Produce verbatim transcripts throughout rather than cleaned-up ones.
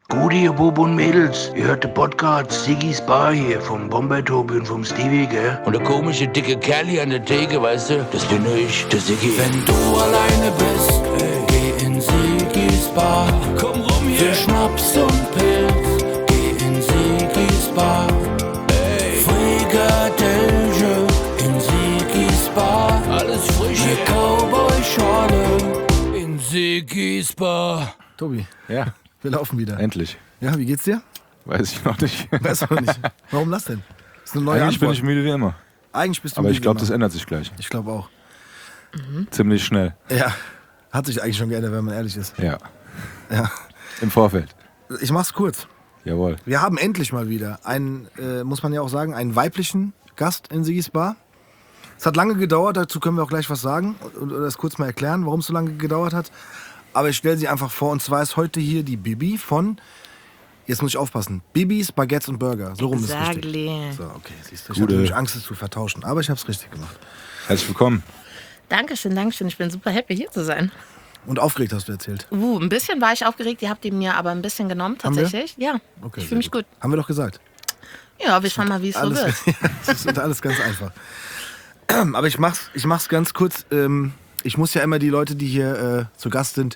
Gut, ihr Bub und Mädels, ihr hört den Podcast Sigis Bar hier vom Bombay Tobi und vom Stevie, gell? Und der komische dicke Kerl hier an der Theke, weißt du, das bin ich, der Siggi. Wenn du alleine bist, ey, geh in Sigis Bar. Komm rum hier. Für Schnaps und Pilz, geh in Sigis Bar. Ey, Frikadelle in Sigis Bar. Alles frisch, eine Cowboy-Schorle in Sigis Bar. Tobi. Ja. Wir laufen wieder. Endlich. Ja, wie geht's dir? Weiß ich noch nicht. Weiß auch nicht. Warum das denn? Das ist eine neue Eigentlich Antwort. bin ich müde wie immer. Eigentlich bist du Aber müde ich glaube, wie das immer. ändert sich gleich. Ich glaube auch. Mhm. Ziemlich schnell. Ja, hat sich eigentlich schon geändert, wenn man ehrlich ist. Ja. Ja. Im Vorfeld. Ich mach's kurz. Jawohl. Wir haben endlich mal wieder einen, äh, muss man ja auch sagen, einen weiblichen Gast in Sigis Bar. Es hat lange gedauert, dazu können wir auch gleich was sagen und oder das kurz mal erklären, warum es so lange gedauert hat. Aber ich stelle sie einfach vor, und zwar ist heute hier die Bibi von, jetzt muss ich aufpassen, Bibis, Baguettes und Burger. So rum ist es richtig. So, okay, siehst du, ich hatte nämlich Angst, es zu vertauschen, aber ich habe es richtig gemacht. Herzlich willkommen. Dankeschön, Dankeschön. Ich bin super happy, hier zu sein. Und aufgeregt hast du erzählt. Uh, ein bisschen war ich aufgeregt. Ihr habt die mir aber ein bisschen genommen, tatsächlich. Ja, Okay, ich fühle mich gut. gut. Haben wir doch gesagt. Ja, wir schauen mal, wie es so Alles, wird. das ist alles ganz einfach. Aber ich mach's, ich mach's ganz kurz. Ähm, ich muss ja immer die Leute, die hier äh, zu Gast sind,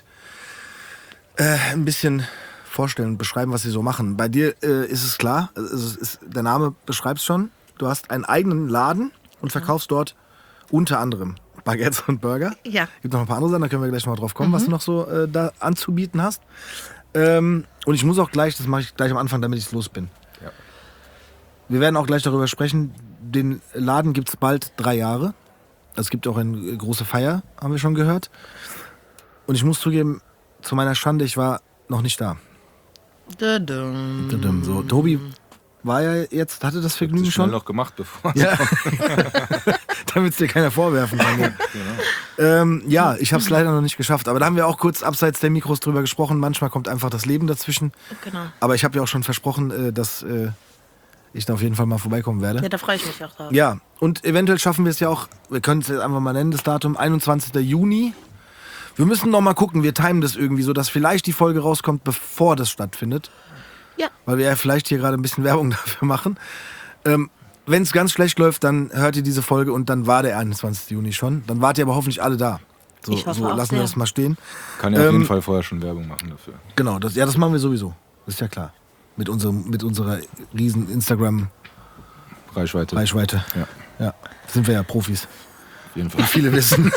äh, ein bisschen vorstellen und beschreiben, was sie so machen. Bei dir äh, ist es klar, also es ist, der Name beschreibt es schon. Du hast einen eigenen Laden und verkaufst dort unter anderem Baguettes und Burger. Ja. Gibt noch ein paar andere Sachen, da können wir gleich mal drauf kommen, mhm. was du noch so äh, da anzubieten hast. Ähm, und ich muss auch gleich, das mache ich gleich am Anfang, damit ich los bin. Ja. Wir werden auch gleich darüber sprechen. Den Laden gibt es bald drei Jahre. Es gibt auch eine große Feier, haben wir schon gehört. Und ich muss zugeben, zu meiner Schande, ich war noch nicht da. Dudum. So, Tobi war ja jetzt, hatte das Vergnügen Das schnell schon. noch gemacht, bevor. Ja. Damit es dir keiner vorwerfen kann. Ja, Genau. ähm, ja ich habe es leider noch nicht geschafft. Aber da haben wir auch kurz abseits der Mikros drüber gesprochen. Manchmal kommt einfach das Leben dazwischen. Genau. Aber ich habe ja auch schon versprochen, äh, dass äh, ich da auf jeden Fall mal vorbeikommen werde. Ja, da freue ich mich auch drauf. Ja, und eventuell schaffen wir es ja auch, wir können es jetzt einfach mal nennen, das Datum, einundzwanzigster Juni. Wir müssen noch mal gucken, wir timen das irgendwie so, dass vielleicht die Folge rauskommt, bevor das stattfindet. Ja. Weil wir ja vielleicht hier gerade ein bisschen Werbung dafür machen. Ähm, Wenn es ganz schlecht läuft, dann hört ihr diese Folge und dann war der einundzwanzigster Juni schon. Dann wart ihr aber hoffentlich alle da. So, Ich hoffe so auch lassen sehr. wir das mal stehen. Kann ja auf Ähm, jeden Fall vorher schon Werbung machen dafür. Genau, das, ja, das machen wir sowieso. Das ist ja klar. Mit, unserem, mit unserer riesen Instagram-Reichweite. Reichweite. Ja, Ja, sind wir ja Profis. auf jeden Fall. Viele wissen.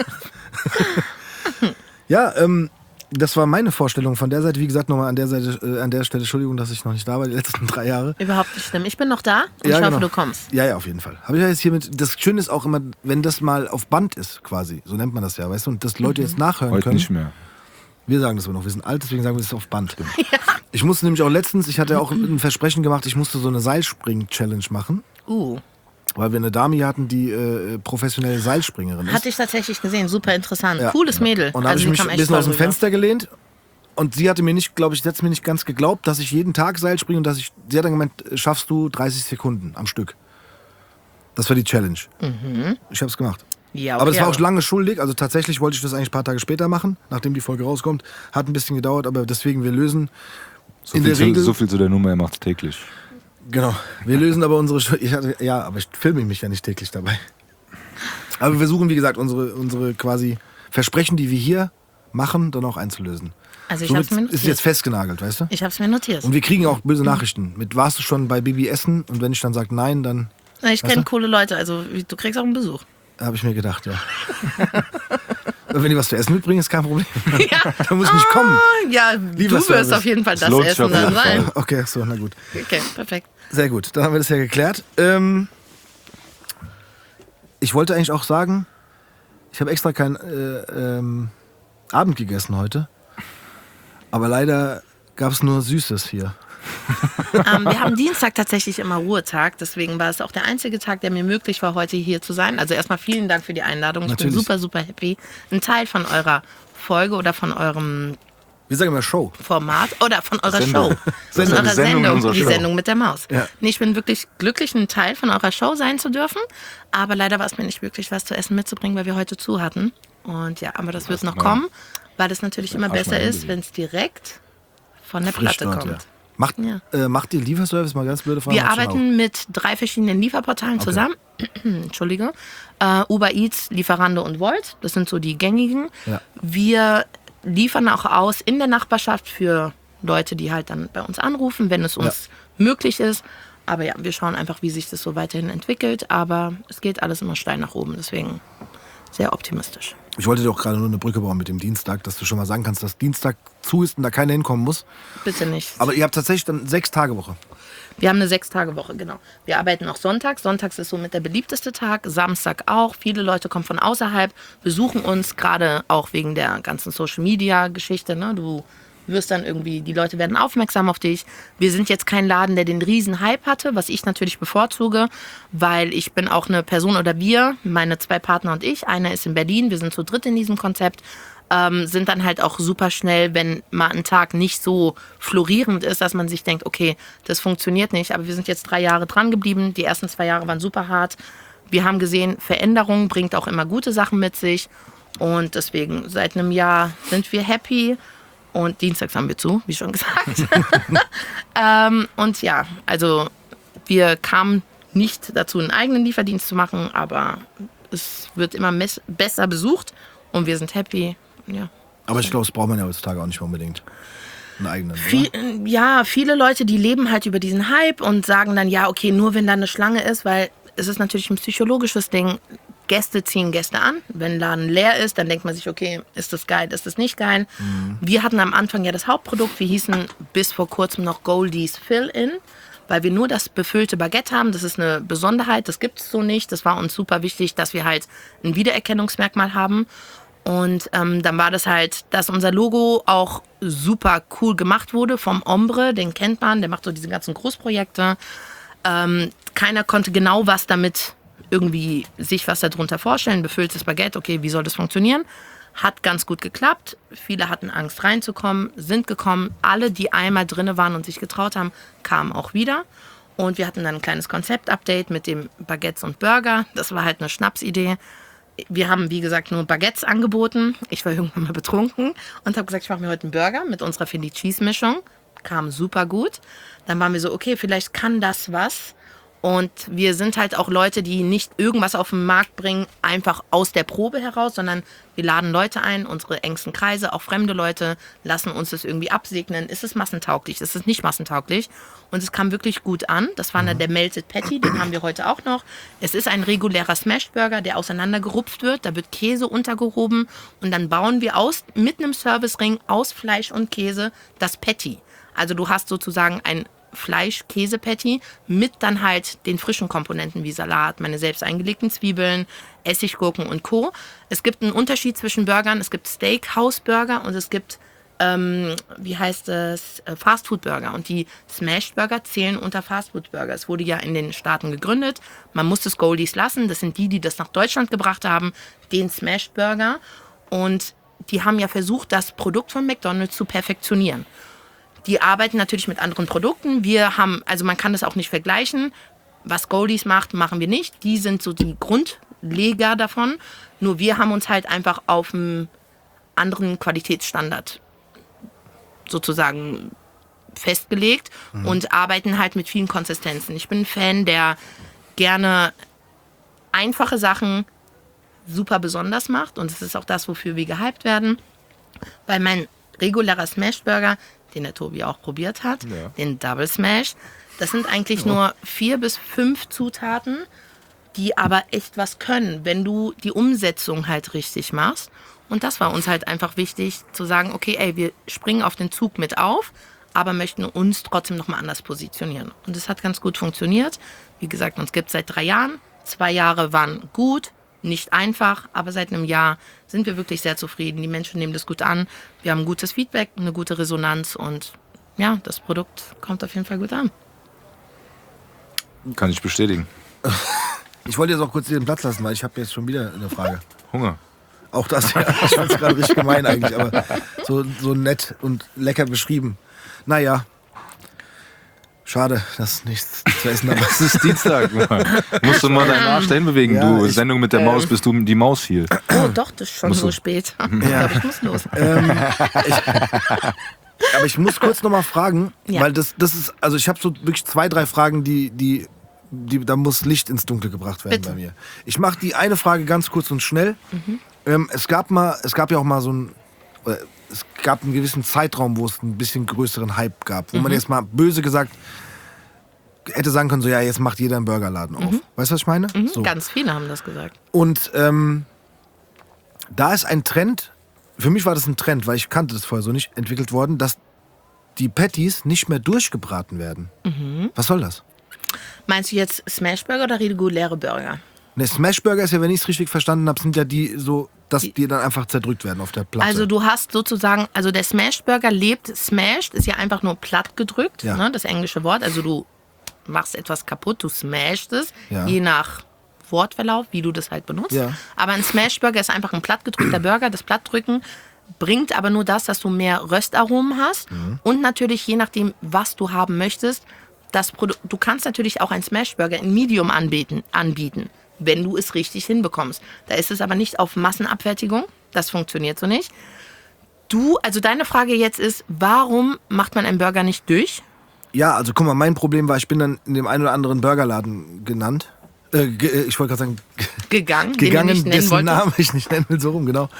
Ja, ähm, das war meine Vorstellung von der Seite. Wie gesagt, nochmal an der Seite, äh, an der Stelle, Entschuldigung, dass ich noch nicht da war, die letzten drei Jahre. Überhaupt nicht schlimm. Ich bin noch da und Ja, ich hoffe, genau. du kommst. Ja, ja, auf jeden Fall. Habe ich ja jetzt hier mit. Das Schöne ist auch immer, wenn das mal auf Band ist, quasi. So nennt man das ja, weißt du? Und dass Leute jetzt nachhören Heute können. nicht mehr. Wir sagen das aber noch. Wir sind alt, deswegen sagen wir das auf Band. Ja. Ich musste nämlich auch letztens, ich hatte ja auch ein Versprechen gemacht, ich musste so eine Seilspring-Challenge machen. Uh, Weil wir eine Dame hier hatten, die äh, professionelle Seilspringerin ist. hatte ich tatsächlich gesehen. Super interessant. Ja. Cooles Mädel. Und da habe Also ich die mich kam ein echt bisschen voll aus dem rüber. Fenster gelehnt. Und sie hatte mir nicht, glaube ich, sie hat mir nicht ganz geglaubt, dass ich jeden Tag Seil springe und dass ich. Sie hat dann gemeint, schaffst du dreißig Sekunden am Stück. Das war die Challenge. Mhm. Ich habe es gemacht. Ja, okay, aber es war auch aber- lange schuldig. Also tatsächlich wollte ich das eigentlich ein paar Tage später machen, nachdem die Folge rauskommt. Hat ein bisschen gedauert, aber deswegen, wir lösen. So in viel, der zu, Regel. so viel zu der Nummer, er macht's täglich. Genau. Wir lösen aber unsere. Sch- Ich hatte, ja, aber ich filme mich ja nicht täglich dabei. Aber wir versuchen, wie gesagt, unsere, unsere quasi Versprechen, die wir hier machen, dann auch einzulösen. Also ich Somit hab's mir ist es notiert. jetzt festgenagelt, weißt du? Ich hab's mir notiert. Und wir kriegen auch böse Nachrichten. Mit warst du schon bei Bibi Essen? Und wenn ich dann sage nein, dann Na, ich weißt kenne du? coole Leute. Also du kriegst auch einen Besuch. habe ich mir gedacht, ja. Und wenn die was zu essen mitbringen, ist kein Problem. Ja. Da muss ich nicht kommen. Ah, ja, Lieber du wirst Service. auf jeden Fall Das das lohnt sich Essen auf dann jeden sein. Fall. Okay, so, na gut. Okay, perfekt. Sehr gut, dann haben wir das ja geklärt. Ähm, ich wollte eigentlich auch sagen, ich habe extra kein äh, ähm, Abend gegessen heute. Aber leider gab es nur Süßes hier. Ähm, wir haben Dienstag tatsächlich immer Ruhetag, deswegen war es auch der einzige Tag, der mir möglich war, heute hier zu sein. Also erstmal vielen Dank für die Einladung. Ich Natürlich. bin super, super happy, ein Teil von eurer Folge oder von eurem Wir sagen immer Show. Format oder von eurer Sendung. Show. Von Sendung. eurer Die Sendung Sendung, unserer die Show. Sendung mit der Maus. Ja. Nee, ich bin wirklich glücklich, ein Teil von eurer Show sein zu dürfen. Aber leider war es mir nicht möglich, was zu essen mitzubringen, weil wir heute zu hatten. Und ja, aber das wird noch mal- kommen, weil es natürlich immer Arsch mal besser ist, hingelegt. wenn es direkt von der Frisch Platte dort, kommt. ja. Macht, Ja. äh, macht ihr Lieferservice? Mal ganz blöde Frage. Wir Macht schon arbeiten mit drei verschiedenen Lieferportalen zusammen. Entschuldige. Äh, Uber Eats, Lieferando und Volt. Das sind so die gängigen. Ja. Wir liefern auch aus in der Nachbarschaft für Leute, die halt dann bei uns anrufen, wenn es uns möglich ist. Aber ja, wir schauen einfach, wie sich das so weiterhin entwickelt. Aber es geht alles immer steil nach oben. Deswegen sehr optimistisch. Ich wollte dir auch gerade nur eine Brücke bauen mit dem Dienstag, dass du schon mal sagen kannst, dass Dienstag zu ist und da keiner hinkommen muss. Bitte nicht. Aber ihr habt tatsächlich dann sechs Tage Woche. Wir haben eine Sechs-Tage-Woche, genau. Wir arbeiten auch Sonntag. Sonntags ist somit der beliebteste Tag. Samstag auch. Viele Leute kommen von außerhalb, besuchen uns, gerade auch wegen der ganzen Social-Media-Geschichte. Ne? Du wirst dann irgendwie, die Leute werden aufmerksam auf dich. Wir sind jetzt kein Laden, der den riesen Hype hatte, was ich natürlich bevorzuge, weil ich bin auch eine Person oder wir, meine zwei Partner und ich. Einer ist in Berlin, wir sind zu dritt in diesem Konzept. Ähm, sind dann halt auch super schnell, wenn mal ein Tag nicht so florierend ist, dass man sich denkt, okay, das funktioniert nicht. Aber wir sind jetzt drei Jahre dran geblieben. Die ersten zwei Jahre waren super hart. Wir haben gesehen, Veränderung bringt auch immer gute Sachen mit sich. Und deswegen, seit einem Jahr sind wir happy. Und dienstags haben wir zu, wie schon gesagt. ähm, und ja, also wir kamen nicht dazu, einen eigenen Lieferdienst zu machen, aber es wird immer mes- besser besucht und wir sind happy. Ja. Aber ich glaube, das braucht man ja heutzutage auch nicht mehr unbedingt. Einen eigenen. Viel, ja, viele Leute, die leben halt über diesen Hype und sagen dann, ja, okay, nur wenn da eine Schlange ist, weil es ist natürlich ein psychologisches Ding. Gäste ziehen Gäste an. Wenn ein Laden leer ist, dann denkt man sich, okay, ist das geil, ist das nicht geil. Mhm. Wir hatten am Anfang ja das Hauptprodukt. Wir hießen bis vor kurzem noch Goldies Fill-In, weil wir nur das befüllte Baguette haben. Das ist eine Besonderheit, das gibt es so nicht. Das war uns super wichtig, dass wir halt ein Wiedererkennungsmerkmal haben. Und ähm, dann war das halt, dass unser Logo auch super cool gemacht wurde vom Ombre, den kennt man, der macht so diese ganzen Großprojekte. Ähm, keiner konnte genau was damit irgendwie sich was darunter vorstellen. Befülltes Baguette, okay, wie soll das funktionieren? Hat ganz gut geklappt. Viele hatten Angst reinzukommen, sind gekommen. Alle, die einmal drinne waren und sich getraut haben, kamen auch wieder. Und wir hatten dann ein kleines Konzept-Update mit dem Baguettes und Burger. Das war halt eine Schnapsidee. Wir haben, wie gesagt, nur Baguettes angeboten. Ich war irgendwann mal betrunken und habe gesagt, ich mache mir heute einen Burger mit unserer Philly Cheese Mischung. Kam super gut. Dann waren wir so, okay, vielleicht kann das was. Und wir sind halt auch Leute, die nicht irgendwas auf den Markt bringen, einfach aus der Probe heraus, sondern wir laden Leute ein, unsere engsten Kreise, auch fremde Leute, lassen uns das irgendwie absegnen. Ist es massentauglich? Ist es nicht massentauglich? Und es kam wirklich gut an. Das war dann der Melted Patty, den haben wir heute auch noch. Es ist ein regulärer Smashed Burger, der auseinandergerupft wird. Da wird Käse untergehoben und dann bauen wir aus mit einem Servicering aus Fleisch und Käse das Patty. Also du hast sozusagen ein Fleisch-Käse-Patty mit dann halt den frischen Komponenten wie Salat, meine selbst eingelegten Zwiebeln, Essiggurken und Co. Es gibt einen Unterschied zwischen Burgern. Es gibt Steakhouse-Burger und es gibt, ähm, wie heißt es, Fastfood-Burger. Und die Smashed-Burger zählen unter Fastfood-Burger. Es wurde ja in den Staaten gegründet. Man muss das Goldies lassen. Das sind die, die das nach Deutschland gebracht haben, den Smashed-Burger. Und die haben ja versucht, das Produkt von McDonald's zu perfektionieren. Die arbeiten natürlich mit anderen Produkten. Wir haben, also man kann das auch nicht vergleichen. Was Goldies macht, machen wir nicht. Die sind so die Grundleger davon. Nur wir haben uns halt einfach auf einen anderen Qualitätsstandard sozusagen festgelegt mhm. und arbeiten halt mit vielen Konsistenzen. Ich bin ein Fan, der gerne einfache Sachen super besonders macht. Und das ist auch das, wofür wir gehypt werden. Weil mein regulärer Smashed Burger, den der Tobi auch probiert hat, ja. den Double Smash. Das sind eigentlich ja. nur vier bis fünf Zutaten, die aber echt was können, wenn du die Umsetzung halt richtig machst. Und das war uns halt einfach wichtig, zu sagen, okay, ey, wir springen auf den Zug mit auf, aber möchten uns trotzdem nochmal anders positionieren. Und das hat ganz gut funktioniert. Wie gesagt, uns gibt es seit drei Jahren. Zwei Jahre waren gut, nicht einfach, aber seit einem Jahr sind wir wirklich sehr zufrieden. Die Menschen nehmen das gut an. Wir haben gutes Feedback, eine gute Resonanz und ja, das Produkt kommt auf jeden Fall gut an. Kann ich bestätigen. Ich wollte jetzt auch kurz den Platz lassen, weil ich habe jetzt schon wieder eine Frage. Hunger. Auch das, ja. Ich fand es gerade richtig gemein eigentlich, aber so, so nett und lecker beschrieben. Naja. Schade, dass nichts zu essen aber es ist Dienstag. Musst du mal deinen Arsch dahin bewegen, ja, du. ich, Sendung mit der Maus, bis du die Maus hielt. Oh, doch, das ist schon Musst so du? spät. Ja. Ich glaube, ich muss los. Ähm, ich, Aber ich muss kurz nochmal fragen, Ja. weil das, das ist, also ich habe so wirklich zwei, drei Fragen, die, die, die, da muss Licht ins Dunkel gebracht werden Bitte. bei mir. Ich mache die eine Frage ganz kurz und schnell. Mhm. Ähm, es gab mal, es gab ja auch mal so ein, äh, es gab einen gewissen Zeitraum, wo es ein bisschen größeren Hype gab, wo Mhm. man jetzt mal böse gesagt hätte sagen können, so ja, jetzt macht jeder einen Burgerladen auf. Weißt du, was ich meine? Mhm, So. Ganz viele haben das gesagt. Und ähm, da ist ein Trend, für mich war das ein Trend, weil ich kannte das vorher so nicht, entwickelt worden, dass die Patties nicht mehr durchgebraten werden. Mhm. Was soll das? Meinst du jetzt Smashburger oder reguläre Burger? Ne, Smashburger ist ja, wenn ich es richtig verstanden habe, sind ja die so, dass Die- die dann einfach zerdrückt werden auf der Platte. Also du hast sozusagen, also der Smashburger lebt, smashed ist ja einfach nur platt gedrückt, Ja. ne, das englische Wort. Also du machst etwas kaputt, du smashst es, Ja. je nach Wortverlauf, wie du das halt benutzt. Ja. Aber ein Smashburger ist einfach ein plattgedrückter Burger. Das Plattdrücken bringt aber nur das, dass du mehr Röstaromen hast Mhm. und natürlich je nachdem, was du haben möchtest, das Produ- du kannst natürlich auch einen Smashburger in Medium anbieten, anbieten, wenn du es richtig hinbekommst. Da ist es aber nicht auf Massenabfertigung, das funktioniert so nicht. Du, also deine Frage jetzt ist, warum macht man einen Burger nicht durch? Ja, also guck mal, mein Problem war, ich bin dann in dem einen oder anderen Burgerladen genannt. Äh, ge- äh, ich wollte gerade sagen, Gegangen, gegangen, den du nicht nennen dessen wolltest. Namen ich nicht nennen will, so rum, genau.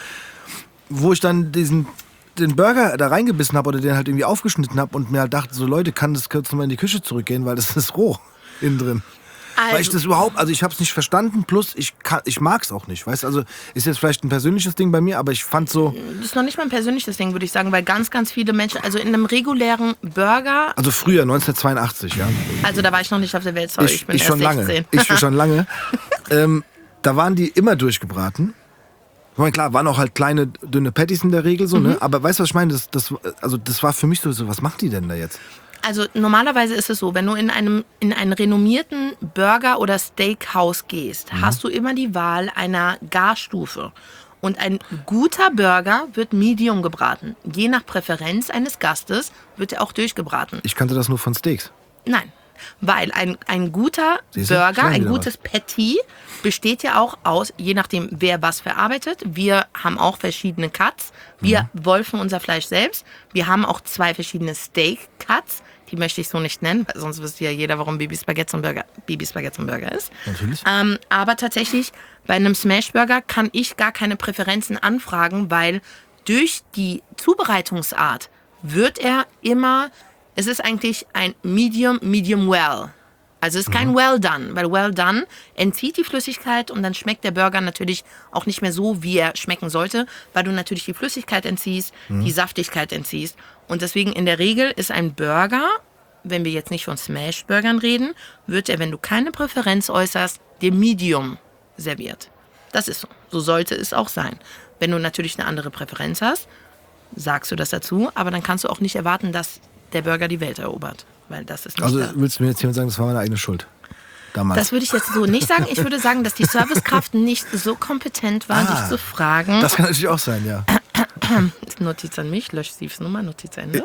Wo ich dann diesen den Burger da reingebissen habe oder den halt irgendwie aufgeschnitten habe und mir halt dachte, so Leute, kann das kurz nochmal in die Küche zurückgehen, weil das ist roh innen drin. Weil ich Also- das überhaupt, also ich habe es nicht verstanden, plus ich, kann- ich mag es auch nicht, weißt du, also ist jetzt vielleicht ein persönliches Ding bei mir, aber ich fand so, Das ist noch nicht mal ein persönliches Ding, würde ich sagen, weil ganz, ganz viele Menschen, also in einem regulären Burger, also früher, neunzehnhundertzweiundachtzig, ja, also da war ich noch nicht auf der Welt, sorry, ich, ich, bin ich erst schon lange, sechzehn. ich schon lange, ähm, da waren die immer durchgebraten. Ich meine, klar, waren auch halt kleine, dünne Patties in der Regel so, Mhm. ne? Aber weißt du, was ich meine? Das, das, also das war für mich so, so, was macht die denn da jetzt? Also normalerweise ist es so, wenn du in einem in einen renommierten Burger- oder Steakhouse gehst, Mhm. hast du immer die Wahl einer Garstufe. Und ein guter Burger wird medium gebraten. Je nach Präferenz eines Gastes wird er auch durchgebraten. Ich kannte das nur von Steaks. Nein, weil ein, ein guter Siehst du? Burger, Schon ein wieder gutes Patty besteht ja auch aus, je nachdem wer was verarbeitet. Wir haben auch verschiedene Cuts. Wir Mhm. wolfen unser Fleisch selbst. Wir haben auch zwei verschiedene Steak-Cuts. Die möchte ich so nicht nennen, weil sonst wüsste ja jeder, warum Bibi Spaghetti zum Burger, Bibi Spaghetti zum Burger ist. Natürlich. Ähm, aber tatsächlich, bei einem Smashburger kann ich gar keine Präferenzen anfragen, weil durch die Zubereitungsart wird er immer, es ist eigentlich ein Medium, Medium Well. Also es ist kein Well Done, weil Well Done entzieht die Flüssigkeit und dann schmeckt der Burger natürlich auch nicht mehr so, wie er schmecken sollte, weil du natürlich die Flüssigkeit entziehst, die Saftigkeit entziehst. Und deswegen in der Regel ist ein Burger, wenn wir jetzt nicht von Smash-Burgern reden, wird er, wenn du keine Präferenz äußerst, dir Medium serviert. Das ist so. So sollte es auch sein. Wenn du natürlich eine andere Präferenz hast, sagst du das dazu, aber dann kannst du auch nicht erwarten, dass der Burger die Welt erobert. Weil das ist nicht Also da. willst du mir jetzt jemand sagen, das war meine eigene Schuld? Damals. Das würde ich jetzt so nicht sagen. Ich würde sagen, dass die Servicekraft nicht so kompetent war, Ah, dich zu fragen. Das kann natürlich auch sein, ja. Notiz an mich, lösch Steves Nummer, Notiz Ende.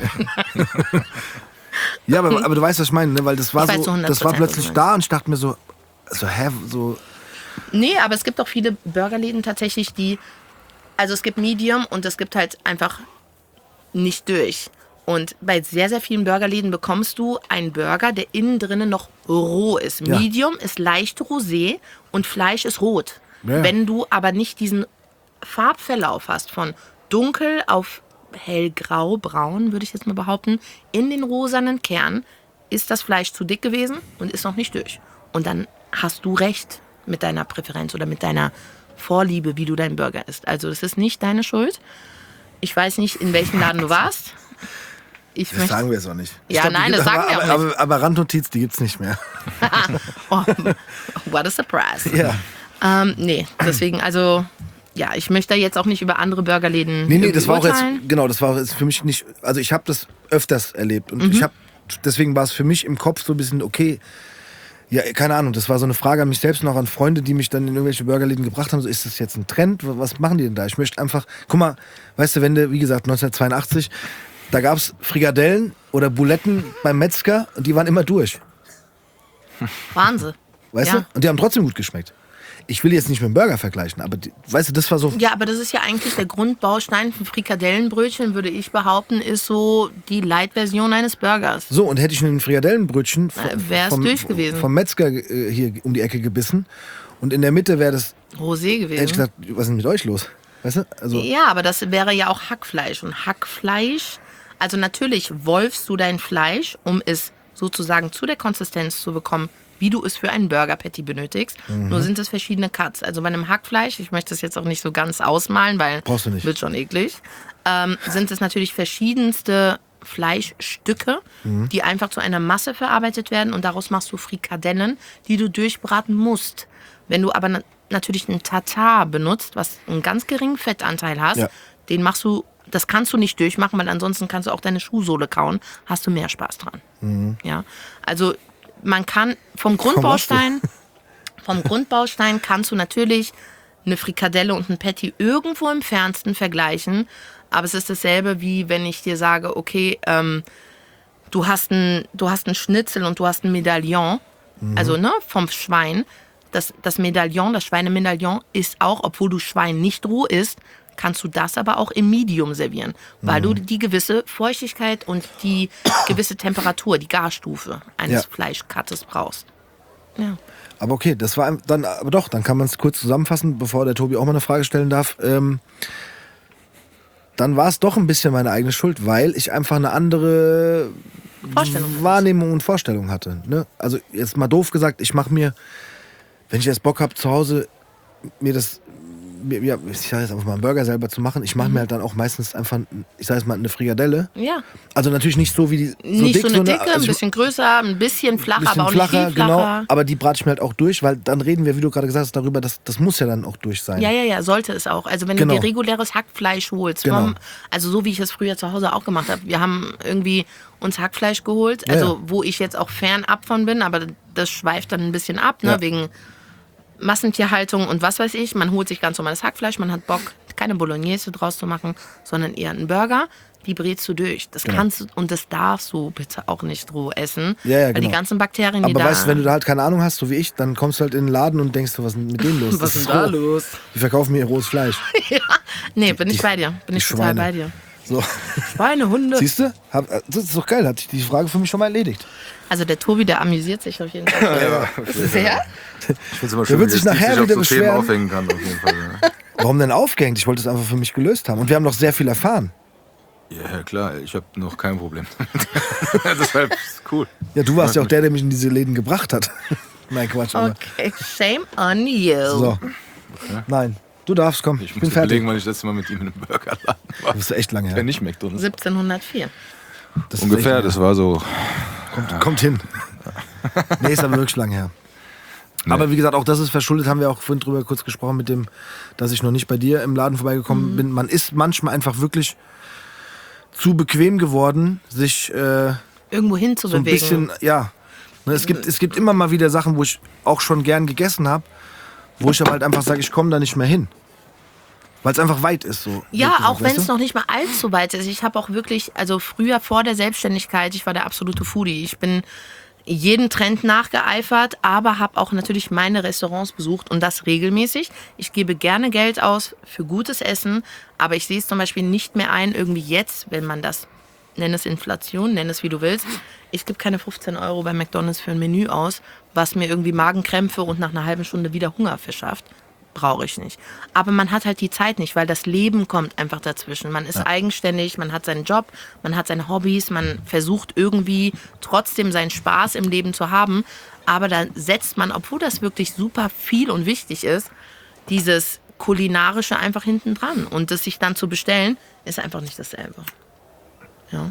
Ja, aber, aber du weißt, was ich meine, ne? Weil das war Ich weiß zu so, hundert das war Prozent, plötzlich was du da und ich dachte mir so, so hä, so, Nee, aber es gibt auch viele Burgerläden tatsächlich, die, also es gibt Medium und es gibt halt einfach nicht durch. Und bei sehr, sehr vielen Burgerläden bekommst du einen Burger, der innen drinnen noch roh ist. Ja. Medium ist leicht rosé und Fleisch ist rot. Ja. Wenn du aber nicht diesen Farbverlauf hast von dunkel auf hellgrau, braun, würde ich jetzt mal behaupten, in den rosanen Kern ist das Fleisch zu dick gewesen und ist noch nicht durch. Und dann hast du recht mit deiner Präferenz oder mit deiner Vorliebe, wie du deinen Burger isst. Also das ist nicht deine Schuld. Ich weiß nicht, in welchem Laden du warst. Ich das möchte, sagen wir jetzt auch nicht. Ich Ja, glaub, die nein, gibt- das sagen aber, wir auch aber, nicht. Aber, aber Randnotiz, die gibt's nicht mehr. oh, what a surprise. Ja. Ähm, nee, deswegen, also, ja, ich möchte da jetzt auch nicht über andere Burgerläden Nee, nee, irgendwie das war auch jetzt, urteilen. genau, das war auch jetzt für mich nicht, also ich habe das öfters erlebt und Mhm. ich habe, deswegen war es für mich im Kopf so ein bisschen, okay, ja, keine Ahnung, das war so eine Frage an mich selbst und auch an Freunde, die mich dann in irgendwelche Burgerläden gebracht haben, so, ist das jetzt ein Trend, was machen die denn da? Ich möchte einfach, guck mal, weißt du, wenn du, wie gesagt, neunzehnhundertzweiundachtzig, da gab es Frikadellen oder Buletten beim Metzger und die waren immer durch, Wahnsinn. weißt Ja. du? Und die haben trotzdem gut geschmeckt. ich will jetzt nicht mit einem Burger vergleichen, aber die, weißt du, das war so... Ja, aber das ist ja eigentlich der Grundbaustein von Frikadellenbrötchen, würde ich behaupten, ist so die Light-Version eines Burgers. So, und hätte ich ein Frikadellenbrötchen vom, wär's vom, durch gewesen. vom Metzger äh, hier um die Ecke gebissen und in der Mitte wäre das... Rosé gewesen. Hätte ich gesagt, was ist denn mit euch los? Weißt du? Also, Ja, aber das wäre ja auch Hackfleisch. Und Hackfleisch, also natürlich wolfst du dein Fleisch, um es sozusagen zu der Konsistenz zu bekommen, wie du es für einen Burger-Patty benötigst. Mhm. Nur sind es verschiedene Cuts. Also bei einem Hackfleisch, ich möchte das jetzt auch nicht so ganz ausmalen, weil Brauchst du nicht. wird schon eklig, ähm, sind es natürlich verschiedenste Fleischstücke, Mhm. die einfach zu einer Masse verarbeitet werden und daraus machst du Frikadellen, die du durchbraten musst. Wenn du aber na- natürlich einen Tatar benutzt, was einen ganz geringen Fettanteil hast, Ja. den machst du, das kannst du nicht durchmachen, weil ansonsten kannst du auch deine Schuhsohle kauen, hast du mehr Spaß dran. Mhm. Ja, also man kann vom Grundbaustein, vom Grundbaustein kannst du natürlich eine Frikadelle und ein Patty irgendwo im Fernsten vergleichen, aber es ist dasselbe wie wenn ich dir sage, okay, ähm, du hast ein, du hast ein Schnitzel und du hast ein Medaillon, also ne, vom Schwein. Das, das Medaillon, das Schweinemedaillon ist auch, obwohl du Schwein nicht roh isst, kannst du das aber auch im Medium servieren, weil du die gewisse Feuchtigkeit und die gewisse Temperatur, die Garstufe eines Ja. Fleischcuttes brauchst. Ja. aber okay, das war ein- dann, aber doch, dann kann man es kurz zusammenfassen, bevor der Tobi auch mal eine Frage stellen darf. Ähm, dann war es doch ein bisschen meine eigene Schuld, weil ich einfach eine andere Vorstellung. Wahrnehmung und Vorstellung hatte. Ne? Also jetzt mal doof gesagt, ich mache mir, wenn ich jetzt Bock habe zu Hause, mir das, mir, ja, ich sage jetzt einfach mal einen Burger selber zu machen, ich mache mir halt dann auch meistens einfach, ich sage jetzt mal eine Frikadelle. Ja, Also natürlich nicht so wie die, so nicht dick, so eine dicke, also ein ich- bisschen größer, ein bisschen flacher, bisschen aber auch flacher, nicht viel flacher. genau. Aber die brate ich mir halt auch durch, weil dann reden wir, wie du gerade gesagt hast, darüber, dass das muss ja dann auch durch sein. Ja, ja, ja, sollte es auch. Also wenn Genau. du dir reguläres Hackfleisch holst, Genau. vom, also so wie ich es früher zu Hause auch gemacht habe, wir haben irgendwie uns Hackfleisch geholt, Ja, also ja. wo ich jetzt auch fernab von bin, aber das schweift dann ein bisschen ab, ne, Ja. wegen Massentierhaltung und was weiß ich. Man holt sich ganz normales Hackfleisch, man hat Bock, keine Bolognese draus zu machen, sondern eher einen Burger. Die brätst du durch. Das kannst du und das darfst du bitte auch nicht roh essen. Ja, ja, weil die genau. ganzen Bakterien, die Aber da... weißt du, wenn du da halt keine Ahnung hast, so wie ich, dann kommst du halt in den Laden und denkst, was ist denn mit denen los? was Das ist denn da roh. los? Die verkaufen mir rohes Fleisch. ja. Nee, bin ich die- bei dir. Bin die ich total Schweine. bei dir. So. Schweine, Hunde. Siehst du? Hab- Das ist doch geil. Hat sich die Frage für mich schon mal erledigt. Also der Tobi, der amüsiert sich auf jeden Fall. Sehr. Ich find's immer Der wird sich wie es nachher auf wieder so Themen beschweren. aufhängen kann, auf jeden Fall. Ja. Warum denn aufgehängt? Ich wollte es einfach für mich gelöst haben. Und wir haben noch sehr viel erfahren. Ja, klar, ich habe noch kein Problem. Deshalb ist cool. Ja, du warst ja auch der, der mich in diese Läden gebracht hat. Nein, Quatsch. Aber. Okay, shame on you. So. Nein, du darfst, komm. Ich Ich muss bin fertig. überlegen, wann ich das letzte Mal mit ihm in einem Burgerladen war. Das ist echt lange Ja, her. nicht McDonald's. siebzehnhundertvier. Das ist Ungefähr, echt das war so. Kommt, kommt hin. Nee, ist aber wirklich lang her. Aber wie gesagt, auch das ist verschuldet, haben wir auch vorhin drüber kurz gesprochen, mit dem, dass ich noch nicht bei dir im Laden vorbeigekommen bin. Man ist manchmal einfach wirklich zu bequem geworden, sich äh, Irgendwo so ein hinzubewegen. bisschen, ja. Ne, Es gibt, es gibt immer mal wieder Sachen, wo ich auch schon gern gegessen habe, wo ich aber halt einfach sage, ich komme da nicht mehr hin. Weil es einfach weit ist. So, Ja, sozusagen, auch wenn weißt es du? noch nicht mal allzu weit ist. Ich habe auch wirklich, also früher vor der Selbstständigkeit, ich war der absolute Foodie. Ich bin jeden Trend nachgeeifert, aber habe auch natürlich meine Restaurants besucht und das regelmäßig. Ich gebe gerne Geld aus für gutes Essen, aber ich sehe es zum Beispiel nicht mehr ein, irgendwie jetzt, wenn man das, nenn es Inflation, nenn es wie du willst, ich gebe keine fünfzehn Euro bei McDonald's für ein Menü aus, was mir irgendwie Magenkrämpfe und nach einer halben Stunde wieder Hunger verschafft. Brauche ich nicht. Aber man hat halt die Zeit nicht, weil das Leben kommt einfach dazwischen. Man ist eigenständig, man hat seinen Job, man hat seine Hobbys, man versucht irgendwie trotzdem seinen Spaß im Leben zu haben. Aber da setzt man, obwohl das wirklich super viel und wichtig ist, dieses Kulinarische einfach hinten dran. Und das sich dann zu bestellen, ist einfach nicht dasselbe. Ja.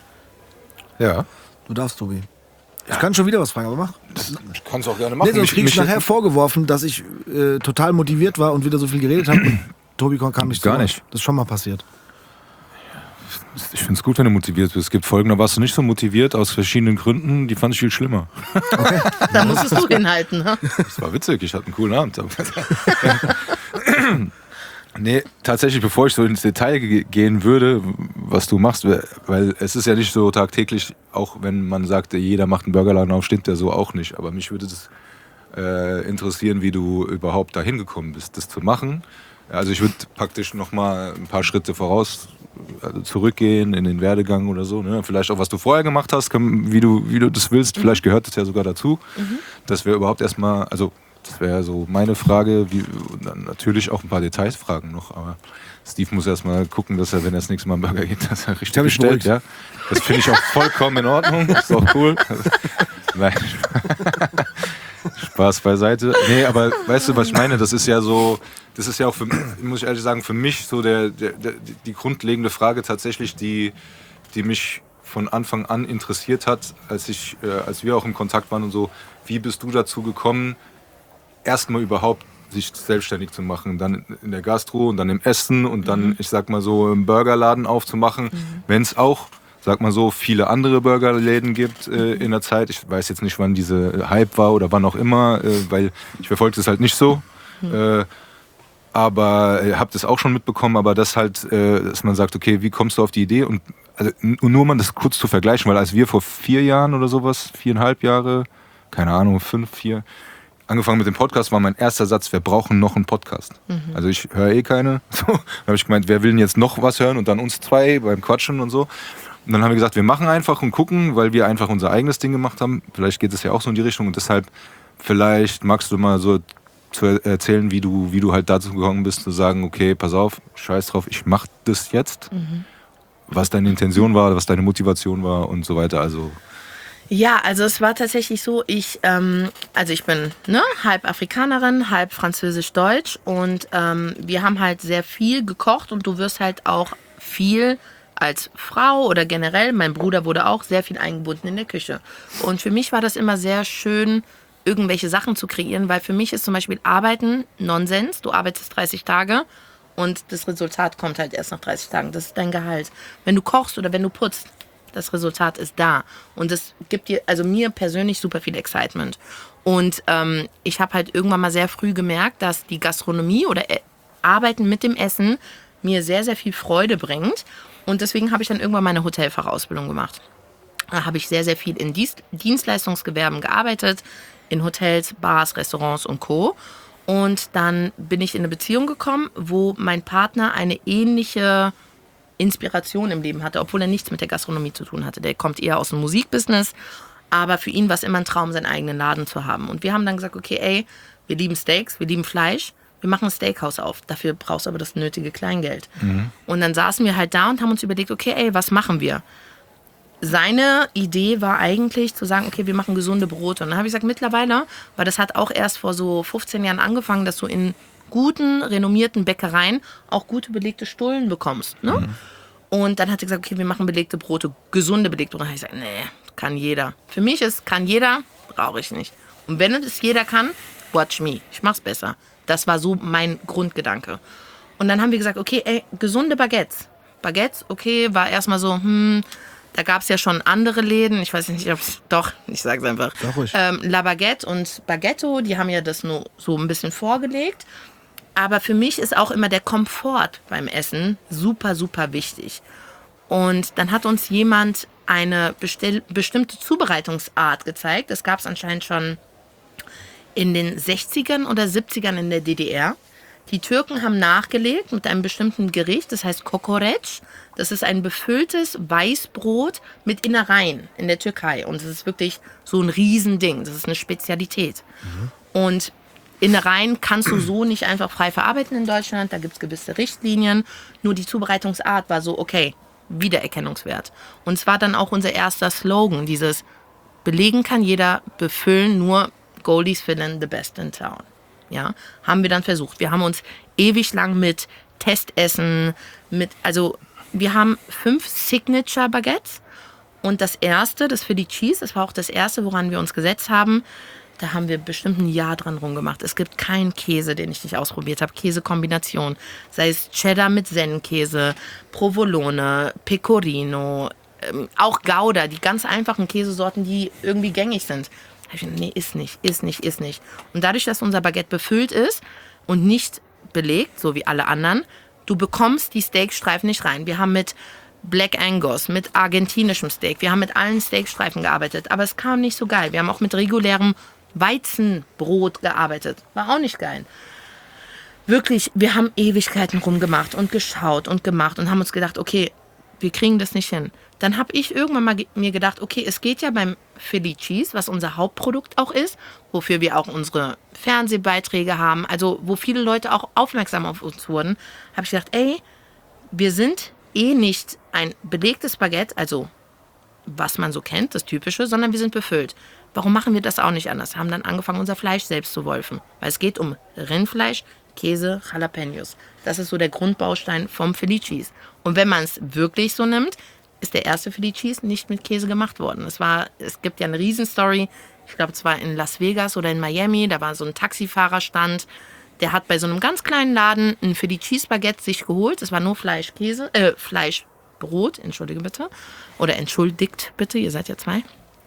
Ja. Du darfst, Tobi. Ich kann schon wieder was fragen, aber mach. Ich kann es auch gerne Nee, machen. sonst krieg ich nachher vorgeworfen, dass ich äh, total motiviert war und wieder so viel geredet habe. Und Tobi kam nicht zu Gar Wort. nicht. Das ist schon mal passiert. Ich finde es gut, wenn du motiviert bist. Es gibt Folgen, da warst du nicht so motiviert, aus verschiedenen Gründen. Die fand ich viel schlimmer. Da musstest du hinhalten. Ne? Das war witzig, ich hatte einen coolen Abend. Nee, tatsächlich, bevor ich so ins Detail ge- gehen würde, was du machst, weil es ist ja nicht so tagtäglich, auch wenn man sagt, jeder macht einen Burgerladen auf, stimmt der so auch nicht. Aber mich würde das äh, interessieren, wie du überhaupt dahin gekommen bist, das zu machen. Also ich würde praktisch nochmal ein paar Schritte voraus, also zurückgehen in den Werdegang oder so. Ne? Vielleicht auch, was du vorher gemacht hast, wie du, wie du das willst. Mhm. Vielleicht gehört das ja sogar dazu, mhm. dass wir überhaupt erstmal, also das wäre so meine Frage, wie, und dann natürlich auch ein paar Detailfragen noch, aber Steve muss erstmal gucken, dass er, wenn er das nächste Mal einen Burger geht, dass er richtig bestellt. Ja? Das finde ich auch vollkommen in Ordnung, ist auch cool. Nein, Spaß beiseite. Nee, aber weißt du, was ich meine? Das ist ja so, das ist ja auch, für, muss ich ehrlich sagen, für mich so der, der, der, die grundlegende Frage tatsächlich, die, die mich von Anfang an interessiert hat, als, ich, äh, als wir auch im Kontakt waren und so. Wie bist du dazu gekommen, erstmal überhaupt sich selbstständig zu machen, dann in der Gastro und dann im Essen und dann, mhm. ich sag mal so, im Burgerladen aufzumachen, mhm. wenn es auch, sag mal so, viele andere Burgerläden gibt äh, in der Zeit. Ich weiß jetzt nicht, wann diese Hype war oder wann auch immer, äh, weil ich verfolge das halt nicht so. Mhm. Äh, aber äh, habe das auch schon mitbekommen, aber das halt, äh, dass man sagt, okay, wie kommst du auf die Idee? Und also, nur mal das kurz zu vergleichen, weil als wir vor vier Jahren oder sowas, viereinhalb Jahre, keine Ahnung, fünf, vier, angefangen mit dem Podcast, war mein erster Satz, wir brauchen noch einen Podcast. Mhm. Also ich höre eh keine. So, dann habe ich gemeint, wer will denn jetzt noch was hören? Und dann uns zwei beim Quatschen und so. Und dann haben wir gesagt, wir machen einfach und gucken, weil wir einfach unser eigenes Ding gemacht haben. Vielleicht geht es ja auch so in die Richtung. Und deshalb, vielleicht magst du mal so zu erzählen, wie du, wie du halt dazu gekommen bist, zu sagen, okay, pass auf, scheiß drauf, ich mach das jetzt. Mhm. Was deine Intention war, was deine Motivation war und so weiter. Also ja, also es war tatsächlich so, ich, ähm, also ich bin ne, halb Afrikanerin, halb Französisch-Deutsch und ähm, wir haben halt sehr viel gekocht und du wirst halt auch viel als Frau oder generell, mein Bruder wurde auch sehr viel eingebunden in der Küche. Und für mich war das immer sehr schön, irgendwelche Sachen zu kreieren, weil für mich ist zum Beispiel Arbeiten Nonsens, du arbeitest dreißig Tage und das Resultat kommt halt erst nach dreißig Tagen, das ist dein Gehalt. Wenn du kochst oder wenn du putzt, das Resultat ist da. Und das gibt dir, also mir persönlich, super viel Excitement. Und ähm, ich habe halt irgendwann mal sehr früh gemerkt, dass die Gastronomie oder e- Arbeiten mit dem Essen mir sehr, sehr viel Freude bringt. Und deswegen habe ich dann irgendwann meine Hotelfachausbildung gemacht. Da habe ich sehr, sehr viel in Dienst- Dienstleistungsgewerben gearbeitet, in Hotels, Bars, Restaurants und Co. Und dann bin ich in eine Beziehung gekommen, wo mein Partner eine ähnliche Inspiration im Leben hatte, obwohl er nichts mit der Gastronomie zu tun hatte. Der kommt eher aus dem Musikbusiness, aber für ihn war es immer ein Traum, seinen eigenen Laden zu haben. Und wir haben dann gesagt, okay, ey, wir lieben Steaks, wir lieben Fleisch, wir machen ein Steakhouse auf. Dafür brauchst du aber das nötige Kleingeld. Mhm. Und dann saßen wir halt da und haben uns überlegt, okay, ey, was machen wir? Seine Idee war eigentlich zu sagen, okay, wir machen gesunde Brote. Und dann habe ich gesagt, mittlerweile, weil das hat auch erst vor so fünfzehn Jahren angefangen, dass du in guten, renommierten Bäckereien auch gute belegte Stullen bekommst. Ne? Mhm. Und dann hat er gesagt, okay, wir machen belegte Brote, gesunde belegte Brote. Und dann habe ich gesagt, nee, kann jeder. Für mich ist, kann jeder, brauche ich nicht. Und wenn es jeder kann, watch me, ich mach's besser. Das war so mein Grundgedanke. Und dann haben wir gesagt, okay, ey, gesunde Baguettes. Baguettes, okay, war erstmal so, hm, da gab es ja schon andere Läden, ich weiß nicht, ob es, doch, ich sag's einfach. Doch ruhig. Ähm, La Baguette und Baguetto, die haben ja das nur so ein bisschen vorgelegt. Aber für mich ist auch immer der Komfort beim Essen super, super wichtig. Und dann hat uns jemand eine bestell- bestimmte Zubereitungsart gezeigt. Das gab es anscheinend schon in den sechzigern oder siebzigern in der D D R. Die Türken haben nachgelegt mit einem bestimmten Gericht, das heißt Kokoreç. Das ist ein befülltes Weißbrot mit Innereien in der Türkei. Und das ist wirklich so ein Riesending. Das ist eine Spezialität. Mhm. Und Innereien kannst du so nicht einfach frei verarbeiten in Deutschland. Da gibt es gewisse Richtlinien. Nur die Zubereitungsart war so, okay, Wiedererkennungswert. Und es war dann auch unser erster Slogan, dieses belegen kann jeder, befüllen nur Goldies fillen the best in town. Ja, haben wir dann versucht. Wir haben uns ewig lang mit Testessen, mit, also wir haben fünf Signature Baguettes. Und das erste, das Philly Cheese, das war auch das erste, woran wir uns gesetzt haben. Da haben wir bestimmt ein Jahr dran rumgemacht. Es gibt keinen Käse, den ich nicht ausprobiert habe. Käsekombination. Sei es Cheddar mit Sennenkäse, Provolone, Pecorino, ähm, auch Gouda, die ganz einfachen Käsesorten, die irgendwie gängig sind. Da hab ich gedacht, nee, ist nicht, ist nicht, ist nicht. Und dadurch, dass unser Baguette befüllt ist und nicht belegt, so wie alle anderen, du bekommst die Steakstreifen nicht rein. Wir haben mit Black Angus, mit argentinischem Steak, wir haben mit allen Steakstreifen gearbeitet, aber es kam nicht so geil. Wir haben auch mit regulärem Weizenbrot gearbeitet. War auch nicht geil. Wirklich, wir haben Ewigkeiten rumgemacht und geschaut und gemacht und haben uns gedacht, okay, wir kriegen das nicht hin. Dann habe ich irgendwann mal ge- mir gedacht, okay, es geht ja beim Philly Cheese, was unser Hauptprodukt auch ist, wofür wir auch unsere Fernsehbeiträge haben, also wo viele Leute auch aufmerksam auf uns wurden, habe ich gedacht, ey, wir sind eh nicht ein belegtes Baguette, also was man so kennt, das Typische, sondern wir sind befüllt. Warum machen wir das auch nicht anders? Haben dann angefangen, unser Fleisch selbst zu wolfen. Weil es geht um Rindfleisch, Käse, Jalapenos. Das ist so der Grundbaustein vom Philly Cheese. Und wenn man es wirklich so nimmt, ist der erste Philly Cheese nicht mit Käse gemacht worden. Es war, es gibt ja eine Riesenstory, ich glaube, es war in Las Vegas oder in Miami, da war so ein Taxifahrerstand, der hat bei so einem ganz kleinen Laden ein Philly Cheese Baguette sich geholt. Es war nur Fleisch, Käse, äh, Fleischbrot, entschuldige bitte. Oder entschuldigt bitte, ihr seid ja zwei.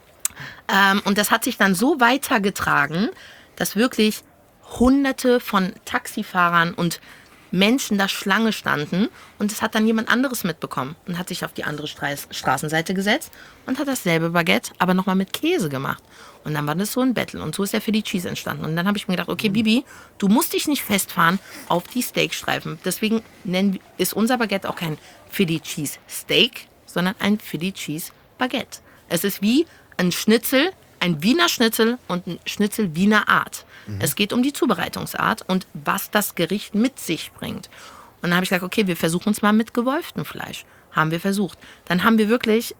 Ähm, und das hat sich dann so weitergetragen, dass wirklich Hunderte von Taxifahrern und Menschen da Schlange standen. Und es hat dann jemand anderes mitbekommen und hat sich auf die andere Stra- Straßenseite gesetzt und hat dasselbe Baguette, aber nochmal mit Käse gemacht. Und dann war das so ein Battle. Und so ist der Philly Cheese entstanden. Und dann habe ich mir gedacht, okay, Bibi, du musst dich nicht festfahren auf die Steakstreifen. Deswegen nennen, ist unser Baguette auch kein Philly Cheese Steak, sondern ein Philly Cheese Baguette. Es ist wie ein Schnitzel, ein Wiener Schnitzel und ein Schnitzel Wiener Art. Mhm. Es geht um die Zubereitungsart und was das Gericht mit sich bringt. Und dann habe ich gesagt, okay, wir versuchen es mal mit gewolftem Fleisch. Haben wir versucht. Dann haben wir wirklich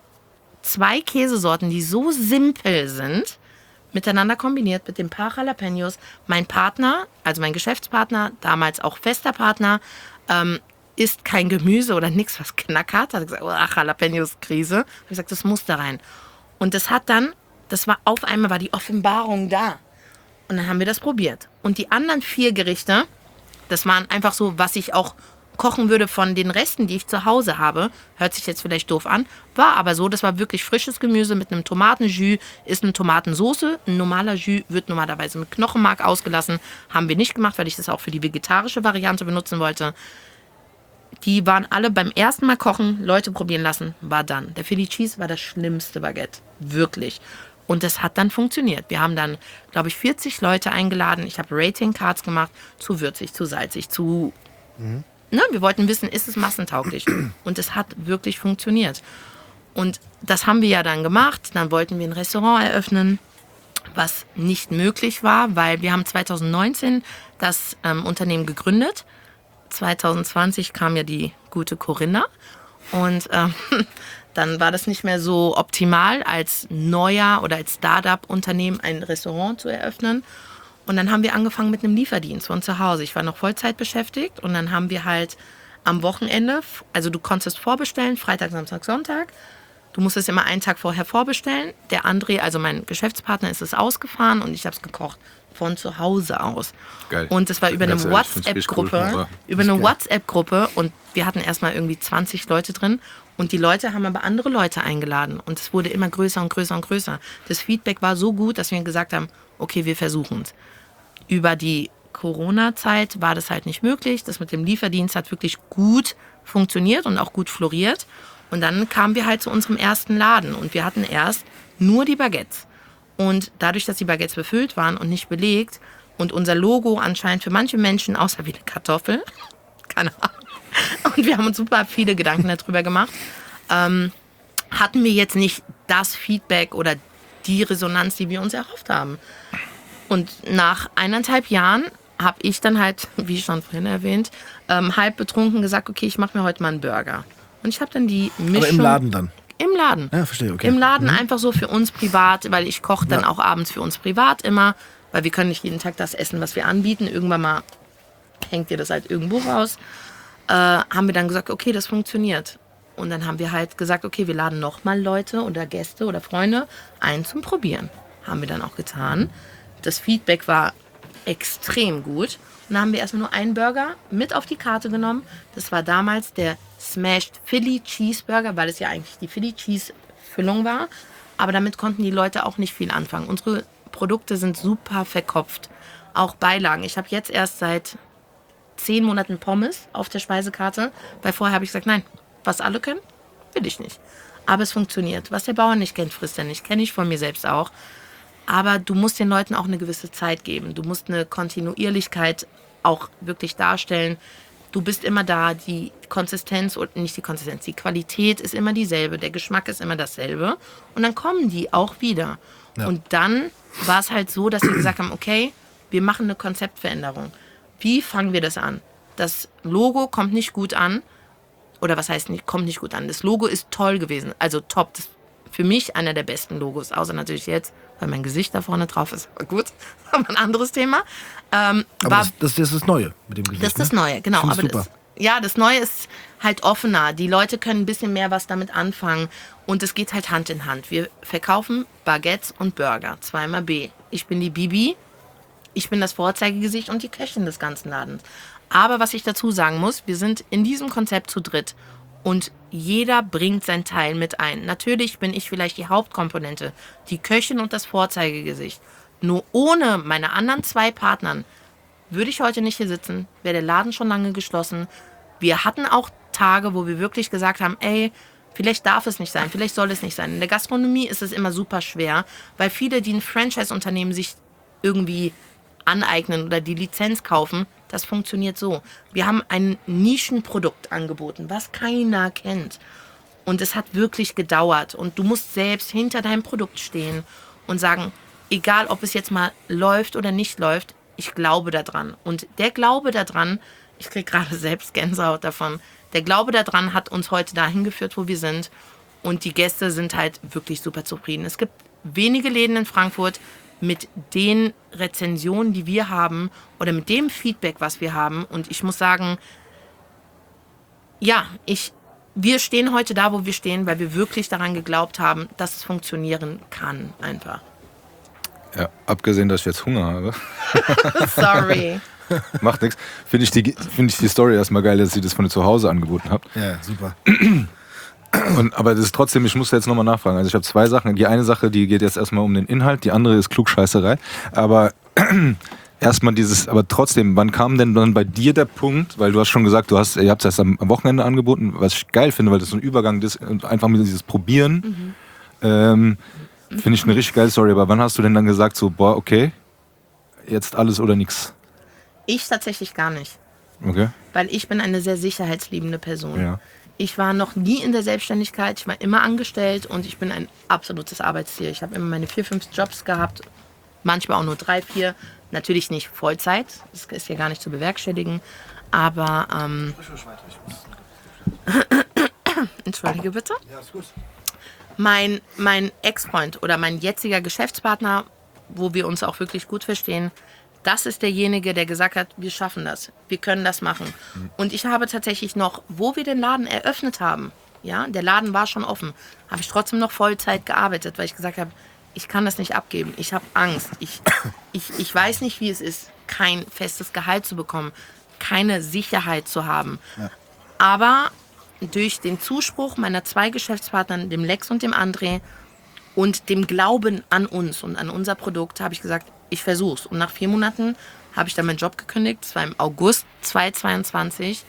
zwei Käsesorten, die so simpel sind, miteinander kombiniert mit dem paar Jalapenos. Mein Partner, also mein Geschäftspartner, damals auch fester Partner, ähm, isst kein Gemüse oder nichts, was knackert. Hat gesagt, oh, ach, Jalapenos, Krise. Habe ich gesagt, das muss da rein. Und das hat dann, das war auf einmal war die Offenbarung da. Und dann haben wir das probiert. Und die anderen vier Gerichte, das waren einfach so, was ich auch kochen würde von den Resten, die ich zu Hause habe. Hört sich jetzt vielleicht doof an, war aber so, das war wirklich frisches Gemüse mit einem Tomatenjus, ist eine Tomatensoße. Ein normaler Jus wird normalerweise mit Knochenmark ausgelassen. Haben wir nicht gemacht, weil ich das auch für die vegetarische Variante benutzen wollte. Die waren alle beim ersten Mal kochen, Leute probieren lassen, war dann. Der Philly Cheese war das schlimmste Baguette, wirklich. Und das hat dann funktioniert. Wir haben dann, glaube ich, vierzig Leute eingeladen. Ich habe Rating-Cards gemacht, zu würzig, zu salzig, zu... Mhm. Ne, wir wollten wissen, ist es massentauglich? Und es hat wirklich funktioniert. Und das haben wir ja dann gemacht. Dann wollten wir ein Restaurant eröffnen, was nicht möglich war, weil wir haben zwanzig neunzehn das ähm, Unternehmen gegründet. zwanzig zwanzig kam ja die gute Corinna und ähm, dann war das nicht mehr so optimal, als neuer oder als Start-up-Unternehmen ein Restaurant zu eröffnen. Und dann haben wir angefangen mit einem Lieferdienst von zu Hause. Ich war noch Vollzeit beschäftigt und dann haben wir halt am Wochenende, also du konntest vorbestellen, Freitag, Samstag, Sonntag. Du musstest immer einen Tag vorher vorbestellen. Der André, also mein Geschäftspartner, ist es ausgefahren und ich habe es gekocht von zu Hause aus. Geil. Und es war über eine Ganz ehrlich, find's richtig WhatsApp-Gruppe, cool. über eine WhatsApp-Gruppe und wir hatten erstmal irgendwie zwanzig Leute drin und die Leute haben aber andere Leute eingeladen und es wurde immer größer und größer und größer. Das Feedback war so gut, dass wir gesagt haben, okay, wir versuchen es. Über die Corona-Zeit war das halt nicht möglich. Das mit dem Lieferdienst hat wirklich gut funktioniert und auch gut floriert. Und dann kamen wir halt zu unserem ersten Laden und wir hatten erst nur die Baguettes. Und dadurch, dass die Baguettes befüllt waren und nicht belegt und unser Logo anscheinend für manche Menschen aussah wie eine Kartoffel, keine Ahnung, und wir haben uns super viele Gedanken darüber gemacht, ähm, hatten wir jetzt nicht das Feedback oder die Resonanz, die wir uns erhofft haben. Und nach eineinhalb Jahren habe ich dann halt, wie schon vorhin erwähnt, ähm, halb betrunken gesagt, okay, ich mache mir heute mal einen Burger. Und ich habe dann die Mischung... Aber im Laden dann? Im Laden. Ja, verstehe, okay. Im Laden Mhm. einfach so für uns privat, weil ich koche dann Ja. auch abends für uns privat immer, weil wir können nicht jeden Tag das essen, was wir anbieten. Irgendwann mal hängt dir das halt irgendwo raus. Äh, haben wir dann gesagt, okay, das funktioniert. Und dann haben wir halt gesagt, okay, wir laden nochmal Leute oder Gäste oder Freunde ein zum Probieren. Haben wir dann auch getan. Das Feedback war extrem gut. Und dann haben wir erstmal nur einen Burger mit auf die Karte genommen. Das war damals der Smashed Philly Cheeseburger, weil es ja eigentlich die Philly Cheese Füllung war. Aber damit konnten die Leute auch nicht viel anfangen. Unsere Produkte sind super verkopft. Auch Beilagen. Ich habe jetzt erst seit zehn Monaten Pommes auf der Speisekarte, weil vorher habe ich gesagt, nein, was alle können, will ich nicht. Aber es funktioniert. Was der Bauer nicht kennt, frisst er nicht. Kenne ich von mir selbst auch. Aber du musst den Leuten auch eine gewisse Zeit geben. Du musst eine Kontinuierlichkeit auch wirklich darstellen. Du bist immer da, die Konsistenz, und nicht die Konsistenz, die Qualität ist immer dieselbe, der Geschmack ist immer dasselbe. Und dann kommen die auch wieder. Ja. Und dann war es halt so, dass wir gesagt haben, okay, wir machen eine Konzeptveränderung. Wie fangen wir das an? Das Logo kommt nicht gut an. Oder was heißt, nicht, kommt nicht gut an. Das Logo ist toll gewesen, also top. Das ist für mich einer der besten Logos, außer natürlich jetzt, weil mein Gesicht da vorne drauf ist. Aber gut, aber ein anderes Thema. Ähm, Aber war, das, das, das ist das Neue mit dem Gesicht. das ist das ne? Neue, genau. Ich find's Aber super. das, ja, das Neue ist halt offener. Die Leute können ein bisschen mehr was damit anfangen. Und es geht halt Hand in Hand. Wir verkaufen Baguettes und Burger. Zweimal B. Ich bin die Bibi. Ich bin das Vorzeigegesicht und die Köchin des ganzen Ladens. Aber was ich dazu sagen muss, wir sind in diesem Konzept zu dritt. Und jeder bringt sein Teil mit ein. Natürlich bin ich vielleicht die Hauptkomponente, die Köchin und das Vorzeigegesicht. Nur ohne meine anderen zwei Partnern würde ich heute nicht hier sitzen, wäre der Laden schon lange geschlossen. Wir hatten auch Tage, wo wir wirklich gesagt haben, ey, vielleicht darf es nicht sein, vielleicht soll es nicht sein. In der Gastronomie ist es immer super schwer, weil viele, die ein Franchise-Unternehmen sich irgendwie aneignen oder die Lizenz kaufen, das funktioniert so. Wir haben ein Nischenprodukt angeboten, was keiner kennt. Und es hat wirklich gedauert. Und du musst selbst hinter deinem Produkt stehen und sagen, egal ob es jetzt mal läuft oder nicht läuft, ich glaube daran. Und der Glaube daran, ich kriege gerade selbst Gänsehaut davon, der Glaube daran hat uns heute dahin geführt, wo wir sind. Und die Gäste sind halt wirklich super zufrieden. Es gibt wenige Läden in Frankfurt mit den Rezensionen, die wir haben oder mit dem Feedback, was wir haben. Und ich muss sagen, ja, ich, wir stehen heute da, wo wir stehen, weil wir wirklich daran geglaubt haben, dass es funktionieren kann einfach. Ja, abgesehen, dass ich jetzt Hunger habe. Sorry. Macht nichts. Finde ich, die, find ich die Story erstmal geil, dass ihr das von zu Hause angeboten habt. Ja, super. Und, aber das ist trotzdem, ich muss jetzt nochmal nachfragen. Also ich habe zwei Sachen. Die eine Sache, die geht jetzt erstmal um den Inhalt, die andere ist Klugscheißerei. Aber erstmal dieses, aber trotzdem, wann kam denn dann bei dir der Punkt, weil du hast schon gesagt, du hast, ihr habt es erst am Wochenende angeboten, was ich geil finde, weil das so ein Übergang ist und einfach mit dieses Probieren, mhm. ähm, finde ich eine richtig geile Story. Aber wann hast du denn dann gesagt, so, boah, okay, jetzt alles oder nichts? Ich tatsächlich gar nicht. Okay. Weil ich bin eine sehr sicherheitsliebende Person. Ja. Ich war noch nie in der Selbstständigkeit, ich war immer angestellt und ich bin ein absolutes Arbeitstier. Ich habe immer meine vier, fünf Jobs gehabt, manchmal auch nur drei, vier. Natürlich nicht Vollzeit, das ist ja gar nicht zu bewerkstelligen, aber... Ähm, Entschuldige bitte. Ja, ist gut. Mein, mein Ex-Freund oder mein jetziger Geschäftspartner, wo wir uns auch wirklich gut verstehen, das ist derjenige, der gesagt hat, wir schaffen das, wir können das machen. Mhm. Und ich habe tatsächlich noch, wo wir den Laden eröffnet haben, ja, der Laden war schon offen, habe ich trotzdem noch Vollzeit gearbeitet, weil ich gesagt habe, ich kann das nicht abgeben, ich habe Angst, ich, ich, ich weiß nicht, wie es ist, kein festes Gehalt zu bekommen, keine Sicherheit zu haben. Ja. Aber durch den Zuspruch meiner zwei Geschäftspartner, dem Lex und dem André, und dem Glauben an uns und an unser Produkt, habe ich gesagt, ich versuch's. Und nach vier Monaten habe ich dann meinen Job gekündigt. Das war im August zweitausendzweiundzwanzig.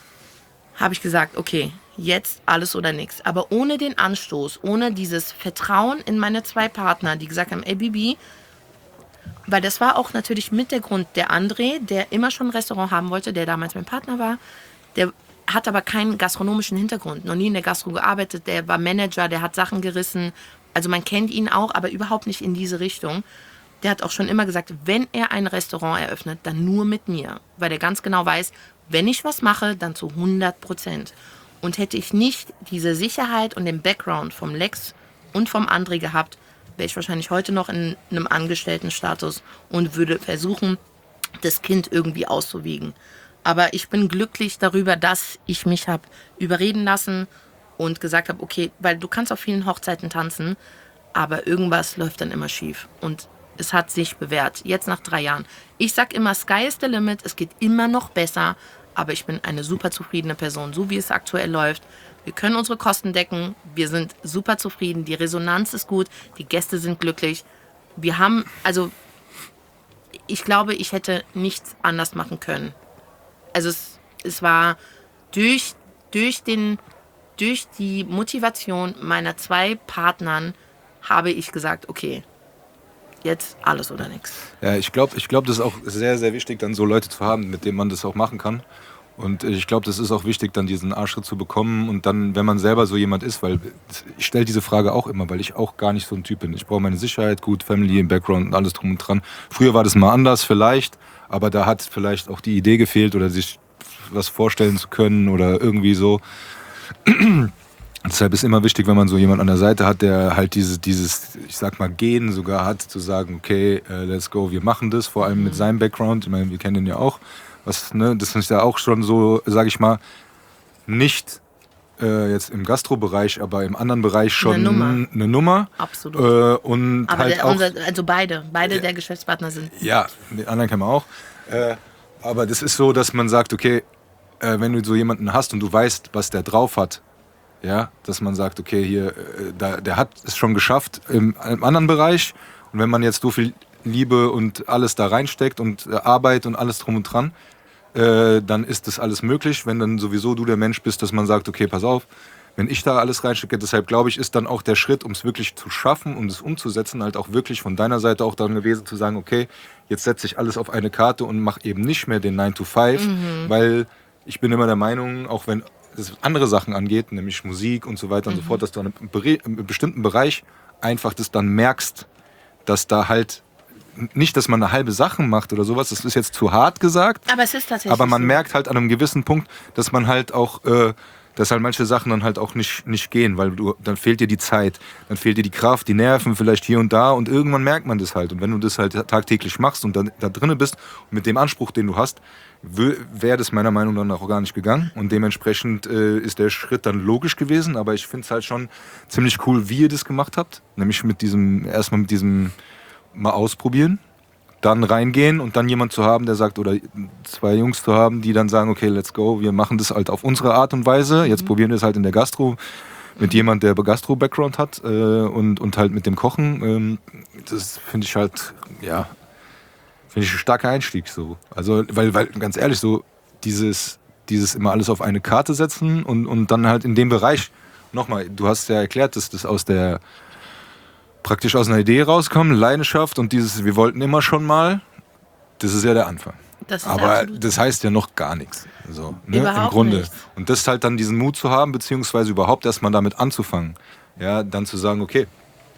Habe ich gesagt, okay, jetzt alles oder nichts. Aber ohne den Anstoß, ohne dieses Vertrauen in meine zwei Partner, die gesagt haben, ey Bibi, weil das war auch natürlich mit der Grund, der André, der immer schon ein Restaurant haben wollte, der damals mein Partner war, der hat aber keinen gastronomischen Hintergrund, noch nie in der Gastro gearbeitet, der war Manager, der hat Sachen gerissen. Also man kennt ihn auch, aber überhaupt nicht in diese Richtung. Der hat auch schon immer gesagt, wenn er ein Restaurant eröffnet, dann nur mit mir. Weil er ganz genau weiß, wenn ich was mache, dann zu hundert Prozent. Und hätte ich nicht diese Sicherheit und den Background vom Lex und vom André gehabt, wäre ich wahrscheinlich heute noch in einem Angestelltenstatus und würde versuchen, das Kind irgendwie auszuwiegen. Aber ich bin glücklich darüber, dass ich mich habe überreden lassen und gesagt habe, okay, weil du kannst auf vielen Hochzeiten tanzen, aber irgendwas läuft dann immer schief. Und es hat sich bewährt, jetzt nach drei Jahren. Ich sag immer, sky is the limit, es geht immer noch besser, aber ich bin eine super zufriedene Person, so wie es aktuell läuft. Wir können unsere Kosten decken, wir sind super zufrieden, die Resonanz ist gut, die Gäste sind glücklich. Wir haben, also ich glaube, ich hätte nichts anders machen können. Also es, es war durch, durch, den, durch die Motivation meiner zwei Partnern habe ich gesagt, okay, jetzt alles oder nichts. Ja, ich glaube, ich glaub, das ist auch sehr, sehr wichtig, dann so Leute zu haben, mit denen man das auch machen kann. Und ich glaube, das ist auch wichtig, dann diesen Arschtritt zu bekommen und dann, wenn man selber so jemand ist, weil ich stelle diese Frage auch immer, weil ich auch gar nicht so ein Typ bin. Ich brauche meine Sicherheit, gut, Family im Background und alles drum und dran. Früher war das mal anders vielleicht, aber da hat vielleicht auch die Idee gefehlt oder sich was vorstellen zu können oder irgendwie so. Deshalb ist immer wichtig, wenn man so jemanden an der Seite hat, der halt dieses, dieses, ich sag mal, Gehen sogar hat, zu sagen, okay, uh, let's go, wir machen das, vor allem mit seinem Background, ich meine, wir kennen den ja auch. Was, ne, das ist ja auch schon so, sage ich mal, nicht äh, jetzt im Gastrobereich, aber im anderen Bereich schon eine Nummer. Eine Nummer. Absolut. Äh, und aber halt der, auch, unser, also beide, beide ja, der Geschäftspartner sind. Ja, den anderen kennen wir auch. Äh, aber das ist so, dass man sagt, okay, äh, wenn du so jemanden hast und du weißt, was der drauf hat, ja, dass man sagt, okay, hier, äh, da, der hat es schon geschafft im, im anderen Bereich. Und wenn man jetzt so viel Liebe und alles da reinsteckt und äh, Arbeit und alles drum und dran, Äh, dann ist das alles möglich, wenn dann sowieso du der Mensch bist, dass man sagt, okay, pass auf, wenn ich da alles reinstecke, deshalb glaube ich, ist dann auch der Schritt, um es wirklich zu schaffen, um es umzusetzen, halt auch wirklich von deiner Seite auch dann gewesen, zu sagen, okay, jetzt setze ich alles auf eine Karte und mache eben nicht mehr den nine to five, mhm. weil ich bin immer der Meinung, auch wenn es andere Sachen angeht, nämlich Musik und so weiter und mhm. so fort, dass du in einem, Bere- in einem bestimmten Bereich einfach das dann merkst, dass da halt nicht, dass man eine halbe Sache macht oder sowas, das ist jetzt zu hart gesagt. Aber es ist tatsächlich Aber man so. merkt halt an einem gewissen Punkt, dass man halt auch, äh, dass halt manche Sachen dann halt auch nicht, nicht gehen, weil du, dann fehlt dir die Zeit, dann fehlt dir die Kraft, die Nerven vielleicht hier und da und irgendwann merkt man das halt. Und wenn du das halt tagtäglich machst und dann da drinne bist und mit dem Anspruch, den du hast, wäre das meiner Meinung nach auch gar nicht gegangen. Und dementsprechend äh, ist der Schritt dann logisch gewesen, aber ich finde es halt schon ziemlich cool, wie ihr das gemacht habt. Nämlich mit diesem, erstmal mit diesem mal ausprobieren, dann reingehen und dann jemand zu haben, der sagt, oder zwei Jungs zu haben, die dann sagen, okay, let's go, wir machen das halt auf unsere Art und Weise, jetzt mhm. probieren wir es halt in der Gastro, mit jemand, der Gastro-Background hat äh, und, und halt mit dem Kochen, ähm, das finde ich halt, ja, finde ich ein starker Einstieg so. Also, weil, weil ganz ehrlich, so dieses, dieses immer alles auf eine Karte setzen und, und dann halt in dem Bereich, nochmal, du hast ja erklärt, dass das aus der praktisch aus einer Idee rauskommen, Leidenschaft und dieses, wir wollten immer schon mal, das ist ja der Anfang. Das ist aber absolut. Das heißt ja noch gar nichts. So, ne, Überhaupt im Grunde. nichts. Und das halt dann diesen Mut zu haben, beziehungsweise überhaupt erstmal damit anzufangen. Ja, dann zu sagen, okay,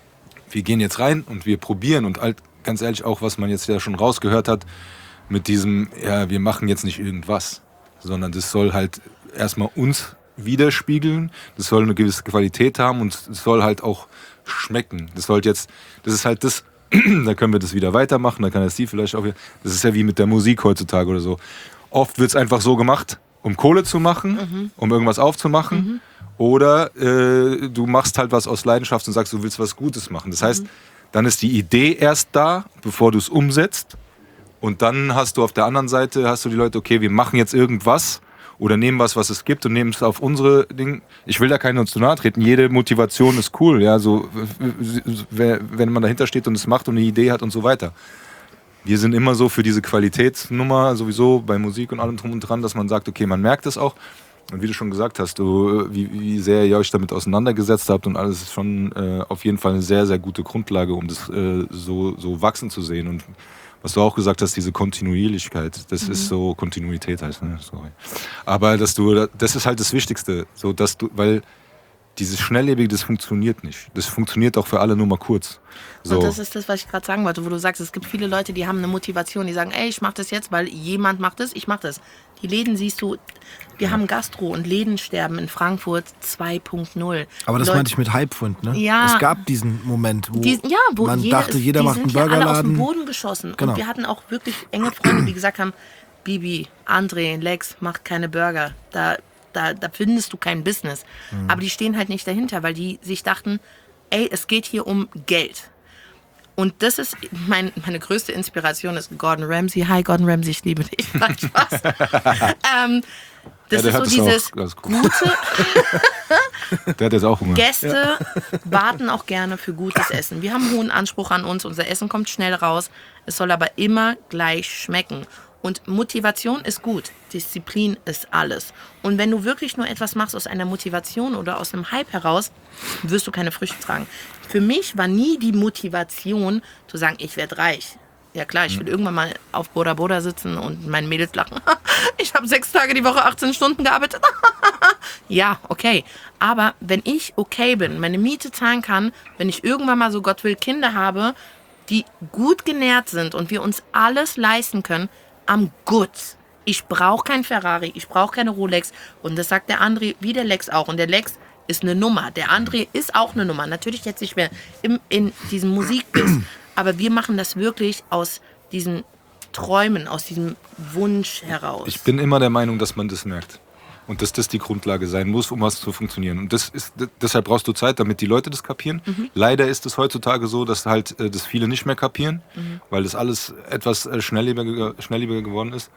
wir gehen jetzt rein und wir probieren und halt ganz ehrlich auch, was man jetzt ja schon rausgehört hat, mit diesem, ja, wir machen jetzt nicht irgendwas, sondern das soll halt erstmal uns widerspiegeln, das soll eine gewisse Qualität haben und es soll halt auch schmecken. Das sollte jetzt, das ist halt das, da können wir das wieder weitermachen, da kann der Steve vielleicht auch wieder, das ist ja wie mit der Musik heutzutage oder so. Oft wird es einfach so gemacht, um Kohle zu machen, mhm. um irgendwas aufzumachen mhm. oder äh, du machst halt was aus Leidenschaft und sagst, du willst was Gutes machen. Das heißt, mhm. dann ist die Idee erst da, bevor du es umsetzt und dann hast du auf der anderen Seite, hast du die Leute, okay, wir machen jetzt irgendwas oder nehmen was, was es gibt und nehmen es auf unsere Dinge. Ich will da keinen zu nahe treten. Jede Motivation ist cool, ja, so, wenn man dahinter steht und es macht und eine Idee hat und so weiter. Wir sind immer so für diese Qualitätsnummer sowieso bei Musik und allem drum und dran, dass man sagt, okay, man merkt es auch. Und wie du schon gesagt hast, du, wie, wie sehr ihr euch damit auseinandergesetzt habt und alles ist schon äh, auf jeden Fall eine sehr, sehr gute Grundlage, um das äh, so, so wachsen zu sehen. Und was du auch gesagt hast, diese Kontinuierlichkeit, das mhm. ist so, Kontinuität heißt, ne? Sorry. Aber dass du, das ist halt das Wichtigste, so dass du, weil dieses Schnelllebige, das funktioniert nicht. Das funktioniert auch für alle nur mal kurz. So. Und das ist das, was ich gerade sagen wollte, wo du sagst, es gibt viele Leute, die haben eine Motivation, die sagen, ey, ich mach das jetzt, weil jemand macht das, ich mach das. Die Läden siehst du, wir ja. haben Gastro und Lädensterben in Frankfurt zwei Punkt null. Aber das Leute, meinte ich mit Hypefund, ne? Ja. Es gab diesen Moment, wo, diesen, ja, wo man jeder dachte, ist, jeder macht einen Burgerladen. Die sind ja alle aus dem Boden geschossen. Genau. Und wir hatten auch wirklich enge Freunde, die gesagt haben, Bibi, André, Lex, macht keine Burger. Da Da, da findest du kein Business. Mhm. Aber die stehen halt nicht dahinter, weil die sich dachten, ey, es geht hier um Geld. Und das ist mein, meine größte Inspiration ist Gordon Ramsay. Hi Gordon Ramsay, ich liebe dich. Nein, Spaß. ähm, das ja, ist so dieses auch, gute... Der hat jetzt auch Hunger. Gäste ja. warten auch gerne für gutes Essen. Wir haben einen hohen Anspruch an uns. Unser Essen kommt schnell raus. Es soll aber immer gleich schmecken. Und Motivation ist gut, Disziplin ist alles. Und wenn du wirklich nur etwas machst aus einer Motivation oder aus einem Hype heraus, wirst du keine Früchte tragen. Für mich war nie die Motivation zu sagen, ich werde reich. Ja klar, ich will mhm. irgendwann mal auf Bora Bora sitzen und meine Mädels lachen. Ich habe sechs Tage die Woche achtzehn Stunden gearbeitet. Ja, okay. Aber wenn ich okay bin, meine Miete zahlen kann, wenn ich irgendwann mal, so Gott will, Kinder habe, die gut genährt sind und wir uns alles leisten können, am gut. Ich brauche kein Ferrari, ich brauche keine Rolex. Und das sagt der André, wie der Lex auch. Und der Lex ist eine Nummer. Der André ist auch eine Nummer. Natürlich jetzt nicht mehr im, in diesem Musikbiss. Aber wir machen das wirklich aus diesen Träumen, aus diesem Wunsch heraus. Ich bin immer der Meinung, dass man das merkt. Und dass das die Grundlage sein muss, um was zu funktionieren. Und das ist, deshalb brauchst du Zeit, damit die Leute das kapieren. Mhm. Leider ist es heutzutage so, dass halt äh, das viele nicht mehr kapieren, mhm. weil das alles etwas äh, schnelllebiger, schnelllebiger geworden ist.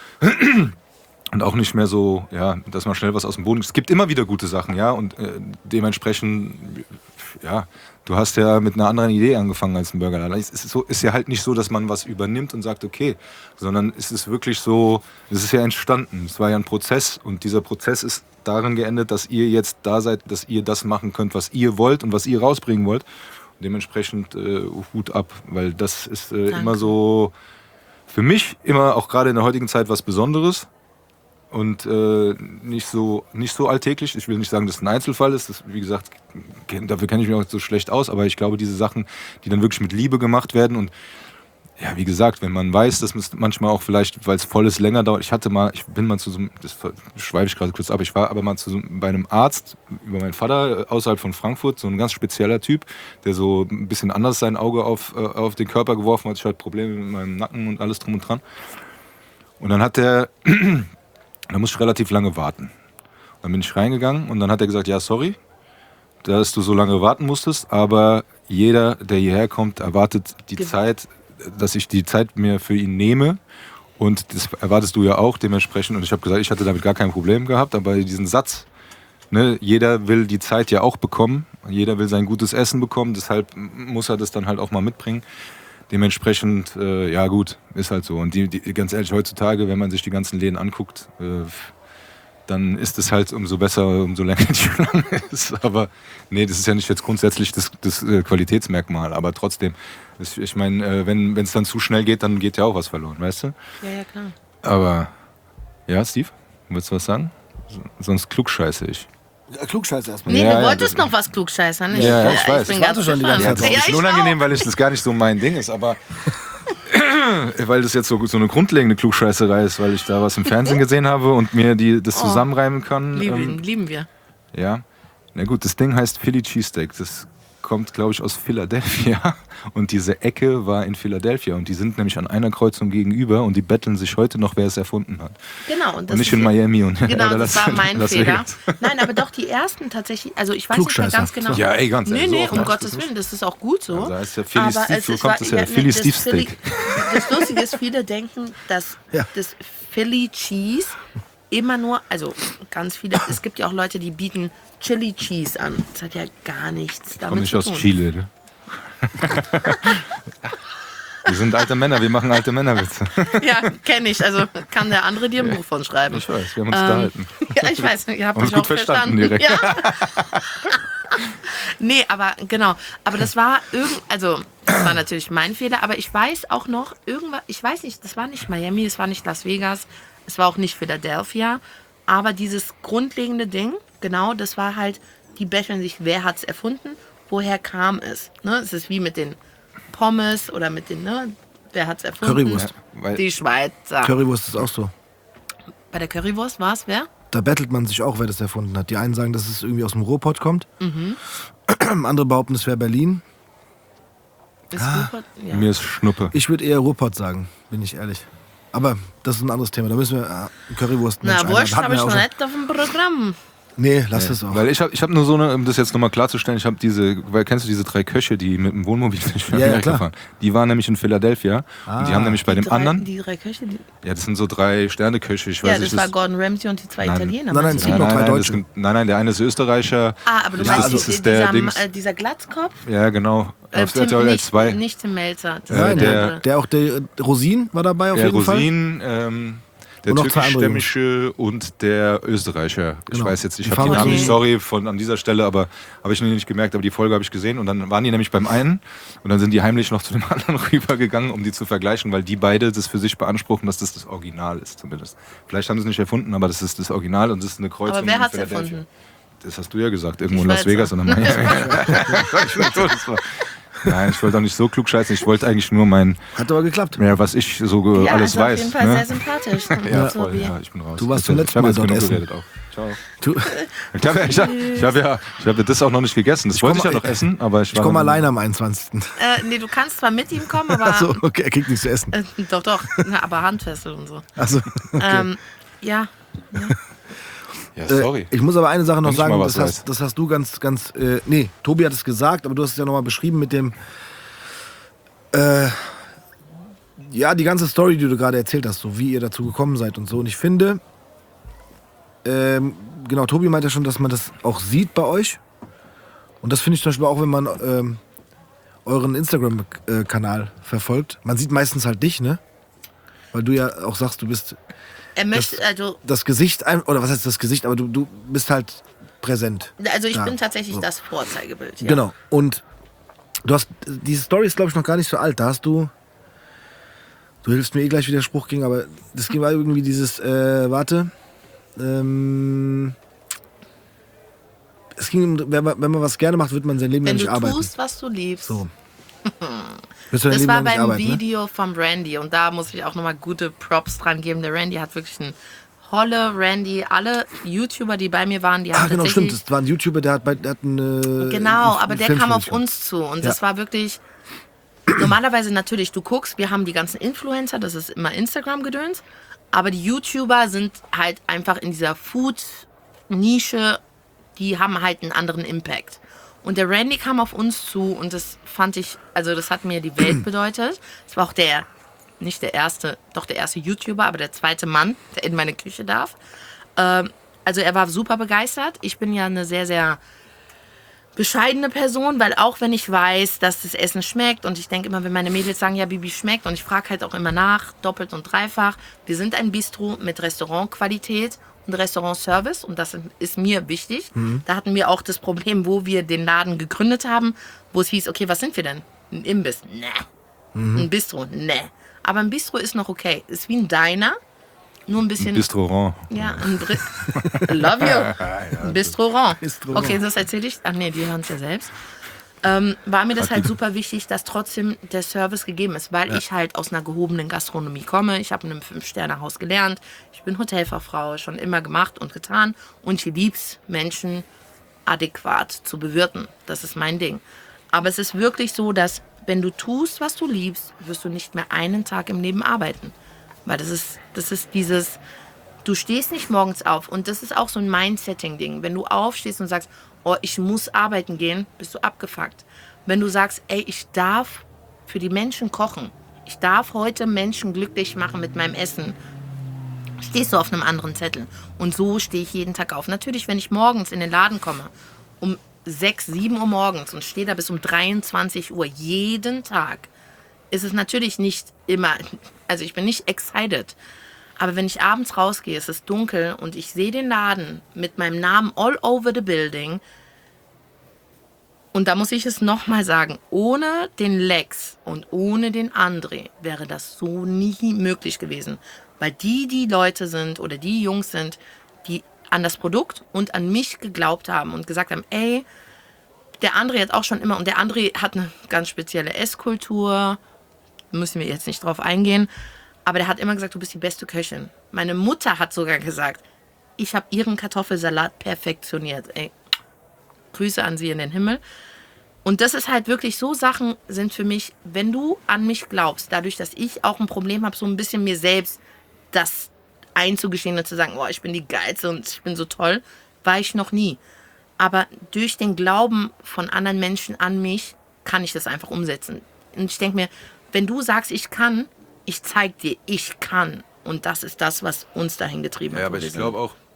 Und auch nicht mehr so, ja, dass man schnell was aus dem Boden... Es gibt immer wieder gute Sachen, ja, und äh, dementsprechend, ja, du hast ja mit einer anderen Idee angefangen als ein Burgerladen. Es ist, so, ist ja halt nicht so, dass man was übernimmt und sagt, okay, sondern es ist wirklich so, es ist ja entstanden, es war ja ein Prozess und dieser Prozess ist darin geendet, dass ihr jetzt da seid, dass ihr das machen könnt, was ihr wollt und was ihr rausbringen wollt. Und dementsprechend äh, Hut ab, weil das ist äh, immer so, für mich immer auch gerade in der heutigen Zeit was Besonderes. Und äh, nicht so nicht so alltäglich. Ich will nicht sagen, dass es ein Einzelfall ist. Das, wie gesagt, dafür kenne ich mich auch so schlecht aus. Aber ich glaube, diese Sachen, die dann wirklich mit Liebe gemacht werden und ja, wie gesagt, wenn man weiß, dass es manchmal auch vielleicht, weil es volles länger dauert. Ich hatte mal, ich bin mal zu so einem, das schweife ich gerade kurz ab, ich war aber mal zu so, bei einem Arzt über meinen Vater außerhalb von Frankfurt, so ein ganz spezieller Typ, der so ein bisschen anders sein Auge auf, auf den Körper geworfen hat. Ich hatte Probleme mit meinem Nacken und alles drum und dran. Und dann hat der Da musste ich relativ lange warten. Dann bin ich reingegangen und dann hat er gesagt, ja, sorry, dass du so lange warten musstest, aber jeder, der hierher kommt, erwartet die Ge- Zeit, dass ich die Zeit mir für ihn nehme. Und das erwartest du ja auch dementsprechend. Und ich habe gesagt, ich hatte damit gar kein Problem gehabt, aber diesen Satz, ne, jeder will die Zeit ja auch bekommen, jeder will sein gutes Essen bekommen, deshalb muss er das dann halt auch mal mitbringen. Dementsprechend, äh, ja gut, ist halt so. Und die, die, ganz ehrlich, heutzutage, wenn man sich die ganzen Läden anguckt, äh, dann ist es halt umso besser, umso länger die Schlange ist. Aber nee, das ist ja nicht jetzt grundsätzlich das, das äh, Qualitätsmerkmal. Aber trotzdem, das, ich meine, äh, wenn es dann zu schnell geht, dann geht ja auch was verloren, weißt du? Ja, ja, klar. Aber, ja, Steve, willst du was sagen? Sonst klugscheiße ich. Ja, Klugscheiße erstmal. Nee, ja, du ja, wolltest noch was klugscheißern. Ich, ja, ich ich weiß. bin Ich ganz warte schon die ganze gespannt. Zeit. Das ist ein bisschen Ja, ich unangenehm, auch. weil es das gar nicht so mein Ding ist, aber weil das jetzt so, so eine grundlegende Klugscheißerei ist, weil ich da was im Fernsehen gesehen habe und mir die, das zusammenreimen kann. Lieben, Ähm, lieben wir. ja, na gut, das Ding heißt Philly Cheesesteak. Das kommt, glaube ich, aus Philadelphia und diese Ecke war in Philadelphia und die sind nämlich an einer Kreuzung gegenüber und die betteln sich heute noch, wer es erfunden hat. Genau. Und, das Und nicht ist in ja- Miami. Und Genau, oder das Las- war mein Las Fehler. Vegas. Nein, aber doch die ersten tatsächlich, also ich weiß nicht mehr Klugscheißer. ganz genau. Ja, ey, ganz Nee, ehrlich, nee, so um oft Gottes hast du Willen, das ist auch gut so. Also heißt ja Philly Aber Steve, es so ist- kommt war- es ja, ja, Philly nee, Steve das Philly- Steak. Das Lustige ist, viele denken, dass Ja. das Philly Cheese immer nur, also ganz viele, es gibt ja auch Leute, die bieten Chili Cheese an. Das hat ja gar nichts Ich damit komme nicht zu aus tun. Chile. Ne? Wir sind alte Männer, wir machen alte Männerwitze. Ja, kenne ich. Also kann der andere dir ein Buch von schreiben. Ich weiß, wir haben uns Ähm, unterhalten. Ja, ich weiß, ihr habt Haben mich uns auch gut verstanden verstanden. direkt. Ja. Nee, aber genau. Aber das war irgend, also das war natürlich mein Fehler, aber ich weiß auch noch, irgendwas, ich weiß nicht, das war nicht Miami, es war nicht Las Vegas, es war auch nicht Philadelphia, aber dieses grundlegende Ding, genau, das war halt, die betteln sich, wer hat's erfunden, woher kam es. Ne? Es ist wie mit den Pommes oder mit den, ne, wer hat's erfunden? Currywurst. Ja, weil Die Schweizer. Currywurst ist auch so. Bei der Currywurst war es wer? Da bettelt man sich auch, wer das erfunden hat. Die einen sagen, dass es irgendwie aus dem Ruhrpott kommt. Mhm. Andere behaupten, es wäre Berlin. Ist Ah, Ruhrpott? Ja. mir ist Schnuppe. Ich würde eher Ruhrpott sagen, bin ich ehrlich. Aber das ist ein anderes Thema. Da müssen wir äh, Currywurst. Na, Mensch, Wurst hatten habe wir ich auch noch schon. nicht auf dem Programm. Nee, lass das auch. Weil ich habe ich hab nur so eine, um das jetzt nochmal klarzustellen, ich habe diese, weil kennst du diese drei Köche, die mit dem Wohnmobil durch Ja, ja, Amerika klar. fahren? Die waren nämlich in Philadelphia Ah. und die haben nämlich bei Die dem drei, anderen, Die drei Köche? Die, ja, das sind so drei Sterne-Köche, ich weiß ja, nicht. das war Gordon Ramsay und die zwei Nein. Italiener. Nein, nein, meinst es du? gibt nein, noch drei nein, Deutsche. das sind, nein, nein, der eine ist Österreicher. Ah, aber du Das meinst ist- das die, ist der dieser, Dings. äh, dieser Glatzkopf? Ja, genau. Äh, Auf R T L nicht, zwei. nicht Tim Melzer. Das Äh, ist der- andere. Der auch, der Rosin war dabei auf Der jeden Fall. Rosin, ähm, der Und noch zwei andere türkischstämmige und der Österreicher. Ich Genau. weiß jetzt, ich Die habe die fahren Namen nicht, okay. sorry, von an dieser Stelle, aber habe ich noch nicht gemerkt, aber die Folge habe ich gesehen und dann waren die nämlich beim einen und dann sind die heimlich noch zu dem anderen rübergegangen, um die zu vergleichen, weil die beide das für sich beanspruchen, dass das das Original ist zumindest. Vielleicht haben sie es nicht erfunden, aber das ist das Original und das ist eine Kreuzung. Aber wer in hat es Philadelphia. erfunden? Das hast du ja gesagt, irgendwo Die in Las Schweizer. Vegas oder Miami. Ich bin tot, das war- Nein, ich wollte auch nicht so klug scheißen, ich wollte eigentlich nur mein, Hat aber geklappt. ja, was ich so ge- Ja, alles also weiß. auf jeden Fall ne? sehr sympathisch. Ja, So voll, wie- ja, ich bin raus. Du warst Ich zum hab- letzten ich Mal hab jetzt dort genug essen. geredet auch. Ciao. Du, Ich habe ich hab, ich hab ja, ich hab ja das auch noch nicht gegessen. Das wollte ich komm- ja noch essen, aber ich ich war komme noch- alleine am einundzwanzigsten Äh, nee, du kannst zwar mit ihm kommen, aber. Achso, okay, er kriegt nichts zu essen. Äh, doch, doch. Na, aber Handfessel und so. Achso. Ähm, ja. Ja, Äh, sorry. ich muss aber eine Sache noch Wenn ich sagen, mal was das weiß. hast, das hast du ganz, ganz, äh, nee, Tobi hat es gesagt, aber du hast es ja nochmal beschrieben mit dem, äh, ja, die ganze Story, die du gerade erzählt hast, so wie ihr dazu gekommen seid und so. Und ich finde, ähm, genau, Tobi meinte ja schon, dass man das auch sieht bei euch. Und das finde ich zum Beispiel auch, wenn man ähm, euren Instagram-Kanal verfolgt. Man sieht meistens halt dich, ne? Weil du ja auch sagst, du bist Er möchte, also, das Gesicht, ein- oder was heißt das Gesicht, aber du, du bist halt präsent. also ich Ja, bin tatsächlich so. das Vorzeigebild. Ja. Genau. Und du hast, diese Story ist, glaube ich, noch gar nicht so alt. Da hast du, du hilfst mir eh gleich, wie der Spruch ging, aber das ging war irgendwie dieses, äh, warte, ähm, es ging, um, wenn man, wenn man was gerne macht, wird man sein Leben lang Wenn nicht du arbeiten. tust, was du liebst. So. Wirst du dein Das Leben war lang nicht beim arbeiten, ne? Video vom Randy und da muss ich auch nochmal gute Props dran geben. Der Randy hat wirklich einen Holle Randy. Alle YouTuber, die bei mir waren, die haben Ah, genau, stimmt. tatsächlich... Das war ein YouTuber, der hat, bei, der hat einen, äh, Genau, einen aber der Film kam für auf dich uns zu und Ja. das war wirklich... Normalerweise natürlich, du guckst, wir haben die ganzen Influencer, das ist immer Instagram-Gedöns, aber die YouTuber sind halt einfach in dieser Food-Nische, die haben halt einen anderen Impact. Und der Randy kam auf uns zu und das fand ich, also das hat mir die Welt bedeutet. Es war auch der, nicht der erste, doch der erste YouTuber, aber der zweite Mann, der in meine Küche darf. Ähm, also er war super begeistert. Ich bin ja eine sehr, sehr bescheidene Person, weil auch wenn ich weiß, dass das Essen schmeckt und ich denke immer, wenn meine Mädels sagen, ja, Bibi schmeckt und ich frage halt auch immer nach, doppelt und dreifach. Wir sind ein Bistro mit Restaurantqualität und Restaurantservice und das ist mir wichtig. Da hatten wir auch das Problem, wo wir den Laden gegründet haben, wo es hieß, okay, was sind wir denn? Ein Imbiss? Nee. Ein Bistro? Nee. Aber ein Bistro ist noch okay. Ist wie ein Diner, nur ein bisschen... Bistrorant. Ja, ein Bri Love you. Ein Bistrorant. Bistrorant. Okay, das erzähle ich. Ach nee, die hören es ja selbst. Ähm, war mir das halt super wichtig, dass trotzdem der Service gegeben ist, weil ich halt aus einer gehobenen Gastronomie komme. Ich habe in einem Fünf-Sterne-Haus gelernt. Ich bin Hotelfachfrau, schon immer gemacht und getan. Und ich lieb's, Menschen adäquat zu bewirten. Das ist mein Ding. Aber es ist wirklich so, dass wenn du tust, was du liebst, wirst du nicht mehr einen Tag im Leben arbeiten. Weil das ist, das ist dieses, du stehst nicht morgens auf. Und das ist auch so ein Mindsetting-Ding. Wenn du aufstehst und sagst, oh, ich muss arbeiten gehen, bist du abgefuckt. Wenn du sagst, ey, ich darf für die Menschen kochen. Ich darf heute Menschen glücklich machen mit meinem Essen. Stehst du auf einem anderen Zettel. Und so stehe ich jeden Tag auf. Natürlich, wenn ich morgens in den Laden komme, um sechs, sieben Uhr morgens und stehe da bis um dreiundzwanzig Uhr jeden Tag, ist es natürlich nicht immer, also ich bin nicht excited. Aber wenn ich abends rausgehe, es ist dunkel und ich sehe den Laden mit meinem Namen all over the building. Und da muss ich es nochmal sagen, ohne den Lex und ohne den André wäre das so nie möglich gewesen. Weil die die Leute sind oder die Jungs sind, die an das Produkt und an mich geglaubt haben und gesagt haben, ey, der André hat auch schon immer, und der André hat eine ganz spezielle Esskultur, müssen wir jetzt nicht drauf eingehen, aber der hat immer gesagt, du bist die beste Köchin. Meine Mutter hat sogar gesagt, ich habe ihren Kartoffelsalat perfektioniert. Ey, Grüße an sie in den Himmel. Und das ist halt wirklich so, Sachen sind für mich, wenn du an mich glaubst, dadurch, dass ich auch ein Problem habe, so ein bisschen mir selbst das einzugestehen und zu sagen, oh, ich bin die Geilste und ich bin so toll, war ich noch nie. Aber durch den Glauben von anderen Menschen an mich kann ich das einfach umsetzen. Und ich denke mir, wenn du sagst, ich kann, ich zeig dir, ich kann. Und das ist das, was uns dahin getrieben hat. Ja, aber wo wir ich sind. glaube auch,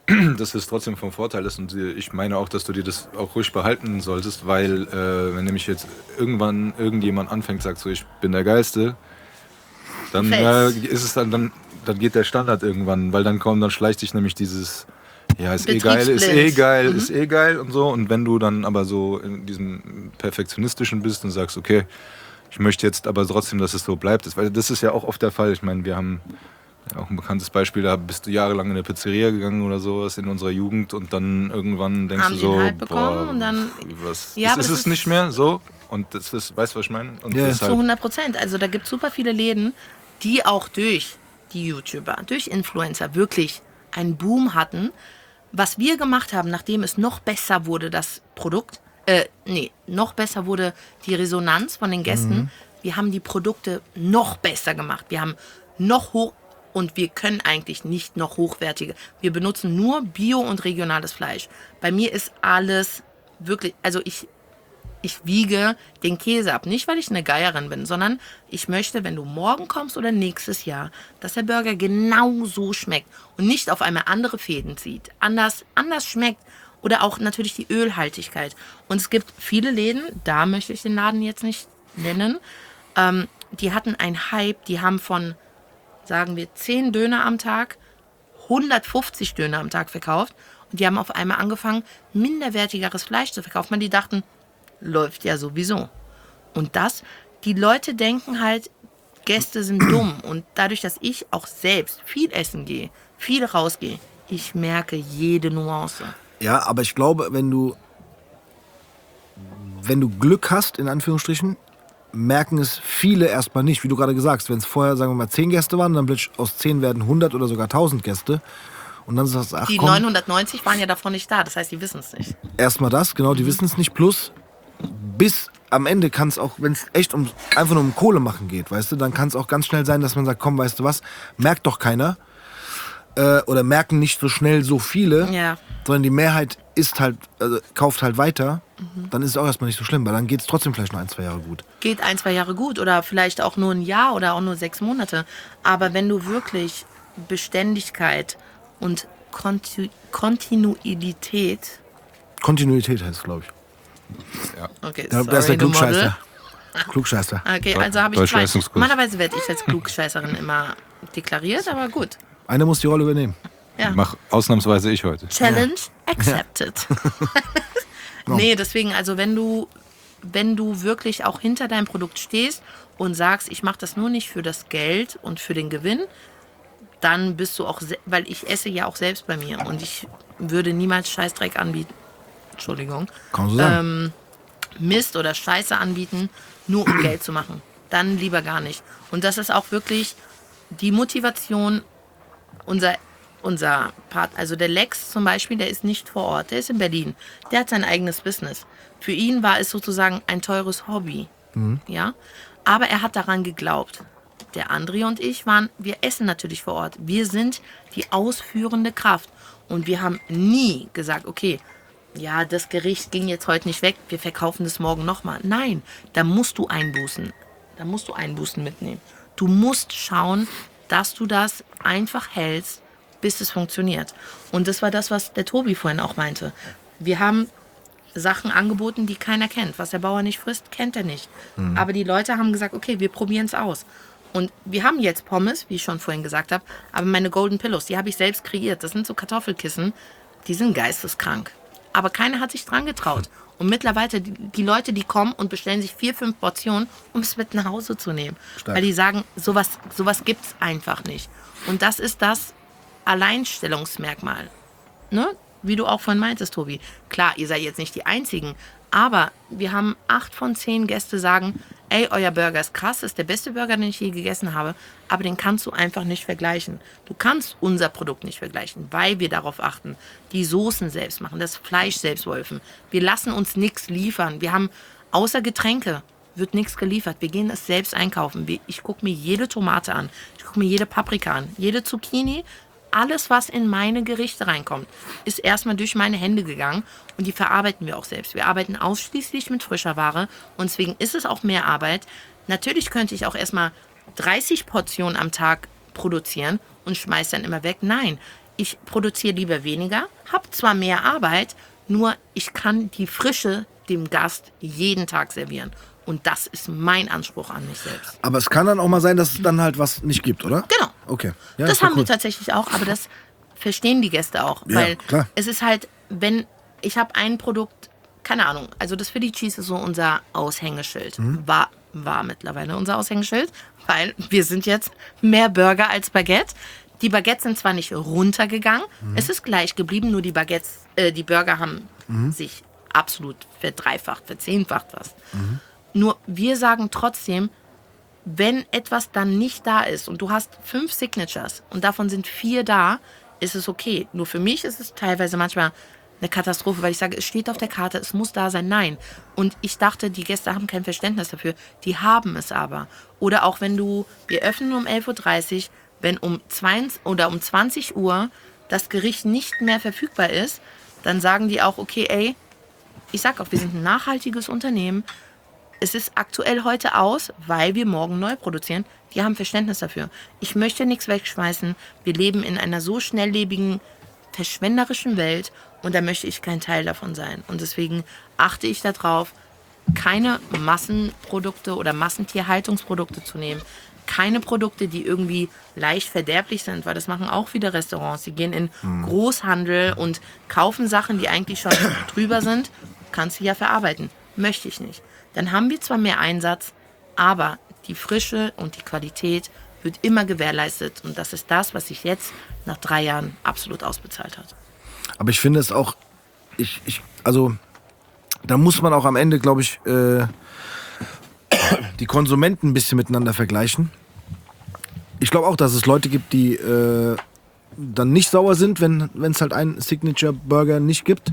dass es trotzdem vom Vorteil ist. Und ich meine auch, dass du dir das auch ruhig behalten solltest, weil äh, wenn nämlich jetzt irgendwann irgendjemand anfängt, sagt so, ich bin der Geilste, dann äh, ist es dann, dann, dann geht der Standard irgendwann, weil dann kommt, dann schleicht sich nämlich dieses, ja, ist eh geil, ist eh geil, mhm. ist eh geil und so. Und wenn du dann aber so in diesem Perfektionistischen bist und sagst, okay, ich möchte jetzt aber trotzdem, dass es so bleibt, weil das ist ja auch oft der Fall. Ich meine, wir haben ja, auch ein bekanntes Beispiel, da bist du jahrelang in eine Pizzeria gegangen oder sowas in unserer Jugend und dann irgendwann denkst haben du so, halt bekommen boah, und dann, was, ja, das ist es nicht mehr so und das ist, weißt du, was ich meine? Und Ja. deshalb, zu hundert Prozent. Also da gibt es super viele Läden, die auch durch die YouTuber, durch Influencer wirklich einen Boom hatten. Was wir gemacht haben, nachdem es noch besser wurde, das Produkt, äh, nee, noch besser wurde die Resonanz von den Gästen, mhm. wir haben die Produkte noch besser gemacht. Wir haben noch hoch, und wir können eigentlich nicht noch hochwertige. Wir benutzen nur Bio- und regionales Fleisch. Bei mir ist alles wirklich, also ich, ich wiege den Käse ab. Nicht, weil ich eine Geierin bin, sondern ich möchte, wenn du morgen kommst oder nächstes Jahr, dass der Burger genau so schmeckt und nicht auf einmal andere Fäden zieht, anders, anders schmeckt. Oder auch natürlich die Ölhaltigkeit. Und es gibt viele Läden, da möchte ich den Laden jetzt nicht nennen, ähm, die hatten einen Hype, die haben von, sagen wir, zehn Döner am Tag, hundertfünfzig Döner am Tag verkauft. Und die haben auf einmal angefangen, minderwertigeres Fleisch zu verkaufen. Weil die dachten, läuft ja sowieso. Und das, die Leute denken halt, Gäste sind dumm. Und dadurch, dass ich auch selbst viel essen gehe, viel rausgehe, ich merke jede Nuance. Ja, aber ich glaube, wenn du, wenn du Glück hast, in Anführungsstrichen, merken es viele erstmal nicht. Wie du gerade gesagt hast, wenn es vorher, sagen wir mal, zehn Gäste waren, dann plötzlich aus zehn werden hundert oder sogar tausend Gäste. Und dann sagst du, ach Die komm, neunhundertneunzig waren ja davon nicht da, das heißt, die wissen es nicht. erstmal das, genau, die wissen es nicht. Plus, bis am Ende kann es auch, wenn es echt um, einfach nur um Kohle machen geht, weißt du, dann kann es auch ganz schnell sein, dass man sagt, komm, weißt du was, merkt doch keiner. Äh, oder merken nicht so schnell so viele, Ja. sondern die Mehrheit ist halt, also kauft halt weiter, mhm. dann ist es auch erstmal nicht so schlimm, weil dann geht es trotzdem vielleicht noch ein, zwei Jahre gut. Geht ein, zwei Jahre gut oder vielleicht auch nur ein Jahr oder auch nur sechs Monate. Aber wenn du wirklich Beständigkeit und Kontu- Kontinuität. Kontinuität heißt es, glaube ich. ja. Okay, Da, sorry, da ist der du Model. Klugscheißer. Klugscheißer. Okay, also habe ich zwei. Deutsch-Leistungskurs. Normalerweise werde ich als Klugscheißerin immer deklariert, aber gut. Einer muss die Rolle übernehmen. Ja. Mach ausnahmsweise ich heute. Challenge accepted. Nee, deswegen, also wenn du, wenn du wirklich auch hinter deinem Produkt stehst und sagst, ich mache das nur nicht für das Geld und für den Gewinn, dann bist du auch, se- weil ich esse ja auch selbst bei mir und ich würde niemals Scheißdreck anbieten. Entschuldigung. Kann man so sagen. Ähm, Mist oder Scheiße anbieten, nur um Geld zu machen. Dann lieber gar nicht. Und das ist auch wirklich die Motivation, unser, unser Part, also der Lex zum Beispiel, der ist nicht vor Ort, der ist in Berlin. Der hat sein eigenes Business. Für ihn war es sozusagen ein teures Hobby. Mhm. Ja? Aber er hat daran geglaubt. Der André und ich waren, wir essen natürlich vor Ort. Wir sind die ausführende Kraft. Und wir haben nie gesagt, okay, ja, das Gericht ging jetzt heute nicht weg, wir verkaufen das morgen nochmal. Nein, da musst du Einbußen. Da musst du Einbußen mitnehmen. Du musst schauen, dass du das einfach hältst, bis es funktioniert. Und das war das, was der Tobi vorhin auch meinte. Wir haben Sachen angeboten, die keiner kennt. Was der Bauer nicht frisst, kennt er nicht. Mhm. Aber die Leute haben gesagt, okay, wir probieren es aus. Und wir haben jetzt Pommes, wie ich schon vorhin gesagt habe, aber meine Golden Pillows, die habe ich selbst kreiert. Das sind so Kartoffelkissen, die sind geisteskrank. Aber keiner hat sich dran getraut. Und mittlerweile, die, die Leute, die kommen und bestellen sich vier, fünf Portionen, um es mit nach Hause zu nehmen. Stark. Weil die sagen, sowas, sowas gibt es einfach nicht. Und das ist das Alleinstellungsmerkmal. Ne? Wie du auch vorhin meintest, Tobi. Klar, ihr seid jetzt nicht die Einzigen, aber wir haben acht von zehn Gäste sagen, ey, euer Burger ist krass, ist der beste Burger, den ich je gegessen habe, aber den kannst du einfach nicht vergleichen. Du kannst unser Produkt nicht vergleichen, weil wir darauf achten, die Soßen selbst machen, das Fleisch selbst wolfen. Wir lassen uns nichts liefern. Wir haben, außer Getränke, wird nichts geliefert. Wir gehen es selbst einkaufen. Ich gucke mir jede Tomate an, ich gucke mir jede Paprika an, jede Zucchini. Alles, was in meine Gerichte reinkommt, ist erstmal durch meine Hände gegangen und die verarbeiten wir auch selbst. Wir arbeiten ausschließlich mit frischer Ware und deswegen ist es auch mehr Arbeit. Natürlich könnte ich auch erstmal dreißig Portionen am Tag produzieren und schmeiß dann immer weg. Nein, ich produziere lieber weniger, habe zwar mehr Arbeit, nur ich kann die Frische dem Gast jeden Tag servieren. Und das ist mein Anspruch an mich selbst. Aber es kann dann auch mal sein, dass es dann halt was nicht gibt, oder? Genau. Okay. Ja, das ist doch haben cool. wir tatsächlich auch, aber das verstehen die Gäste auch. Ja, weil klar. es ist halt, wenn ich habe ein Produkt, keine Ahnung, also das Philly Cheese ist so unser Aushängeschild. Mhm. War, war mittlerweile unser Aushängeschild, weil wir sind jetzt mehr Burger als Baguette. Die Baguettes sind zwar nicht runtergegangen, Mhm. es ist gleich geblieben, nur die Baguettes, äh, die Burger haben Mhm. sich absolut verdreifacht, verzehnfacht was. Nur wir sagen trotzdem, wenn etwas dann nicht da ist und du hast fünf Signatures und davon sind vier da, ist es okay. Nur für mich ist es teilweise manchmal eine Katastrophe, weil ich sage, es steht auf der Karte, es muss da sein. Nein. Und ich dachte, die Gäste haben kein Verständnis dafür. Die haben es aber. Oder auch wenn du, wir öffnen um elf Uhr dreißig, wenn um zweiundzwanzig oder um zwanzig Uhr das Gericht nicht mehr verfügbar ist, dann sagen die auch, okay, ey, ich sag auch, wir sind ein nachhaltiges Unternehmen. Es ist aktuell heute aus, weil wir morgen neu produzieren. Die haben Verständnis dafür. Ich möchte nichts wegschmeißen. Wir leben in einer so schnelllebigen, verschwenderischen Welt und da möchte ich kein Teil davon sein. Und deswegen achte ich darauf, keine Massenprodukte oder Massentierhaltungsprodukte zu nehmen. Keine Produkte, die irgendwie leicht verderblich sind, weil das machen auch wieder Restaurants. Die gehen in Großhandel und kaufen Sachen, die eigentlich schon drüber sind. Kannst du ja verarbeiten. Möchte ich nicht. Dann haben wir zwar mehr Einsatz, aber die Frische und die Qualität wird immer gewährleistet. Und das ist das, was sich jetzt nach drei Jahren absolut ausbezahlt hat. Aber ich finde es auch, ich, ich, also da muss man auch am Ende, glaube ich, äh, die Konsumenten ein bisschen miteinander vergleichen. Ich glaube auch, dass es Leute gibt, die äh, dann nicht sauer sind, wenn es halt einen Signature Burger nicht gibt.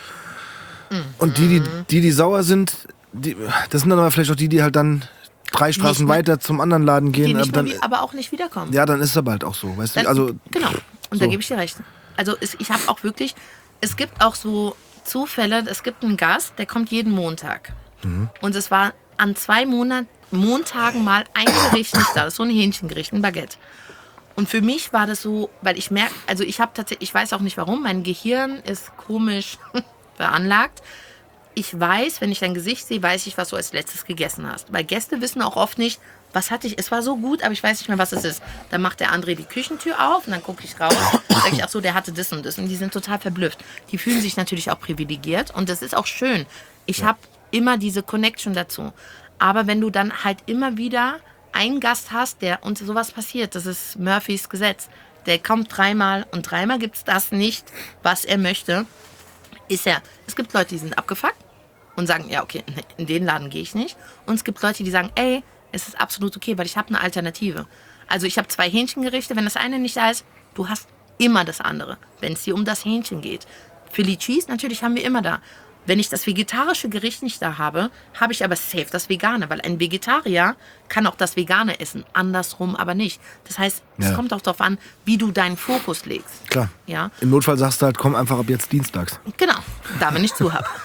Und die, die, die, die sauer sind, die, das sind dann aber vielleicht auch die, die halt dann drei Straßen mehr- weiter zum anderen Laden gehen. Die nicht aber, mehr, dann, wie- aber auch nicht wiederkommen. ja, dann ist es aber halt auch so. Weißt du? Dann, Also, genau. Und so. da gebe ich dir recht. Also es, ich habe auch wirklich, es gibt auch so Zufälle, es gibt einen Gast, der kommt jeden Montag. Mhm. Und es war an zwei Monat, Montagen mal ein Gericht nicht da. Das ist so ein Hähnchengericht, ein Baguette. Und für mich war das so, weil ich merke, also ich habe tatsächlich, ich weiß auch nicht warum, mein Gehirn ist komisch veranlagt. Ich weiß, wenn ich dein Gesicht sehe, weiß ich, was du als letztes gegessen hast. Weil Gäste wissen auch oft nicht, was hatte ich. Es war so gut, aber ich weiß nicht mehr, was es ist. Dann macht der André die Küchentür auf und dann gucke ich raus. Dann sage ich, ach so, der hatte das und das. Und die sind total verblüfft. Die fühlen sich natürlich auch privilegiert und das ist auch schön. Ich habe immer diese Connection dazu. Aber wenn du dann halt immer wieder einen Gast hast, der und sowas passiert, das ist Murphys Gesetz. Der kommt dreimal und dreimal gibt es das nicht, was er möchte. Ist er. Es gibt Leute, die sind abgefuckt und sagen, ja, okay, in den Laden gehe ich nicht. Und es gibt Leute, die sagen, ey, es ist absolut okay, weil ich habe eine Alternative. Also ich habe zwei Hähnchengerichte, wenn das eine nicht da ist, du hast immer das andere, wenn es dir um das Hähnchen geht. Philly Cheese, natürlich haben wir immer da. Wenn ich das vegetarische Gericht nicht da habe, habe ich aber safe das Vegane, weil ein Vegetarier kann auch das Vegane essen, andersrum aber nicht. Das heißt, es Ja. kommt auch darauf an, wie du deinen Fokus legst. klar. Ja, Im Notfall sagst du halt, komm einfach ab jetzt dienstags. genau, da wenn ich zu habe.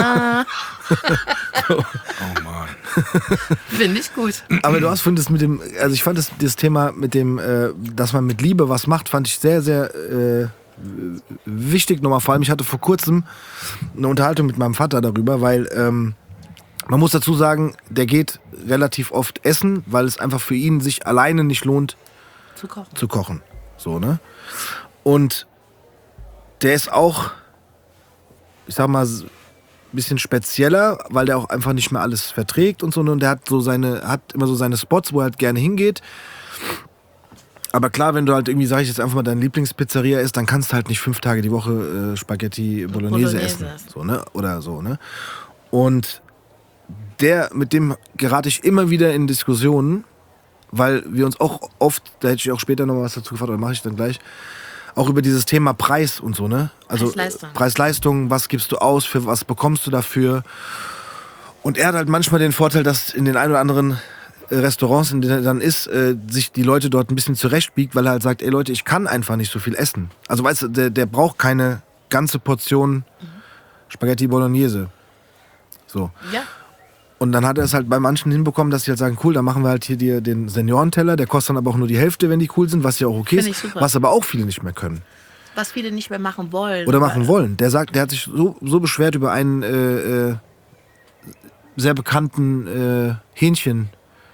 Oh Mann. Finde ich gut. Aber du hast vorhin das mit dem, also ich fand das, das Thema mit dem, äh, dass man mit Liebe was macht, fand ich sehr, sehr äh, wichtig nochmal. Vor allem, ich hatte vor kurzem eine Unterhaltung mit meinem Vater darüber, weil ähm, man muss dazu sagen, der geht relativ oft essen, weil es einfach für ihn sich alleine nicht lohnt, Zu kochen. zu kochen. So, ne? Und der ist auch, ich sag mal, ein bisschen spezieller, weil der auch einfach nicht mehr alles verträgt und so. Und der hat so seine, hat immer so seine Spots, wo er halt gerne hingeht. Aber klar, wenn du halt irgendwie, sag ich jetzt einfach mal, deine Lieblingspizzeria ist, dann kannst du halt nicht fünf Tage die Woche äh, Spaghetti Bolognese, Bolognese essen. essen. So, ne? Oder so, ne? Und der, mit dem gerate ich immer wieder in Diskussionen, weil wir uns auch oft, da hätte ich auch später noch mal was dazu gefragt, oder mache ich dann gleich, auch über dieses Thema Preis und so, ne? Also Preis-Leistung. äh, Preis-Leistung, was gibst du aus, für was bekommst du dafür? Und er hat halt manchmal den Vorteil, dass in den ein oder anderen äh, Restaurants, in denen er dann ist, äh, sich die Leute dort ein bisschen zurechtbiegt, weil er halt sagt, ey Leute, ich kann einfach nicht so viel essen. Also weißt du, der, der braucht keine ganze Portion Spaghetti Bolognese. So. Ja. Und dann hat er es halt bei manchen hinbekommen, dass sie halt sagen, cool, dann machen wir halt hier dir den Seniorenteller, der kostet dann aber auch nur die Hälfte, wenn die cool sind, was ja auch okay Finde ist, ich super. was aber auch viele nicht mehr können. was viele nicht mehr machen wollen. Oder machen wollen. Der sagt, der hat sich so, so beschwert über einen äh, äh, sehr bekannten äh, Hähnchen.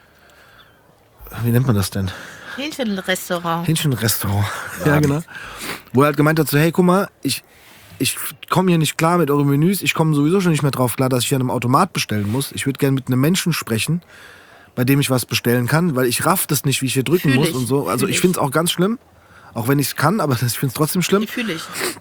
Wie nennt man das denn? Hähnchenrestaurant. Hähnchenrestaurant. Ja, genau. Wo er halt gemeint hat, so, hey, guck mal, ich, ich komme hier nicht klar mit euren Menüs. Ich komme sowieso schon nicht mehr drauf klar, dass ich hier an einem Automat bestellen muss. Ich würde gerne mit einem Menschen sprechen, bei dem ich was bestellen kann, weil ich raff das nicht, wie ich hier drücken Fühl muss ich. und so. Also Fühl ich ich. finde es auch ganz schlimm. Auch wenn ich es kann, aber ich finde es trotzdem schlimm. Die fühle ich.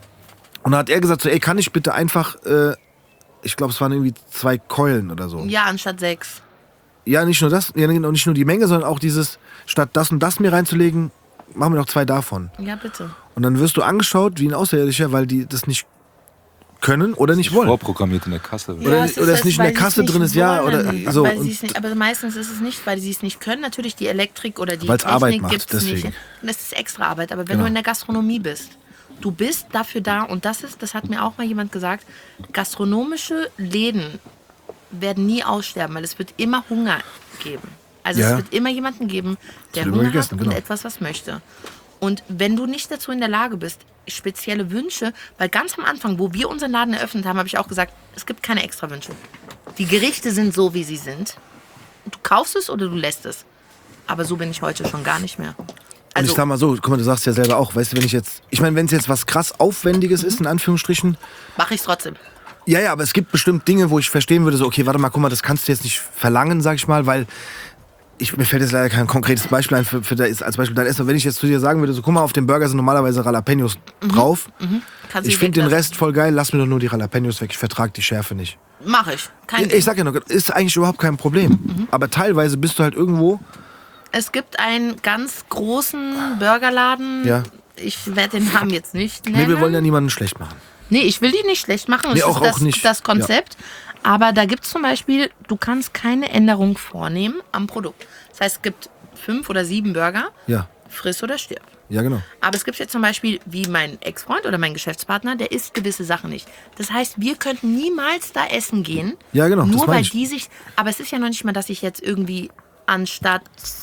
Und dann hat er gesagt, so, ey, kann ich bitte einfach, äh, ich glaube, es waren irgendwie zwei Keulen oder so. Ja, anstatt sechs. Ja, nicht nur das, ja, nicht nur die Menge, sondern auch dieses, statt das und das mir reinzulegen, machen wir noch zwei davon. Ja, bitte. Und dann wirst du angeschaut wie ein Außerirdischer, weil die das nicht können oder nicht wollen. Vorprogrammiert in der Kasse. Oder- es ist oder es halt, nicht in der weil sie Kasse es drin nicht ist, ja, wollen, oder so. Weil Und- sie es nicht, aber meistens ist es nicht, weil sie es nicht können. Natürlich die Elektrik oder die Weil es Arbeit Technik macht, gibt es nicht. deswegen. Und es ist extra Arbeit. Aber wenn Genau. du in der Gastronomie bist, du bist dafür da und das ist, das hat mir auch mal jemand gesagt, gastronomische Läden werden nie aussterben, weil es wird immer Hunger geben. Also Ja. es wird immer jemanden geben, der wird immer Hunger gegessen, hat und genau. etwas, was möchte. Und wenn du nicht dazu in der Lage bist, spezielle Wünsche, weil ganz am Anfang, wo wir unseren Laden eröffnet haben, habe ich auch gesagt, es gibt keine extra Wünsche. Die Gerichte sind so, wie sie sind. Du kaufst es oder du lässt es. Aber so bin ich heute schon gar nicht mehr. Und ich Also, sag mal so, guck mal, du sagst ja selber auch, weißt du, wenn ich jetzt, ich meine, wenn es jetzt was krass Aufwendiges ist, in Anführungsstrichen, mache ich es trotzdem. ja, ja, aber es gibt bestimmt Dinge, wo ich verstehen würde, so, okay, warte mal, guck mal, das kannst du jetzt nicht verlangen, sag ich mal, weil ich, mir fällt jetzt leider kein konkretes Beispiel ein für, für das, als Beispiel dein Essen. Wenn ich jetzt zu dir sagen würde, so, guck mal, auf dem Burger sind normalerweise Jalapenos drauf. Kannst du Ich finde den weglassen. Rest voll geil, lass mir doch nur die Jalapenos weg, ich vertrage die Schärfe nicht. Mache ich. Kein Ich sag ja noch, ist eigentlich überhaupt kein Problem. Aber teilweise bist du halt irgendwo, Es gibt einen ganz großen Burgerladen. Ja. Ich werde den Namen jetzt nicht nennen. nee, wir wollen ja niemanden schlecht machen. Nee, ich will die nicht schlecht machen. Nee, Das auch- ist das, auch nicht. das Konzept. Aber da gibt es zum Beispiel, du kannst keine Änderung vornehmen am Produkt. Das heißt, es gibt fünf oder sieben Burger, Ja, friss oder stirb. ja, genau. Aber es gibt jetzt zum Beispiel, wie mein Ex-Freund oder mein Geschäftspartner, der isst gewisse Sachen nicht. Das heißt, wir könnten niemals da essen gehen. Ja, genau, das Nur meine weil ich. die sich. Aber es ist ja noch nicht mal, dass ich jetzt irgendwie anstatt,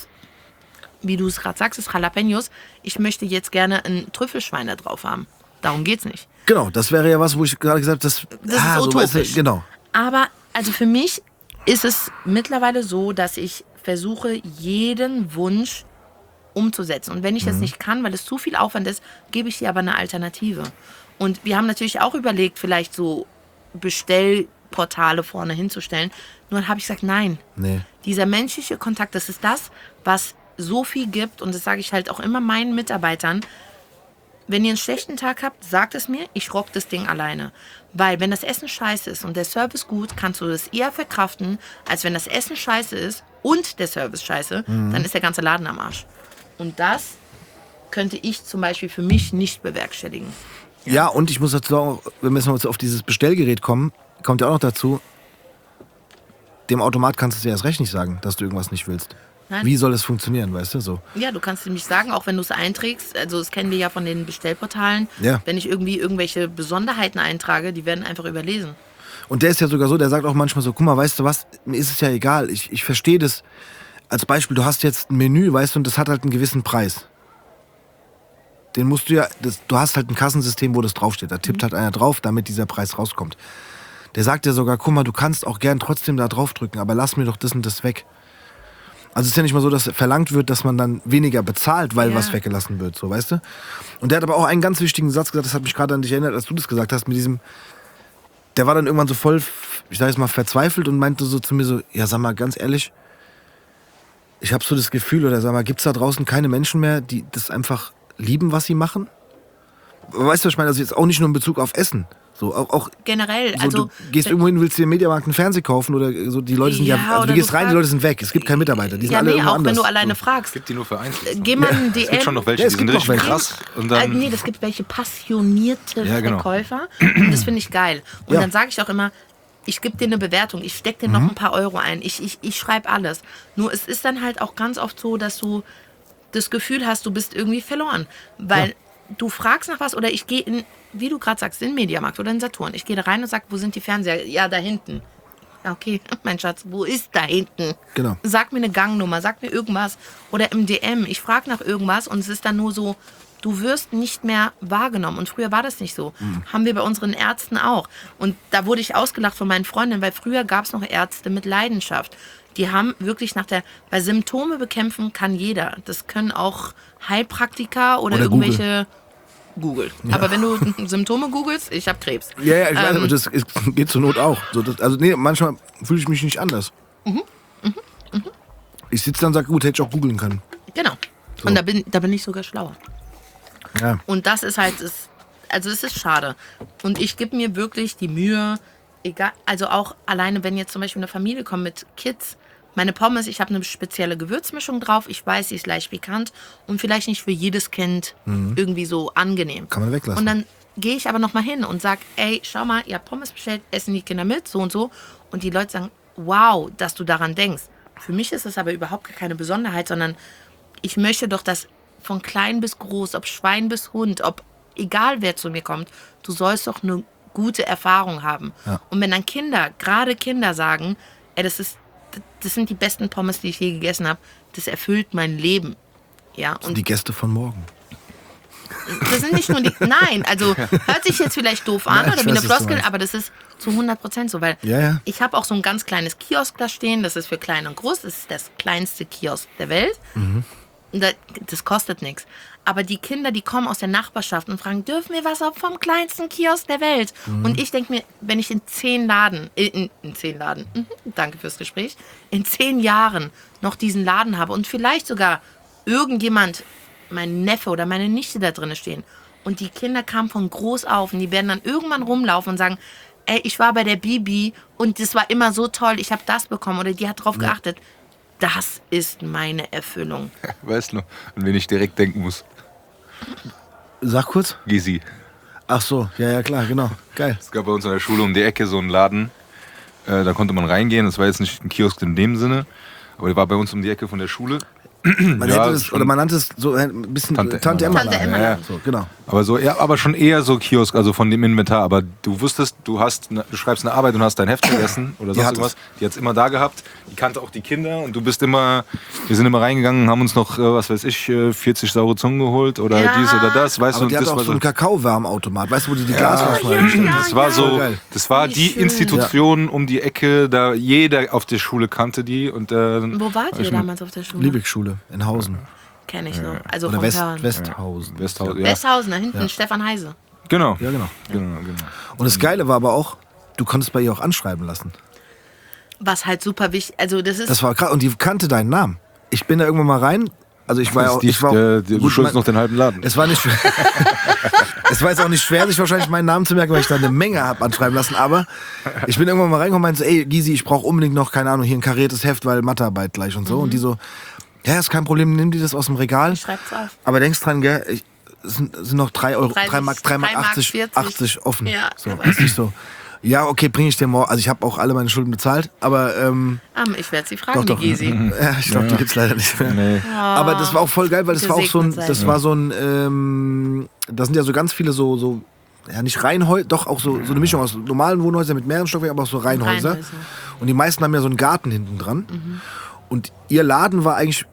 wie du es gerade sagst, ist Jalapenos, ich möchte jetzt gerne ein Trüffelschwein da drauf haben. Darum geht's nicht. Genau, das wäre ja was, wo ich gerade gesagt habe, das, Das ah, ist so, weißt du, utopisch. genau. Aber also für mich ist es mittlerweile so, dass ich versuche, jeden Wunsch umzusetzen. Und wenn ich Mhm. das nicht kann, weil es zu viel Aufwand ist, gebe ich dir aber eine Alternative. Und wir haben natürlich auch überlegt, vielleicht so Bestellportale vorne hinzustellen. Nur dann habe ich gesagt, nein. Nee. Dieser menschliche Kontakt, das ist das, was so viel gibt. Und das sage ich halt auch immer meinen Mitarbeitern. Wenn ihr einen schlechten Tag habt, sagt es mir, ich rock das Ding alleine. Weil wenn das Essen scheiße ist und der Service gut, kannst du das eher verkraften, als wenn das Essen scheiße ist und der Service scheiße, dann ist der ganze Laden am Arsch. Und das könnte ich zum Beispiel für mich nicht bewerkstelligen. Ja, und ich muss dazu sagen, wenn wir jetzt noch auf dieses Bestellgerät kommen, kommt ja auch noch dazu, dem Automat kannst du es ja erst recht nicht sagen, dass du irgendwas nicht willst. Nein. Wie soll es funktionieren, weißt du, so. Ja, du kannst nämlich sagen, auch wenn du es einträgst, also das kennen wir ja von den Bestellportalen, Ja. wenn ich irgendwie irgendwelche Besonderheiten eintrage, die werden einfach überlesen. Und der ist ja sogar so, der sagt auch manchmal so, guck mal, weißt du was, mir ist es ja egal, ich, ich verstehe das. Als Beispiel, du hast jetzt ein Menü, weißt du, und das hat halt einen gewissen Preis. Den musst du ja, das, du hast halt ein Kassensystem, wo das draufsteht. Da tippt halt einer drauf, damit dieser Preis rauskommt. Der sagt ja sogar, guck mal, du kannst auch gern trotzdem da drauf drücken, aber lass mir doch das und das weg. Also es ist ja nicht mal so, dass verlangt wird, dass man dann weniger bezahlt, weil Ja. was weggelassen wird, so, weißt du? Und der hat aber auch einen ganz wichtigen Satz gesagt, das hat mich gerade an dich erinnert, als du das gesagt hast, mit diesem, der war dann irgendwann so voll, ich sag jetzt mal, verzweifelt und meinte so zu mir so, ja, sag mal, ganz ehrlich, ich habe so das Gefühl, oder sag mal, gibt's da draußen keine Menschen mehr, die das einfach lieben, was sie machen? Weißt du, was ich meine? Also jetzt auch nicht nur in Bezug auf Essen. So, auch, auch Generell, so, also du gehst irgendwo hin, willst dir im Mediamarkt einen Fernseher kaufen oder so, die Leute sind ja, Ja, also du oder gehst du rein, die fragst- Leute sind weg. Es gibt keine Mitarbeiter, die sind ja, alle nee, irgendwo auch wenn anders. du alleine so. fragst. Gibt die nur für Einzelne. Geh mal in Es D M. gibt schon noch welche, Ja, die es sind gibt noch richtig welche. krass. Und Äh, dann, nee, das gibt welche passionierte Ja, genau. Verkäufer. Und das finde ich geil. Und Ja. dann sage ich auch immer, ich gebe dir eine Bewertung, ich stecke dir noch Mhm. ein paar Euro ein, ich, ich, ich schreibe alles. Nur es ist dann halt auch ganz oft so, dass du das Gefühl hast, du bist irgendwie verloren. Weil du fragst nach was oder ich gehe in, wie du gerade sagst, in den Mediamarkt oder in Saturn. Ich gehe da rein und sage, wo sind die Fernseher? Ja, da hinten. Ja, okay, mein Schatz, wo ist da hinten? Genau. Sag mir eine Gangnummer, sag mir irgendwas. Oder im D M, ich frage nach irgendwas und es ist dann nur so Du wirst nicht mehr wahrgenommen. Und früher war das nicht so. Mhm. Haben wir bei unseren Ärzten auch. Und da wurde ich ausgelacht von meinen Freundinnen, weil früher gab es noch Ärzte mit Leidenschaft. Die haben wirklich nach der, bei Symptome bekämpfen kann jeder. Das können auch Heilpraktiker oder, Oder irgendwelche Google. Ja. Aber wenn du Symptome googelst, ich habe Krebs. Ja, ja, ich weiß, Ähm, aber das ist, geht zur Not auch. So, das, also nee, manchmal fühle ich mich nicht anders. Mhm. Mhm. Mhm. Ich sitze dann und sage, gut, hätte ich auch googeln können. Genau. So. Und da bin, da bin ich sogar schlauer. Ja. Und das ist halt, ist, also es ist schade. Und ich gebe mir wirklich die Mühe, egal, also auch alleine, wenn jetzt zum Beispiel eine Familie kommt mit Kids, meine Pommes, ich habe eine spezielle Gewürzmischung drauf, ich weiß, sie ist leicht pikant und vielleicht nicht für jedes Kind Mhm. irgendwie so angenehm. Kann man weglassen. Und dann gehe ich aber nochmal hin und sage, ey, schau mal, ihr habt Pommes bestellt, essen die Kinder mit, so und so. Und die Leute sagen, wow, dass du daran denkst. Für mich ist das aber überhaupt keine Besonderheit, sondern ich möchte doch, dass von klein bis groß, ob Schwein bis Hund, ob egal wer zu mir kommt, du sollst doch eine gute Erfahrung haben. Ja. Und wenn dann Kinder, gerade Kinder sagen, ey, das ist, das sind die besten Pommes, die ich je gegessen habe, das erfüllt mein Leben. Ja, und Die Gäste von morgen. das sind nicht nur die, nein, also hört sich jetzt vielleicht doof an Ja, ich oder wie eine weiß, was du Floskel, meinst. aber das ist zu hundert Prozent so, weil Ja, ja. ich habe auch so ein ganz kleines Kiosk da stehen, das ist für klein und groß, das ist das kleinste Kiosk der Welt. Mhm. Und das, das kostet nichts. Aber die Kinder, die kommen aus der Nachbarschaft und fragen, dürfen wir was vom kleinsten Kiosk der Welt? Mhm. Und ich denke mir, wenn ich in zehn Laden, äh, in, in zehn Laden, mhm, danke fürs Gespräch, in zehn Jahren noch diesen Laden habe und vielleicht sogar irgendjemand, mein Neffe oder meine Nichte da drin stehen und die Kinder kamen von groß auf und die werden dann irgendwann rumlaufen und sagen, ey, ich war bei der Bibi und das war immer so toll, ich habe das bekommen oder die hat drauf geachtet. Das ist meine Erfüllung. Weißt du, an wen ich direkt denken muss? Sag kurz. Gysi. Ach so, ja, ja, klar, genau. Geil. Es gab bei uns in der Schule um die Ecke so einen Laden, äh, da konnte man reingehen. Das war jetzt nicht ein Kiosk in dem Sinne, aber der war bei uns um die Ecke von der Schule. Man, Ja, hätte das, schon- oder man nannte es so ein bisschen Tante Tante, Emma. Emma. Tante Emma. Ja, ja. So, genau. Aber so, ja, aber schon eher so Kiosk, also von dem Inventar. Aber du wusstest, du hast, ne, du schreibst eine Arbeit und hast dein Heft vergessen oder Die sonst hat irgendwas. Die hat's immer da gehabt. Die kannte auch die Kinder und du bist immer, wir sind immer reingegangen, haben uns noch, äh, was weiß ich, äh, vierzig saure Zungen geholt oder Ja. dies oder das, weißt Aber du. die Und hatte das auch war so einen Kakao-Wärmautomat. Weißt du, wo die die Glasflaschen ja, reinstellen? ja. Das war so, Voll geil. das war Wie die schön. Institution um die Ecke, da jeder auf der Schule kannte die und äh, Wo wart ihr ich- damals auf der Schule? Liebigschule in Hausen. Kenne ich noch. Also Oder vom West, Hören. Westhausen. Westhausen, ja. Westhausen, da hinten, Stefan Heise. Genau. Ja, genau. genau, genau. Und das Geile war aber auch, du konntest bei ihr auch anschreiben lassen. Was halt super wichtig, also das ist, Das war krass. Und die kannte deinen Namen. Ich bin da irgendwann mal rein. Also ich war ja auch. Die- Ich war auch der- der- du gut, schuldest mein- noch den halben Laden. Es war nicht schwer. Es war jetzt auch nicht schwer, sich wahrscheinlich meinen Namen zu merken, weil ich da eine Menge habe anschreiben lassen. Aber ich bin irgendwann mal reingekommen und meinte so, ey, Gysi, ich brauche unbedingt noch, keine Ahnung, hier ein kariertes Heft, weil Mathearbeit gleich und so. Und die so, ja, ist kein Problem, nimm die das aus dem Regal. schreibt's auf. Aber denkst dran, gell, ich, es sind, es sind noch drei Euro, dreißig, drei Mark, drei Mark drei Mark achtzig, vierzig. achtzig offen. Ja, so, ja. ist nicht so. Ja, okay, bringe ich dir morgen. Also ich habe auch alle meine Schulden bezahlt, aber ähm, Ah, ich werde sie fragen, doch, die doch. Gesi. ja, ich glaube, die gibt's leider nicht mehr. Nee. Aber das war auch voll geil, weil das war auch so ein, Gesegnet das sein. war so ein, ähm, da sind ja so ganz viele so, so ja nicht Reihenhäuser, doch auch so, so eine Mischung aus normalen Wohnhäusern mit mehreren Stockwerken, aber auch so Reihenhäuser. Reihenhäuser. Und die meisten haben ja so einen Garten hinten dran. Und ihr Laden war eigentlich,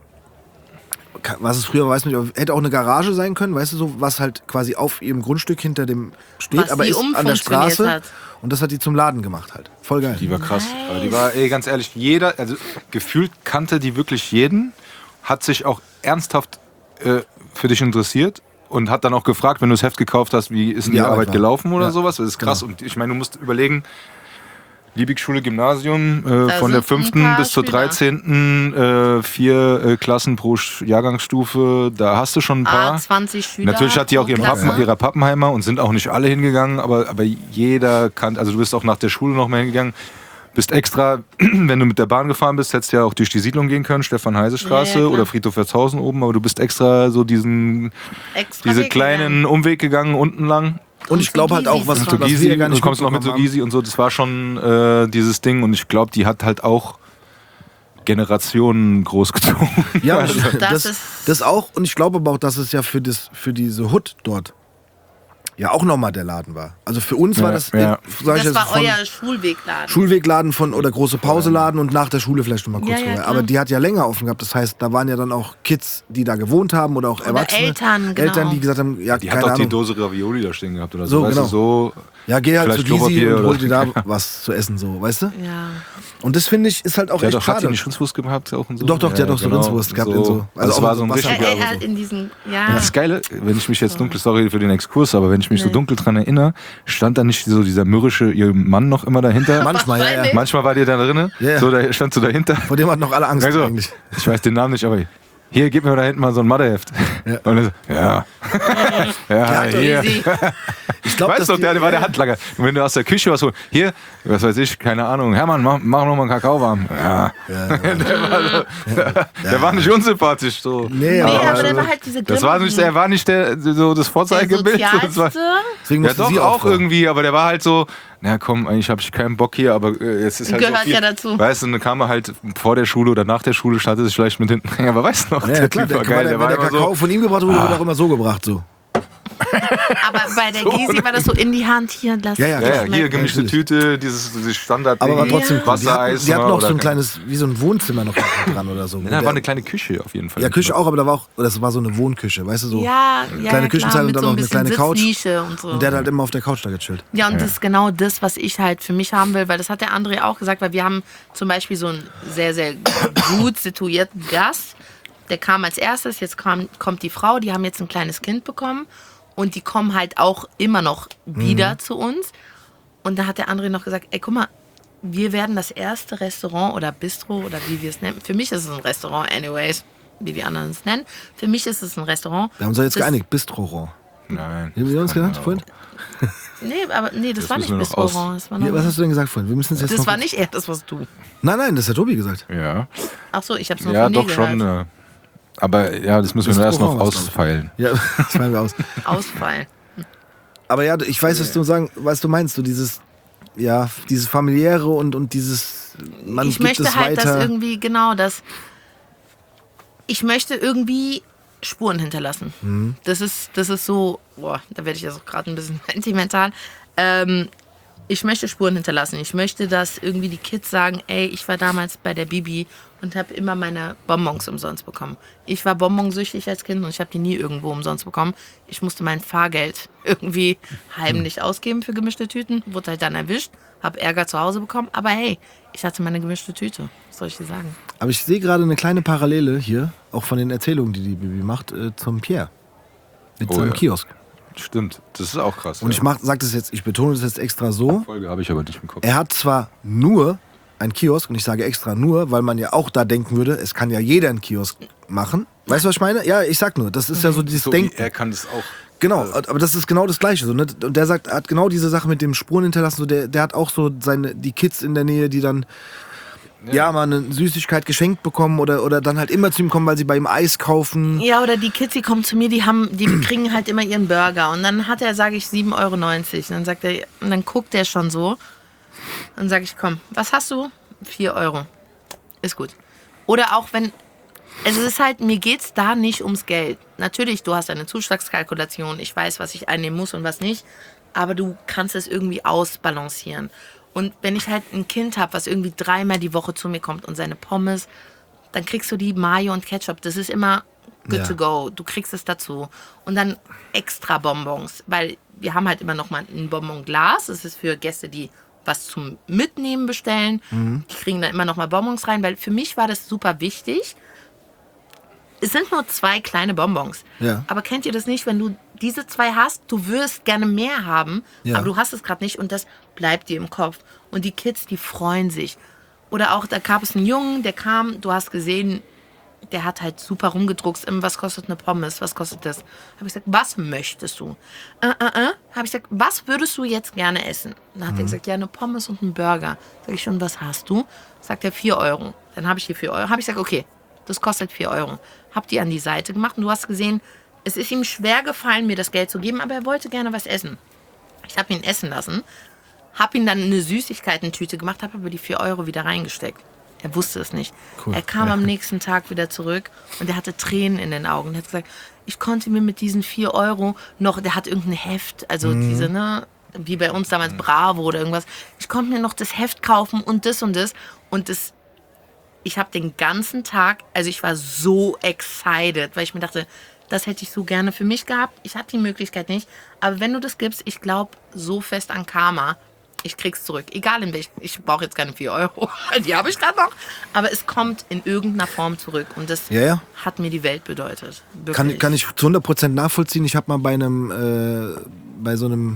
was es früher war, weiß nicht, aber hätte auch eine Garage sein können, weißt du, so was halt quasi auf ihrem Grundstück hinter dem steht, Was aber die ist an der umfunktioniert Straße. hat. Und das hat die zum Laden gemacht halt. Voll geil. Die war krass. Aber die war, ey, ganz ehrlich, jeder, also gefühlt kannte die wirklich jeden, hat sich auch ernsthaft äh, für dich interessiert und hat dann auch gefragt, wenn du das Heft gekauft hast, wie ist denn Die die, Arbeit Arbeit war. gelaufen oder Ja, sowas. Das ist krass. genau. Und ich meine, du musst überlegen, Liebigschule, Gymnasium, äh, Da von der sind ein fünften paar bis zur Schüler. dreizehnten Äh, vier äh, Klassen pro Sch- Jahrgangsstufe, da hast du schon ein paar. Ah, zwanzig Schüler. Natürlich hat die auch pro ihren Klasse. Pappen, ihrer Pappenheimer und sind auch nicht alle hingegangen, aber, aber jeder kann, also du bist auch nach der Schule noch mal hingegangen, bist extra, wenn du mit der Bahn gefahren bist, hättest du ja auch durch die Siedlung gehen können, Stefan-Heise-Straße Ja, ja, klar. oder Friedhof Wertshausen oben, aber du bist extra so diesen, Extra diese Weg kleinen gegangen. Umweg gegangen, unten lang. Und ich glaube halt auch, was, Und Zu was Gysi, wir ja gar und nicht du kommst noch mit zu mitbekommen haben. Gysi und so, das war schon äh, dieses Ding und ich glaube, die hat halt auch Generationen großgezogen. Ja, Das das, ist- das auch. Und ich glaube aber auch, dass es ja für, das, für diese Hood dort ja auch nochmal der Laden war. Also für uns Ja, war das, ja. sag ich Das jetzt, war von euer Schulwegladen. Schulwegladen von oder große Pauseladen und nach der Schule vielleicht nochmal kurz Ja, ja, vorher. klar. Aber die hat ja länger offen gehabt. Das heißt, da waren ja dann auch Kids, die da gewohnt haben oder auch Erwachsene. Eltern, genau. Eltern, die gesagt haben, ja, Die keine hat doch die Ahnung. Dose Ravioli da stehen gehabt oder so. So, weißt genau. du, so Ja, geh halt zu vielleicht Gysi Klopapier und hol oder- dir da was zu essen, so, weißt du? Ja. Und das finde ich, ist halt auch Der hat echt doch, hat die schade. nicht Rindswurst gehabt auch und so? Doch, doch, der hat doch so Rindswurst gehabt in so- Also, also es auch war mit so ein Wasser. richtiger... Er, er hat in diesen, ja. Das Geile, wenn ich mich jetzt dunkel, sorry für den Exkurs, aber wenn ich mich so Nee. dunkel dran erinnere, stand da nicht so dieser mürrische ihr Mann noch immer dahinter? Manchmal, ja, ja. Wahrscheinlich. Manchmal war der da drin, Ja, ja. so, da stand so dahinter. Vor dem hatten noch alle Angst Also, eigentlich. ich weiß den Namen nicht, aber hier, gib mir da hinten mal so ein Matheheft. Ja. Und er so, ja. ja, hat doch hier. Easy. Ich glaube, Weißt du, der, der war der Handlanger. Und wenn du aus der Küche was holst, hier, was weiß ich, keine Ahnung, Hermann, mach, mach noch mal einen Kakao warm. Ja. der war, so, der war nicht unsympathisch. So. Nee, Nee, aber, aber der war halt diese Das war nicht, er war nicht der, so das der Vorzeigebild. Das war, Sozialste. deswegen ja musste doch, sie auch aufhören. irgendwie, aber der war halt so, na komm, eigentlich habe ich keinen Bock hier, aber äh, jetzt ist halt Gehört so viel, ja dazu. Weißt du, und dann kam er halt vor der Schule oder nach der Schule, startete sich vielleicht mit hinten rein, aber weißt du noch, Ja, ja, der klar, Typ der, war der, geil, der, der wenn war der immer Kakao so, von ihm gebracht wurde, wurde auch immer so gebracht. So. Aber bei der Gysi war das so in die Hand hier. Lass Ja, ja, ja, ja, klar. hier gemischte natürlich. Tüte, dieses, dieses Standard Aber war Ding, trotzdem cool. Die hatten, Wassereis. die hatten mal noch so oder ein keine- kleines, wie so ein Wohnzimmer noch hinten dran oder so. Ja, Wo da der- war eine kleine Küche auf jeden Fall. ja, Küche auch, aber da war auch, das war so eine Wohnküche, weißt du so. Ja, ja, Kleine ja, Küchenzeit klar, und mit dann so noch ein eine bisschen kleine Couch. Sitznische und so. Und der hat halt immer auf der Couch da gechillt. Ja, und das ist genau das, was ich halt für mich haben will, weil das hat der André auch gesagt, weil wir haben zum Beispiel so einen sehr, sehr gut situierten Gast, der kam als erstes, jetzt kam, kommt die Frau, die haben jetzt ein kleines Kind bekommen und die kommen halt auch immer noch wieder zu uns. Und da hat der André noch gesagt, ey, guck mal, wir werden das erste Restaurant oder Bistro oder wie wir es nennen, für mich ist es ein Restaurant anyways, wie die anderen es nennen, für mich ist es ein Restaurant. Wir haben uns ja jetzt Das- geeinigt, Bistro. Nein. Wie haben wir uns genannt vorhin? Nee, aber nee, das, Das war nicht müssen wir noch aus- Restaurant. Das war, Ja, noch, was hast du denn gesagt vorhin? Wir müssen es jetzt das noch war nicht er, das warst du. Nein, nein, das hat Tobi gesagt. Ja, Ach so, ich hab's nur ja von dir doch schon. gehört. äh, Aber ja, das müssen wir Das nur erst noch brauchen wir was drauf. ausfeilen. Ja, das meinen wir aus. Ausfall. Aber ja, ich weiß, was du sagen, was du meinst, so dieses, ja, dieses familiäre und, und dieses, man ich gibt möchte es halt, weiter. dass irgendwie, genau, das. Ich möchte irgendwie Spuren hinterlassen. Mhm. Das ist, das ist so, boah, da werde ich jetzt auch gerade ein bisschen sentimental. Ähm, ich möchte Spuren hinterlassen. Ich möchte, dass irgendwie die Kids sagen, ey, ich war damals bei der Bibi und habe immer meine Bonbons umsonst bekommen. Ich war bonbonsüchtig als Kind und ich habe die nie irgendwo umsonst bekommen. Ich musste mein Fahrgeld irgendwie heimlich ausgeben für gemischte Tüten. Wurde halt dann erwischt, habe Ärger zu Hause bekommen. Aber hey, ich hatte meine gemischte Tüte. Was soll ich dir sagen? Aber ich sehe gerade eine kleine Parallele hier, auch von den Erzählungen, die die Bibi macht, äh, zum Pierre. Mit Oh seinem ja. Kiosk. Stimmt, das ist auch krass. Und ich mach, sag das jetzt, ich betone das jetzt extra so. Folge habe ich aber nicht im Kopf. Er hat zwar nur einen Kiosk, und ich sage extra nur, weil man ja auch da denken würde, es kann ja jeder einen Kiosk machen. Weißt du, was ich meine? Ja, ich sag nur, das ist ja so dieses so, Denken. er kann das auch. Genau, aber das ist genau das Gleiche. So, ne? Und der sagt, er hat genau diese Sache mit dem Spuren hinterlassen. So, der, der hat auch so seine, die Kids in der Nähe, die dann ja. mal eine Süßigkeit geschenkt bekommen oder, oder dann halt immer zu ihm kommen, weil sie bei ihm Eis kaufen. Ja, oder die Kids, die kommen zu mir, die haben, die kriegen halt immer ihren Burger. Und dann hat er, sage ich, sieben Euro neunzig. Und dann sagt er, und dann guckt er schon so. Dann sage ich, komm, was hast du? vier Euro. Ist gut. Oder auch wenn, also es ist halt, mir geht's da nicht ums Geld. Natürlich, du hast eine Zuschlagskalkulation. Ich weiß, was ich einnehmen muss und was nicht. Aber du kannst es irgendwie ausbalancieren. Und wenn ich halt ein Kind habe, was irgendwie dreimal die Woche zu mir kommt und seine Pommes, dann kriegst du die Mayo und Ketchup. Das ist immer good Ja. to go. Du kriegst es dazu. Und dann extra Bonbons, weil wir haben halt immer noch mal ein Bonbonglas. Das ist für Gäste, die was zum Mitnehmen bestellen. Mhm. Die kriegen dann immer noch mal Bonbons rein, weil für mich war das super wichtig. Es sind nur zwei kleine Bonbons. Ja. Aber kennt ihr das nicht, wenn du diese zwei hast, du wirst gerne mehr haben, Ja. aber du hast es gerade nicht und das bleibt dir im Kopf. Und die Kids, die freuen sich. Oder auch, da gab es einen Jungen, der kam, du hast gesehen, der hat halt super rumgedruckst, ähm, was kostet eine Pommes, was kostet das? Habe ich gesagt, was möchtest du? Äh, äh, äh. Habe ich gesagt, was würdest du jetzt gerne essen? Dann hat er gesagt, ja, eine Pommes und einen Burger. Sag ich schon, was hast du? Sagt er, vier Euro. Dann habe ich hier vier Euro. Habe ich gesagt, okay, das kostet vier Euro. Hab die an die Seite gemacht und du hast gesehen, es ist ihm schwer gefallen, mir das Geld zu geben, aber er wollte gerne was essen. Ich habe ihn essen lassen, habe ihm dann eine Süßigkeitentüte gemacht, habe aber die vier Euro wieder reingesteckt. Er wusste es nicht. Cool. Er kam Ja. am nächsten Tag wieder zurück und er hatte Tränen in den Augen. Er hat gesagt, ich konnte mir mit diesen vier Euro noch, der hat irgendein Heft, also Mhm. diese, ne, wie bei uns damals Bravo oder irgendwas. Ich konnte mir noch das Heft kaufen und das und das. Und das, ich habe den ganzen Tag, also ich war so excited, weil ich mir dachte, das hätte ich so gerne für mich gehabt. Ich hatte die Möglichkeit nicht. Aber wenn du das gibst, ich glaube so fest an Karma, ich krieg's zurück. Egal in welchem. Ich brauche jetzt keine vier Euro. Die habe ich gerade noch. Aber es kommt in irgendeiner Form zurück. Und das Ja, ja. hat mir die Welt bedeutet. Wirklich. Kann, kann ich zu hundert Prozent nachvollziehen. Ich habe mal bei einem, äh, bei so einem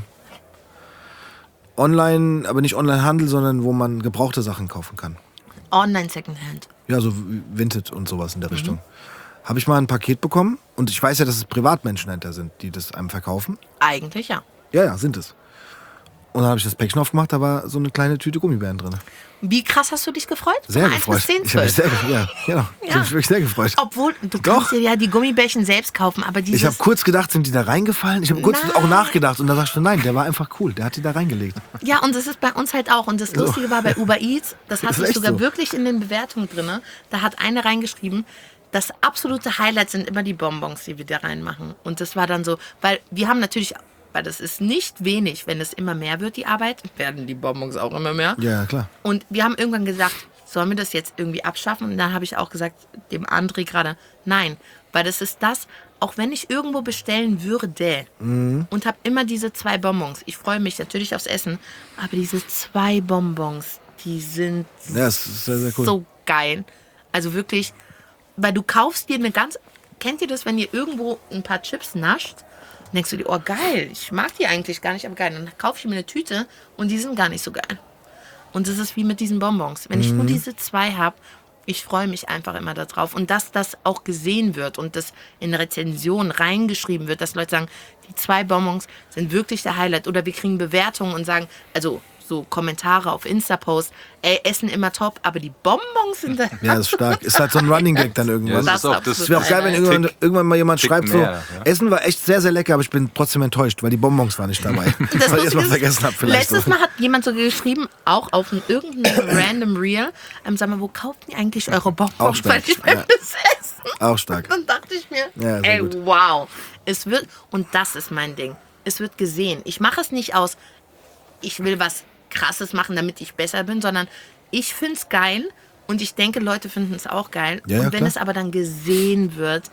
Online, aber nicht Online-Handel, sondern wo man gebrauchte Sachen kaufen kann. Online Secondhand. Ja, so Vinted und sowas in der Richtung. Habe ich mal ein Paket bekommen und ich weiß ja, dass es Privatmenschen dahinter sind, die das einem verkaufen. Eigentlich ja. Ja, ja, sind es. Und dann habe ich das Päckchen aufgemacht, da war so eine kleine Tüte Gummibären drin. Wie krass hast du dich gefreut? Sehr Von gefreut. eins bis zehn, Ich habe mich zwölf. sehr, ge- ja, genau. Ich habe mich wirklich sehr gefreut. Obwohl, du Doch. kannst dir ja die Gummibärchen selbst kaufen, aber dieses... Ich habe kurz gedacht, sind die da reingefallen? Ich habe kurz Nein. auch nachgedacht und dann sagst du, nein, der war einfach cool, der hat die da reingelegt. Ja, und das ist bei uns halt auch. Und das Lustige war bei Uber Eats, das Das hatte ist ich echt sogar so. wirklich in den Bewertungen drin. Da hat eine reingeschrieben, das absolute Highlight sind immer die Bonbons, die wir da reinmachen. Und das war dann so, weil wir haben natürlich, weil das ist nicht wenig, wenn es immer mehr wird, die Arbeit, werden die Bonbons auch immer mehr. Ja, klar. Und wir haben irgendwann gesagt, sollen wir das jetzt irgendwie abschaffen? Und dann habe ich auch gesagt, dem André gerade, nein, weil das ist das, auch wenn ich irgendwo bestellen würde und habe immer diese zwei Bonbons. Ich freue mich natürlich aufs Essen, aber diese zwei Bonbons, die sind Ja, das ist sehr, sehr cool. so geil. Also wirklich, weil du kaufst dir eine ganz, kennt ihr das, wenn ihr irgendwo ein paar Chips nascht? Denkst du dir, oh geil, ich mag die eigentlich gar nicht, aber geil. Dann kaufe ich mir eine Tüte und die sind gar nicht so geil. Und das ist wie mit diesen Bonbons. Wenn ich nur diese zwei habe, ich freue mich einfach immer darauf. Und dass das auch gesehen wird und das in Rezensionen reingeschrieben wird, dass Leute sagen, die zwei Bonbons sind wirklich der Highlight. Oder wir kriegen Bewertungen und sagen, also so Kommentare auf Insta-Post, ey, Essen immer top, aber die Bonbons sind da. Ja, das ist stark. Ist halt so ein Running Gag dann Ja, irgendwann. das ist auch absolut das. Es wäre auch geil, wenn irgendwann, Tick- irgendwann mal jemand Tick schreibt so, mehr, ja. Essen war echt sehr, sehr lecker, aber ich bin trotzdem enttäuscht, weil die Bonbons waren nicht dabei. Das weil ich es Lustige mal ist, vergessen habe vielleicht. Letztes so. Mal hat jemand so geschrieben, auch auf ein, irgendein random Reel, ähm, sag mal, wo kauft ihr eigentlich eure Bonbons? Auch stark, Weil ich beim ja. Essen. Auch stark. Dann dachte ich mir, Ja, sehr ey, gut. wow. Es wird, und das ist mein Ding, es wird gesehen. Ich mache es nicht aus, ich will was Krasses machen, damit ich besser bin, sondern ich finde es geil und ich denke, Leute finden es auch geil. Ja, ja, und wenn klar. es aber dann gesehen wird,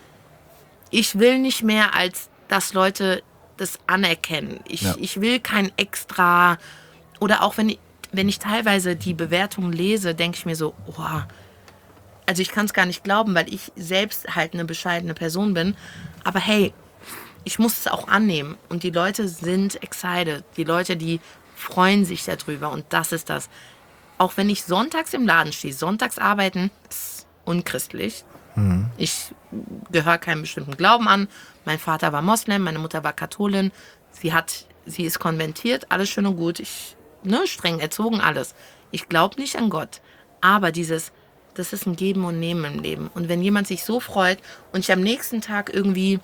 ich will nicht mehr, als dass Leute das anerkennen. Ich, Ja. ich will kein extra, oder auch wenn ich, wenn ich teilweise die Bewertungen lese, denke ich mir so, oh, also ich kann es gar nicht glauben, weil ich selbst halt eine bescheidene Person bin. Aber hey, ich muss es auch annehmen. Und die Leute sind excited. Die Leute, die freuen sich darüber. Und das ist das. Auch wenn ich sonntags im Laden stehe, sonntags arbeiten, ist unchristlich. Ich gehöre keinem bestimmten Glauben an. Mein Vater war Moslem, meine Mutter war Katholin. Sie hat, sie ist konvertiert, alles schön und gut. Ich, ne, streng erzogen, alles. Ich glaube nicht an Gott. Aber dieses, das ist ein Geben und Nehmen im Leben. Und wenn jemand sich so freut und ich am nächsten Tag irgendwie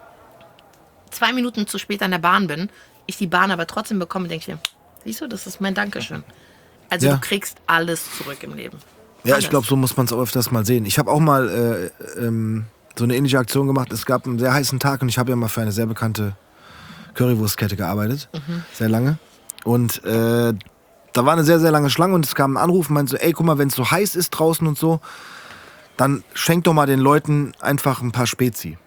zwei Minuten zu spät an der Bahn bin, ich die Bahn aber trotzdem bekomme, denke ich mir, siehst du, das ist mein Dankeschön. Also Ja. du kriegst alles zurück im Leben. Ja, Alles. ich glaube, so muss man es auch öfters mal sehen. Ich habe auch mal äh, ähm, so eine ähnliche Aktion gemacht. Es gab einen sehr heißen Tag und ich habe ja mal für eine sehr bekannte Currywurstkette gearbeitet. Sehr lange. Und äh, da war eine sehr, sehr lange Schlange und es kam ein Anruf und meinte so, ey, guck mal, wenn es so heiß ist draußen und so, dann schenk doch mal den Leuten einfach ein paar Spezi.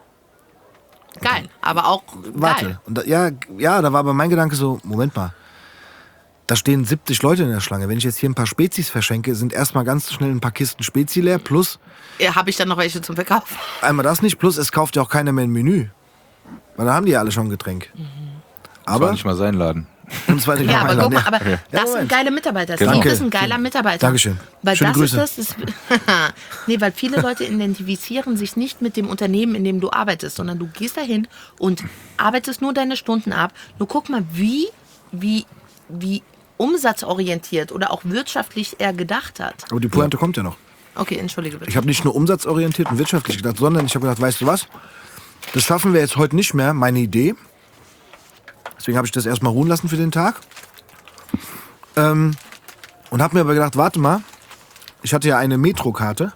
Geil, aber auch Warte. geil. Und da, ja, ja, da war aber mein Gedanke so, Moment mal. Da stehen siebzig Leute in der Schlange. Wenn ich jetzt hier ein paar Spezis verschenke, sind erstmal ganz schnell ein paar Kisten Spezi leer. Plus, Ja, habe ich dann noch welche zum Verkauf? einmal das nicht, plus es kauft ja auch keiner mehr ein Menü. Weil da haben die ja alle schon ein Getränk. Das war Aber, nicht mal sein Laden. und zwar nicht Ja, noch aber einer, guck mal, ja. aber Ja, das sind Moment. geile Mitarbeiter. Genau. Steve Danke. ist ein geiler Mitarbeiter. Dankeschön. Weil Schöne das Grüße. ist das. Ist, nee, weil viele Leute identifizieren sich nicht mit dem Unternehmen, in dem du arbeitest, sondern du gehst dahin und arbeitest nur deine Stunden ab. Nur guck mal, wie, wie, wie umsatzorientiert oder auch wirtschaftlich er gedacht hat. Aber die Pointe kommt ja noch. Okay, entschuldige bitte. Ich habe nicht nur umsatzorientiert und wirtschaftlich gedacht, sondern ich habe gedacht, weißt du was? Das schaffen wir jetzt heute nicht mehr, meine Idee. Deswegen habe ich das erstmal ruhen lassen für den Tag. Ähm, und habe mir aber gedacht, warte mal, ich hatte ja eine Metrokarte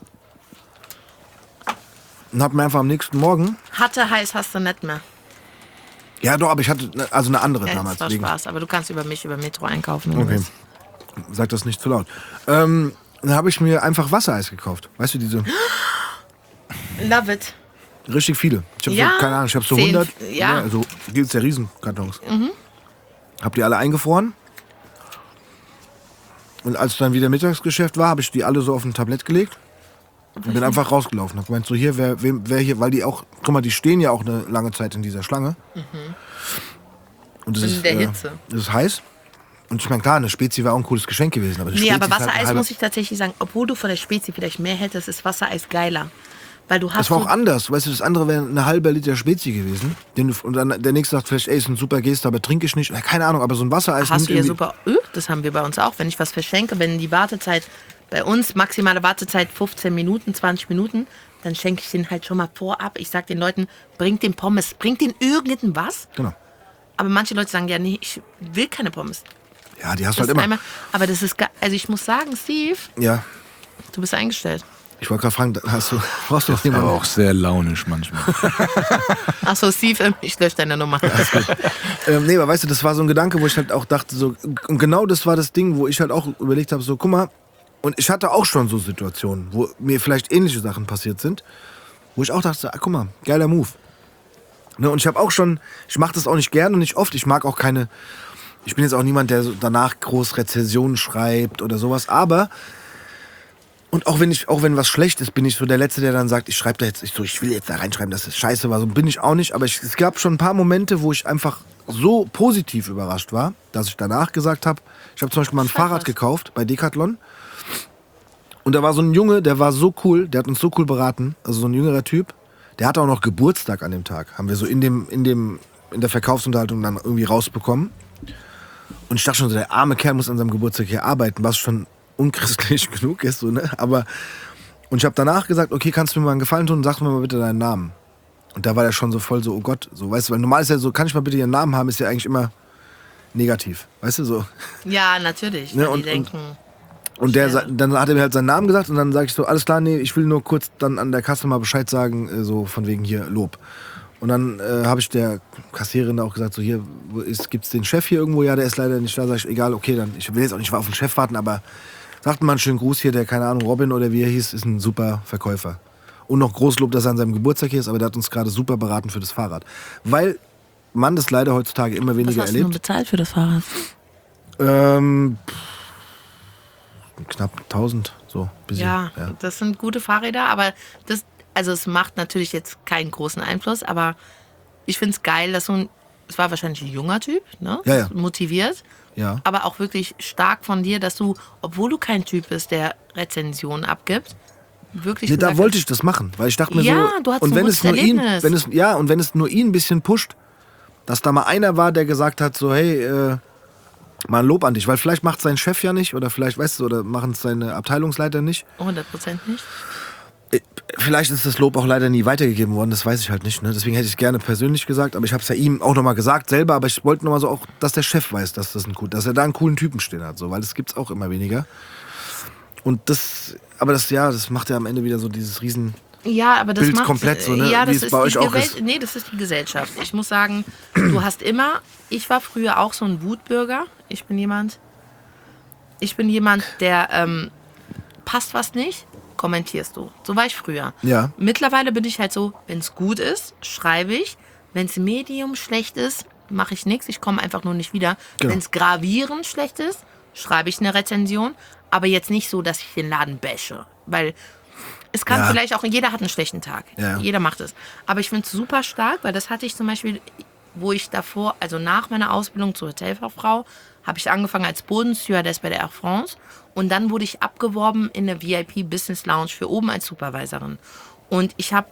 und hab mir einfach am nächsten Morgen, Hatte heiß hast du nicht mehr. ja doch, aber ich hatte ne- also eine andere Ja, damals. das war wegen- Spaß, aber du kannst über mich, über Metro einkaufen. wenn du Okay, willst. sag das nicht zu laut. Ähm, dann habe ich mir einfach Wassereis gekauft. Weißt du, diese Love it. richtig viele. Ich habe Ja, so, keine Ahnung, ich habe so zehn, hundert. ja. Also gibt es ja Riesenkartons. Mhm. Hab die alle eingefroren. Und als dann wieder Mittagsgeschäft war, habe ich die alle so auf ein Tablett gelegt und bin einfach rausgelaufen. Hab gemeint, so hier, wer, wem- wer hier, weil die auch, guck mal, die stehen ja auch eine lange Zeit in dieser Schlange. Und das In ist, der äh, Hitze. das ist heiß. Und ich meine, klar, eine Spezi wäre auch ein cooles Geschenk gewesen. Aber eine Nee, Spezi aber ist halt ein Wassereis halber- muss ich tatsächlich sagen, obwohl du von der Spezi vielleicht mehr hättest, ist Wassereis geiler. Weil du hast Das war auch so, anders. Weißt du, das andere wäre eine halbe Liter Spezi gewesen. Den, du- und dann der nächste sagt vielleicht, ey, ist ein super Geste, aber trinke ich nicht. Ja, keine Ahnung, aber so ein Wassereis hast du nimmt hier irgendwie- super, öh, das haben wir bei uns auch. Wenn ich was verschenke, wenn die Wartezeit bei uns, maximale Wartezeit fünfzehn Minuten, zwanzig Minuten, dann schenke ich den halt schon mal vorab. Ich sag den Leuten, bringt den Pommes, bringt den irgendwas. Genau. Aber manche Leute sagen, ja, nee, ich will keine Pommes. Ja, die hast du Das halt ist immer. einmal, aber das ist, ge- also ich muss sagen, Steve, Ja, du bist eingestellt. ich wollte gerade fragen, hast du, brauchst du noch jemanden? Aber auch sehr launisch manchmal. Achso, Steve, ähm, ich lösche deine Nummer. Ähm, nee, aber weißt du, das war so ein Gedanke, wo ich halt auch dachte, so, und genau das war das Ding, wo ich halt auch überlegt habe, so, guck mal, und ich hatte auch schon so Situationen, wo mir vielleicht ähnliche Sachen passiert sind, wo ich auch dachte, ah, guck mal, geiler Move. Ne, und ich habe auch schon, ich mache das auch nicht gern und nicht oft, ich mag auch keine, ich bin jetzt auch niemand, der so danach groß Rezensionen schreibt oder sowas, aber, und auch wenn ich, auch wenn was schlecht ist, bin ich so der Letzte, der dann sagt, ich schreibe da jetzt, ich so, ich will jetzt da reinschreiben, dass es scheiße war, so bin ich auch nicht, aber ich, es gab schon ein paar Momente, wo ich einfach so positiv überrascht war, dass ich danach gesagt habe, ich habe zum Beispiel mal ein Schreib Fahrrad was. gekauft bei Decathlon und da war so ein Junge, der war so cool, der hat uns so cool beraten, also so ein jüngerer Typ, der hatte auch noch Geburtstag an dem Tag, haben wir so in dem, in dem, in der Verkaufsunterhaltung dann irgendwie rausbekommen. Und ich dachte schon so, der arme Kerl muss an seinem Geburtstag hier arbeiten, was schon unchristlich genug ist, so, ne? Aber, und ich habe danach gesagt, okay, kannst du mir mal einen Gefallen tun, sag mir mal bitte deinen Namen. Und da war der schon so voll so, oh Gott, so, weißt du, weil normal ist ja so, kann ich mal bitte ihren Namen haben, ist ja eigentlich immer negativ, weißt du, so. Ja, natürlich. Ne, weil und- die denken, Und der, Schwere. sa- dann hat er mir halt seinen Namen gesagt und dann sage ich so, alles klar, nee, ich will nur kurz dann an der Kasse mal Bescheid sagen, äh, so von wegen hier Lob. Und dann äh, habe ich der Kassiererin auch gesagt, so hier, wo ist, gibt's den Chef hier irgendwo? Ja, der ist leider nicht da. Sag ich, egal, okay, dann, ich will jetzt auch nicht auf den Chef warten, aber sagt mal einen schönen Gruß hier, der, keine Ahnung, Robin oder wie er hieß, ist ein super Verkäufer. Und noch Großlob, dass er an seinem Geburtstag hier ist, aber der hat uns gerade super beraten für das Fahrrad. Weil man das leider heutzutage immer was weniger hast du nun erlebt. bezahlt für das Fahrrad? Ähm, pff, knapp tausend, so. Bisschen, Ja, das sind gute Fahrräder, aber das, also es macht natürlich jetzt keinen großen Einfluss, aber ich finde es geil, dass so ein, es war wahrscheinlich ein junger Typ, ne? Ja, ja. Motiviert, Ja. aber auch wirklich stark von dir, dass du, obwohl du kein Typ bist, der Rezensionen abgibt, wirklich Nee, da gesagt wollte hast, ich das machen, weil ich dachte mir Ja, so, du hattest und ein wenn gutes es nur ihn, Erlebnis. wenn es ja und wenn es nur ihn ein bisschen pusht, dass da mal einer war, der gesagt hat, so hey, äh, mal ein Lob an dich, weil vielleicht macht sein Chef ja nicht oder vielleicht weißt du oder machen es seine Abteilungsleiter nicht. hundert Prozent nicht. Äh, Vielleicht ist das Lob auch leider nie weitergegeben worden, das weiß ich halt nicht. Ne? Deswegen hätte ich es gerne persönlich gesagt, aber ich habe es ja ihm auch nochmal gesagt selber, aber ich wollte nochmal so auch, dass der Chef weiß, dass das ein cool, dass er da einen coolen Typen stehen hat, so, weil das gibt's auch immer weniger. Und das, aber das ja, das macht ja am Ende wieder so dieses riesen. Ja, aber das Bild macht komplett so, ne? Ja, Wie das es ist bei euch die auch Gewel- ist. Nee, das ist die Gesellschaft. Ich muss sagen, du hast immer, ich war früher auch so ein Wutbürger. Ich bin jemand, ich bin jemand, der ähm, passt was nicht, kommentierst du. So war ich früher. Ja. Mittlerweile bin ich halt so, wenn es gut ist, schreibe ich. Wenn es medium schlecht ist, mache ich nichts. Ich komme einfach nur nicht wieder. Genau. Wenn es gravierend schlecht ist, schreibe ich eine Rezension. Aber jetzt nicht so, dass ich den Laden bashe. Weil es kann Ja. vielleicht auch, jeder hat einen schlechten Tag. Ja. Jeder macht es. Aber ich finde es super stark, weil das hatte ich zum Beispiel, wo ich davor, also nach meiner Ausbildung zur Hotelfachfrau, habe ich angefangen als Bodenstewardess bei der Air France. Und dann wurde ich abgeworben in der V I P Business Lounge für oben als Supervisorin. Und ich habe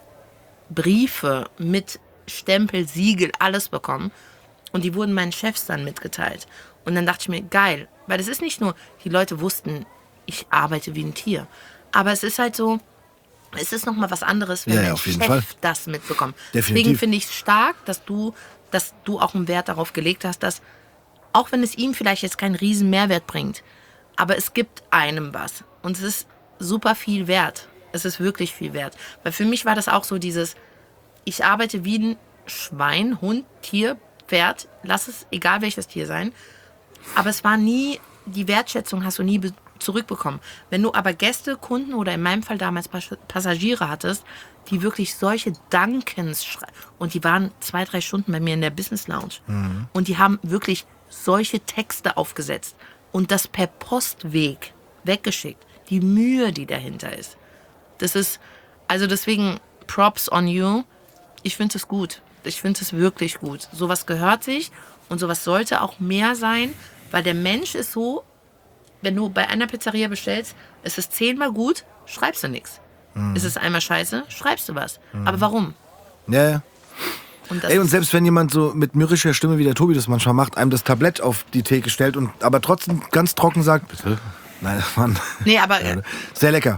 Briefe mit Stempel, Siegel, alles bekommen. Und die wurden meinen Chefs dann mitgeteilt. Und dann dachte ich mir, geil. Weil es ist nicht nur, die Leute wussten, ich arbeite wie ein Tier. Aber es ist halt so, es ist nochmal was anderes, wenn Ja, ja, mein auf jeden Chef Fall. das mitbekommt. Definitiv. Deswegen finde ich es stark, dass du, dass du auch einen Wert darauf gelegt hast, dass, auch wenn es ihm vielleicht jetzt keinen riesen Mehrwert bringt, aber es gibt einem was. Und es ist super viel wert. Es ist wirklich viel wert. Weil für mich war das auch so dieses, ich arbeite wie ein Schwein, Hund, Tier, Pferd, lass es, egal welches Tier sein. Aber es war nie, die Wertschätzung hast du nie be- zurückbekommen. Wenn du aber Gäste, Kunden oder in meinem Fall damals Pas- Passagiere hattest, die wirklich solche Dankens schrei- und die waren zwei, drei Stunden bei mir in der Business Lounge mhm. und die haben wirklich solche Texte aufgesetzt und das per Postweg weggeschickt. Die Mühe, die dahinter ist. Das ist, also deswegen Props on you. Ich finde es gut. Ich finde es wirklich gut. Sowas gehört sich und sowas sollte auch mehr sein, weil der Mensch ist so, wenn du bei einer Pizzeria bestellst, es ist zehnmal gut, schreibst du nichts. Mhm. Ist es einmal scheiße, schreibst du was. Mhm. Aber warum? Ja, ja. Und das Ey, und selbst wenn jemand so mit mürrischer Stimme, wie der Tobi das manchmal macht, einem das Tablett auf die Theke stellt und aber trotzdem ganz trocken sagt, bitte? Nein, Mann. Nee, aber... Sehr lecker.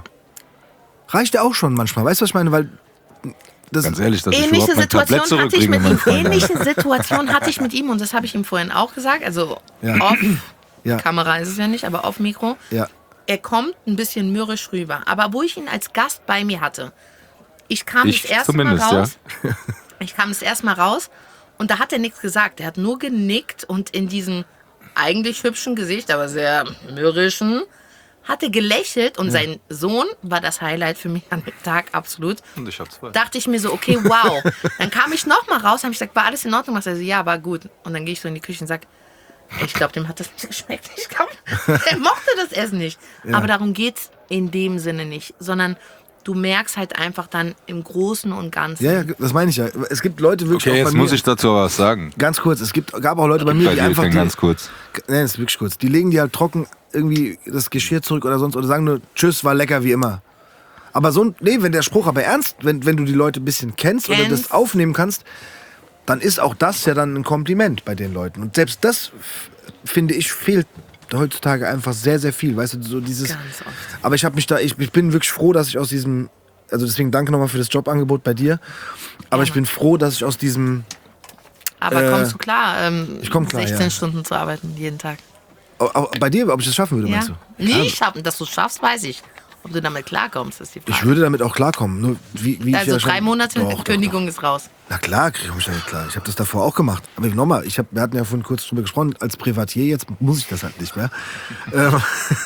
Reicht ja auch schon manchmal. Weißt du, was ich meine? Weil das Ganz ehrlich, dass ich ähnliche überhaupt mein Tablett Situation hatte ich zurückbringe. mit mein ihm. Freund. Ähnliche Situation hatte ich mit ihm und das habe ich ihm vorhin auch gesagt. Also Ja. off Ja. Kamera ist es ja nicht, aber auf Mikro. Ja. Er kommt ein bisschen mürrisch rüber. Aber wo ich ihn als Gast bei mir hatte, ich kam Ich das erste Mal zumindest, raus. ja. Ich kam das erste Mal raus und da hat er nichts gesagt. Er hat nur genickt und in diesem eigentlich hübschen Gesicht, aber sehr mürrischen, hatte gelächelt und ja. sein Sohn war das Highlight für mich an dem Tag, absolut. Und ich hab zwei. Dachte ich mir so, okay, wow. Dann kam ich noch mal raus, habe ich gesagt, war alles in Ordnung? Was? Er so, ja, war gut. Und dann gehe ich so in die Küche und sage, ich glaube, dem hat das nicht geschmeckt. Ich glaube, er mochte das Essen nicht. Ja. Aber darum geht's in dem Sinne nicht, sondern du merkst halt einfach dann im Großen und Ganzen. Ja, ja, das meine ich ja. Es gibt Leute wirklich Okay, auch bei jetzt mir, muss ich dazu was sagen. Ganz kurz, es gibt, gab auch Leute bei mir, Bei die dir, einfach... ich Die, bin ganz kurz. Nee, das ist wirklich kurz. Die legen die halt trocken irgendwie das Geschirr zurück oder sonst oder sagen nur, tschüss, war lecker wie immer. Aber so ein, nee, wenn der Spruch aber ernst, wenn, wenn du die Leute ein bisschen kennst, kennst oder das aufnehmen kannst, dann ist auch das ja dann ein Kompliment bei den Leuten. Und selbst das, f- finde ich, fehlt heutzutage einfach sehr, sehr viel. Weißt du, so dieses... Ganz oft. Aber ich habe mich da, ich, ich bin wirklich froh, dass ich aus diesem, also deswegen danke nochmal für das Jobangebot bei dir, aber ich bin froh, dass ich aus diesem... Aber äh, kommst du klar, ähm, ich komm klar, sechzehn ja. Stunden zu arbeiten, jeden Tag? Auch, auch bei dir, ob ich das schaffen würde, Ja. meinst du? Nie schaffen, dass du es schaffst, weiß ich. Ob du damit klarkommst, ist die Frage. Ich würde damit auch klarkommen. Nur wie, wie also ich ja drei schon- Monate Doch, doch, Kündigung doch. ist raus. Na klar, kriege ich damit klar. Ich habe das davor auch gemacht. Aber nochmal, ich hab, wir hatten ja vorhin kurz drüber gesprochen, als Privatier, jetzt muss ich das halt nicht mehr. ähm,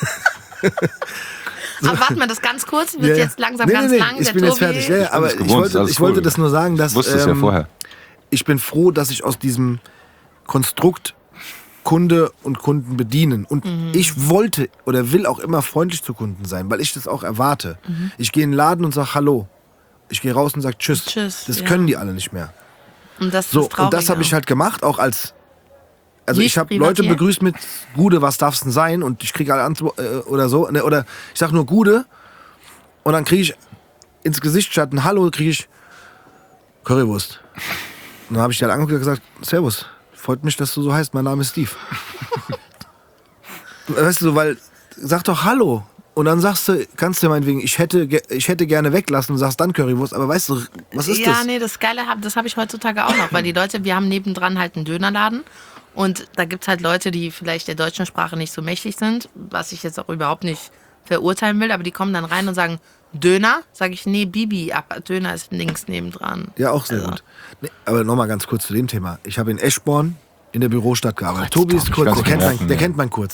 Aber warte mal, das ganz kurz, wird ja, ja. jetzt langsam nee, ganz nee, nee, lang. ich Der bin jetzt Tobi- fertig. Ja, ja, aber das ich gewohnt, wollte, alles ich wollte cool. das nur sagen, dass Ich wusste es ähm, ja vorher. ich bin froh, dass ich aus diesem Konstrukt Kunde und Kunden bedienen. Und Mhm. ich wollte oder will auch immer freundlich zu Kunden sein, weil ich das auch erwarte. Mhm. Ich gehe in den Laden und sage Hallo. Ich gehe raus und sage Tschüss. Tschüss, Das ja. können die alle nicht mehr. Und das ist So, das Traurige. und das habe ich halt gemacht, auch als... Also Nicht ich habe Privatier? Leute begrüßt mit Gude, was darf's denn sein? Und ich kriege alle Antwort äh, oder so. Ne, oder ich sage nur Gude und dann kriege ich ins Gesicht statt ein Hallo, kriege ich Currywurst. Und dann habe ich die halt angeguckt und gesagt, Servus, freut mich, dass du so heißt, mein Name ist Steve. Weißt du, weil, sag doch Hallo. Und dann sagst du, kannst du meinetwegen, ich hätte, ge- ich hätte gerne weglassen und sagst dann Currywurst. Aber weißt du, was ist ja, das? nee, das Geile, hab- das habe ich heutzutage auch noch, weil die Leute, wir haben nebendran halt einen Dönerladen und da gibt es halt Leute, die vielleicht der deutschen Sprache nicht so mächtig sind, was ich jetzt auch überhaupt nicht verurteilen will, aber die kommen dann rein und sagen, Döner? Sage ich, nee, Bibi, aber Döner ist links nebendran. Ja, auch sehr Also. gut. Nee, aber nochmal ganz kurz zu dem Thema. Ich habe in Eschborn in der Bürostadt gearbeitet. Tobi ist Tom, ich kurz, kann's der kennt, merken, mein, der ja. kennt mein kurz.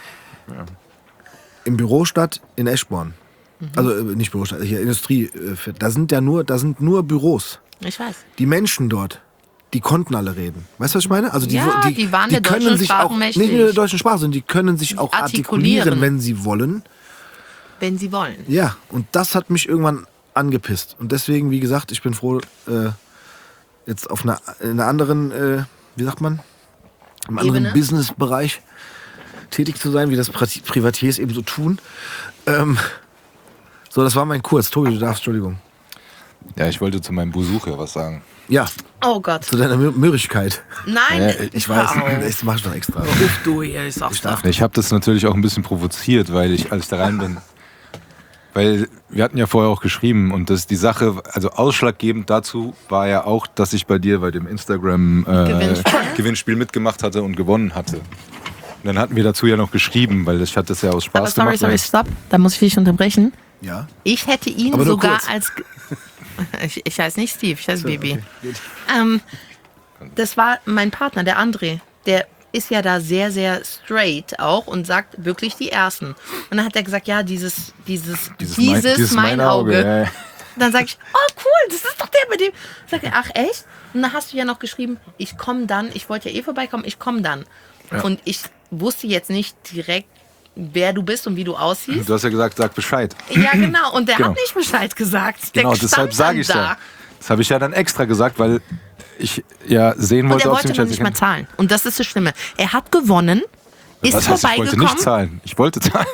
Im Bürostadt in Eschborn. Also äh, nicht Bürostadt, hier Industrie. Äh, da sind ja nur, da sind nur Büros. Ich weiß. Die Menschen dort, die konnten alle reden. Weißt du, was ich meine? Also die, Ja, die, die waren die der können deutschen sich Sprache auch mächtig. nicht nur der deutschen Sprache, sondern die können sich auch artikulieren, Artikulieren. wenn sie wollen. Wenn sie wollen. Ja, und das hat mich irgendwann angepisst. Und deswegen, wie gesagt, ich bin froh, äh, jetzt auf einer, in einer anderen, äh, wie sagt man, im anderen Ebene? Businessbereich tätig zu sein, wie das Pri- Privatiers eben so tun. Ähm, so, das war mein Kurz. Tobi, du darfst, Entschuldigung. Ja, ich wollte zu meinem Besuch ja was sagen. Ja, Oh Gott. zu deiner Mür- Mürrigkeit. Nein, Ja, Ich hör weiß, auf. das mach ich doch extra. Ruf du hier, ich sag's doch. Ich habe das natürlich auch ein bisschen provoziert, weil ich, als ich da rein bin, weil wir hatten ja vorher auch geschrieben und das die Sache, also ausschlaggebend dazu war ja auch, dass ich bei dir bei dem Instagram äh, Gewinnspiel. Gewinnspiel mitgemacht hatte und gewonnen hatte. Und dann hatten wir dazu ja noch geschrieben, weil ich hatte das ja aus Spaß Aber sorry, gemacht. sorry, stopp. Da muss ich dich unterbrechen. Ja. Ich hätte ihn Aber nur sogar kurz. als... Ich, ich heiße nicht Steve, ich heiße So, Bibi. okay, gut. Ähm, das war mein Partner, der André. Der ist ja da sehr, sehr straight auch und sagt wirklich die Ersten. Und dann hat er gesagt, ja, dieses, dieses, dieses, Dieses mein- dieses mein mein Auge, Auge. ja, ja. Und dann sage ich, oh cool, das ist doch der mit dem. Sag er, ach echt? Und dann hast du ja noch geschrieben, ich komme dann, ich wollte ja eh vorbeikommen, ich komme dann. Ja. Und ich wusste jetzt nicht direkt, wer du bist und wie du aussiehst. Du hast ja gesagt, sag Bescheid. Ja, genau. Und der Genau. hat nicht Bescheid gesagt. Der Genau, stand deshalb sage dann ich da. ja. Das habe ich ja dann extra gesagt, weil ich ja sehen Und wollte, er ob sie wollte mich noch als nicht mal erkennen. zahlen. Und das ist das Schlimme. Er hat gewonnen, ist Was heißt, ich wollte nicht vorbeigekommen. zahlen. Ich wollte zahlen.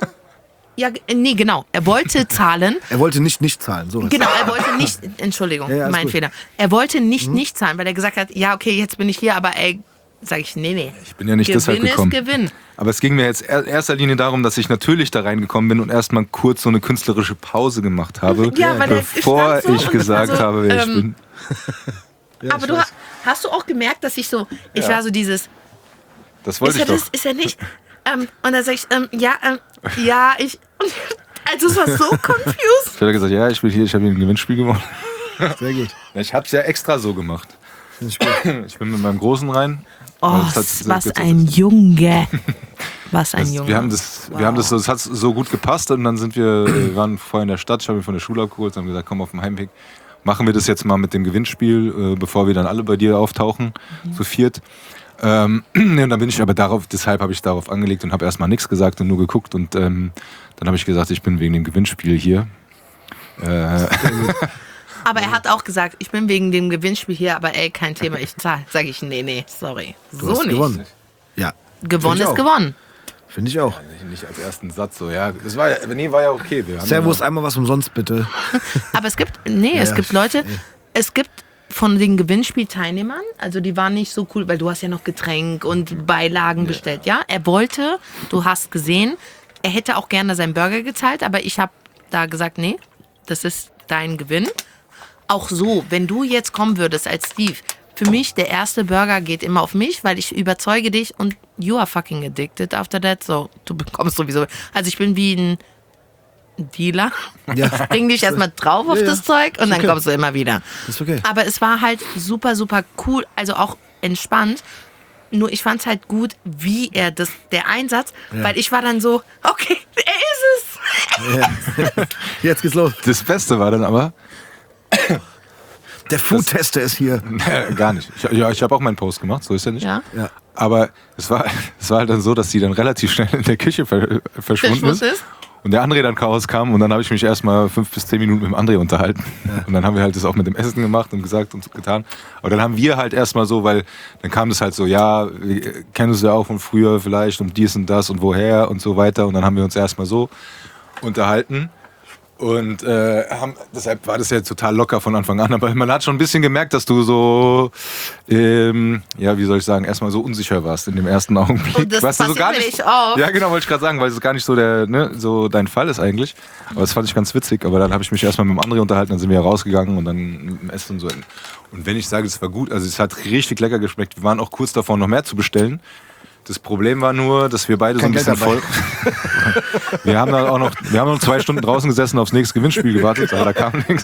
Ja, g- nee, genau. Er wollte zahlen. Er wollte nicht nicht zahlen. So ist Genau, er wollte nicht, Entschuldigung, Ja, ja, alles mein gut. Fehler. Er wollte nicht nicht zahlen, weil er gesagt hat, ja, okay, jetzt bin ich hier, aber ey, sag ich, nee, nee. Ich bin ja nicht Gewinn deshalb gekommen. ist Gewinn. Aber es ging mir jetzt in erster Linie darum, dass ich natürlich da reingekommen bin und erstmal kurz so eine künstlerische Pause gemacht habe, Ja, weil er bevor stand so ich und gesagt war so, habe, wer ich ähm, bin. Aber du ha- hast du auch gemerkt, dass ich so, ich Ja. war so dieses, Das wollte ist ich er doch. das, ist er nicht? ähm, und dann sag ich, ähm, ja, ähm, ja, ich, also es war so confused. Ich habe gesagt, ja, ich bin hier, ich habe hier ein Gewinnspiel gewonnen. Sehr gut. Ich habe es ja extra so gemacht. Finde ich gut. Ich bin mit meinem Großen rein. Oh, weil es hat so was gut- ein Junge. Was ein Das, Junge. wir haben das, wir haben das, so- das hat so gut gepasst und dann sind wir, wir waren vorher in der Stadt, ich habe ihn von der Schule abgeholt und haben gesagt, komm auf dem Heimweg, machen wir das jetzt mal mit dem Gewinnspiel, äh, bevor wir dann alle bei dir auftauchen, Mhm. zu viert. Ähm, und dann bin ich aber darauf, deshalb habe ich darauf angelegt und habe erstmal nichts gesagt und nur geguckt und ähm, dann habe ich gesagt, ich bin wegen dem Gewinnspiel hier. Äh, Aber er hat auch gesagt, ich bin wegen dem Gewinnspiel hier, aber ey, kein Thema, ich zahle. Sag ich, nee, nee, sorry. Du So hast nicht. gewonnen. Ja. Gewonnen Find ich ist auch. gewonnen. Finde ich auch. nicht als ersten Satz so, ja. Das war ja, nee, war ja okay. Wir haben Servus, ja einmal was umsonst, bitte. Aber es gibt, nee, es ja, gibt Leute, nee. es gibt von den Gewinnspielteilnehmern, also die waren nicht so cool, weil du hast ja noch Getränk und Beilagen bestellt, ja. Er wollte, du hast gesehen, er hätte auch gerne seinen Burger gezahlt, aber ich habe da gesagt, nee, das ist dein Gewinn. Auch so, wenn du jetzt kommen würdest als Steve, für mich der erste Burger geht immer auf mich, weil ich überzeuge dich und you are fucking addicted after that, so, du bekommst sowieso, also ich bin wie ein Dealer, Ja. bring dich erstmal drauf auf Ja, ja. das Zeug und dann okay. kommst du immer wieder. Ist okay. Aber es war halt super, super cool, also auch entspannt. Nur ich fand es halt gut, wie er das, der Einsatz, Ja. weil ich war dann so, okay, er ist es. Jetzt geht's los. das Beste war dann aber, Der Food-Tester ist hier. gar nicht. Ich, ja, ich habe auch meinen Post gemacht, so ist ja nicht. Ja. Ja. Aber es war, es war halt dann so, dass sie dann relativ schnell in der Küche ver, verschwunden Verschwunden ist. ist. Und der André dann rauskam und dann habe ich mich erstmal fünf bis zehn Minuten mit dem André unterhalten. Und dann haben wir halt das auch mit dem Essen gemacht und gesagt und getan. Aber dann haben wir halt erstmal so, weil dann kam das halt so, ja, wir kennen uns ja auch von früher vielleicht und dies und das und woher und so weiter. Und dann haben wir uns erstmal so unterhalten. Und äh, haben, deshalb war das ja total locker von Anfang an. Aber man hat schon ein bisschen gemerkt, dass du so, ähm, ja, wie soll ich sagen, erstmal so unsicher warst in dem ersten Augenblick. Und das Weißt du, so passiert gar mir nicht, nicht oft. Ja, genau, wollte ich gerade sagen, weil es gar nicht so, der, ne, so dein Fall ist eigentlich. Aber das fand ich ganz witzig. Aber dann habe ich mich erstmal mit dem André unterhalten, dann sind wir rausgegangen und dann mit dem Essen und so. Und wenn ich sage, es war gut, also es hat richtig lecker geschmeckt. Wir waren auch kurz davor, noch mehr zu bestellen. Das Problem war nur, dass wir beide Kein so ein bisschen Geld voll. Wir haben dann auch noch, wir haben noch zwei Stunden draußen gesessen, aufs nächste Gewinnspiel gewartet, aber da kam nichts.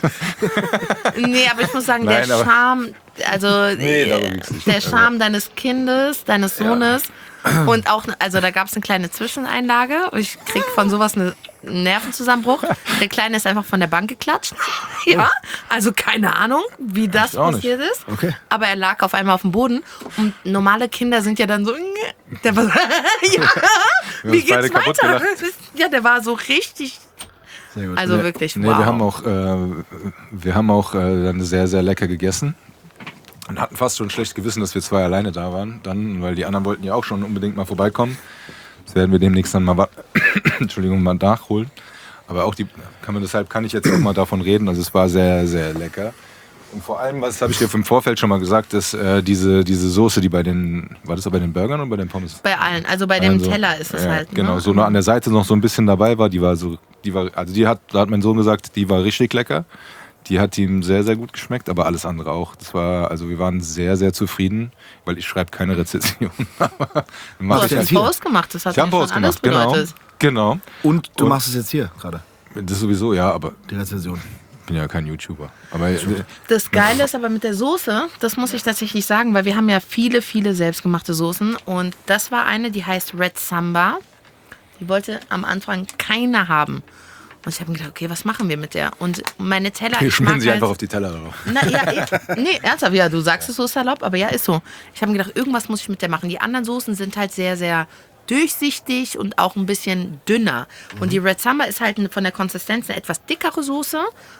Nee, aber ich muss sagen, Nein, der aber- Charme, also Nee, äh, darum ging's nicht. der Charme deines Kindes, deines Sohnes und auch, also da gab es eine kleine Zwischeneinlage. Ich krieg von sowas einen Nervenzusammenbruch. Der Kleine ist einfach von der Bank geklatscht. Ja, also keine Ahnung, wie das Ich auch nicht. passiert ist. Okay. Aber er lag auf einmal auf dem Boden und normale Kinder sind ja dann so, der war so, ja, wie uns beide geht's kaputt weiter? gelacht. Ja, der war so richtig, Sehr gut. also wirklich, Nee, wow. wir haben auch, äh, wir haben auch äh, dann sehr, sehr lecker gegessen. Und hatten fast schon schlecht Gewissen, dass wir zwei alleine da waren. Dann, weil die anderen wollten ja auch schon unbedingt mal vorbeikommen. Das werden wir demnächst dann mal, wa- Entschuldigung, mal nachholen. Aber auch die, kann man deshalb kann ich jetzt auch mal davon reden. Also es war sehr, sehr lecker. Und vor allem, was habe ich dir im Vorfeld schon mal gesagt, ist äh, diese, diese Soße, die bei den, war das auch bei den Burgern oder bei den Pommes? Bei allen, also bei dem Also, Teller ist es ja, halt. Genau, ne? so noch an der Seite noch so ein bisschen dabei war, die war so, die war, also die hat, da hat mein Sohn gesagt, die war richtig lecker. Die hat ihm sehr, sehr gut geschmeckt, aber alles andere auch. Das war, also wir waren sehr, sehr zufrieden, weil ich schreibe keine Rezension. Aber Du mach hast ich ja einen halt. hier. Post gemacht, das hat Ich habe mir Post schon alles gemacht, genau. bedeutet. Genau. Und du Und- machst es jetzt hier gerade. Das sowieso, ja, aber Die Rezension. ich bin ja kein YouTuber. Aber äh, Das Geile ist aber mit der Soße, das muss ich tatsächlich sagen, weil wir haben ja viele, viele selbstgemachte Soßen. Und das war eine, die heißt Red Samba. Die wollte am Anfang keiner haben. Und ich habe mir gedacht, okay, was machen wir mit der? Und meine Teller, wir ich schmieren mag sie halt, einfach auf die Teller drauf. Na, ja, ja, nee, ernsthaft, ja, du sagst es so salopp, aber ja, ist so. Ich habe mir gedacht, irgendwas muss ich mit der machen. Die anderen Soßen sind halt sehr, sehr durchsichtig und auch ein bisschen dünner. Und die Red Samba ist halt von der Konsistenz eine etwas dickere Soße.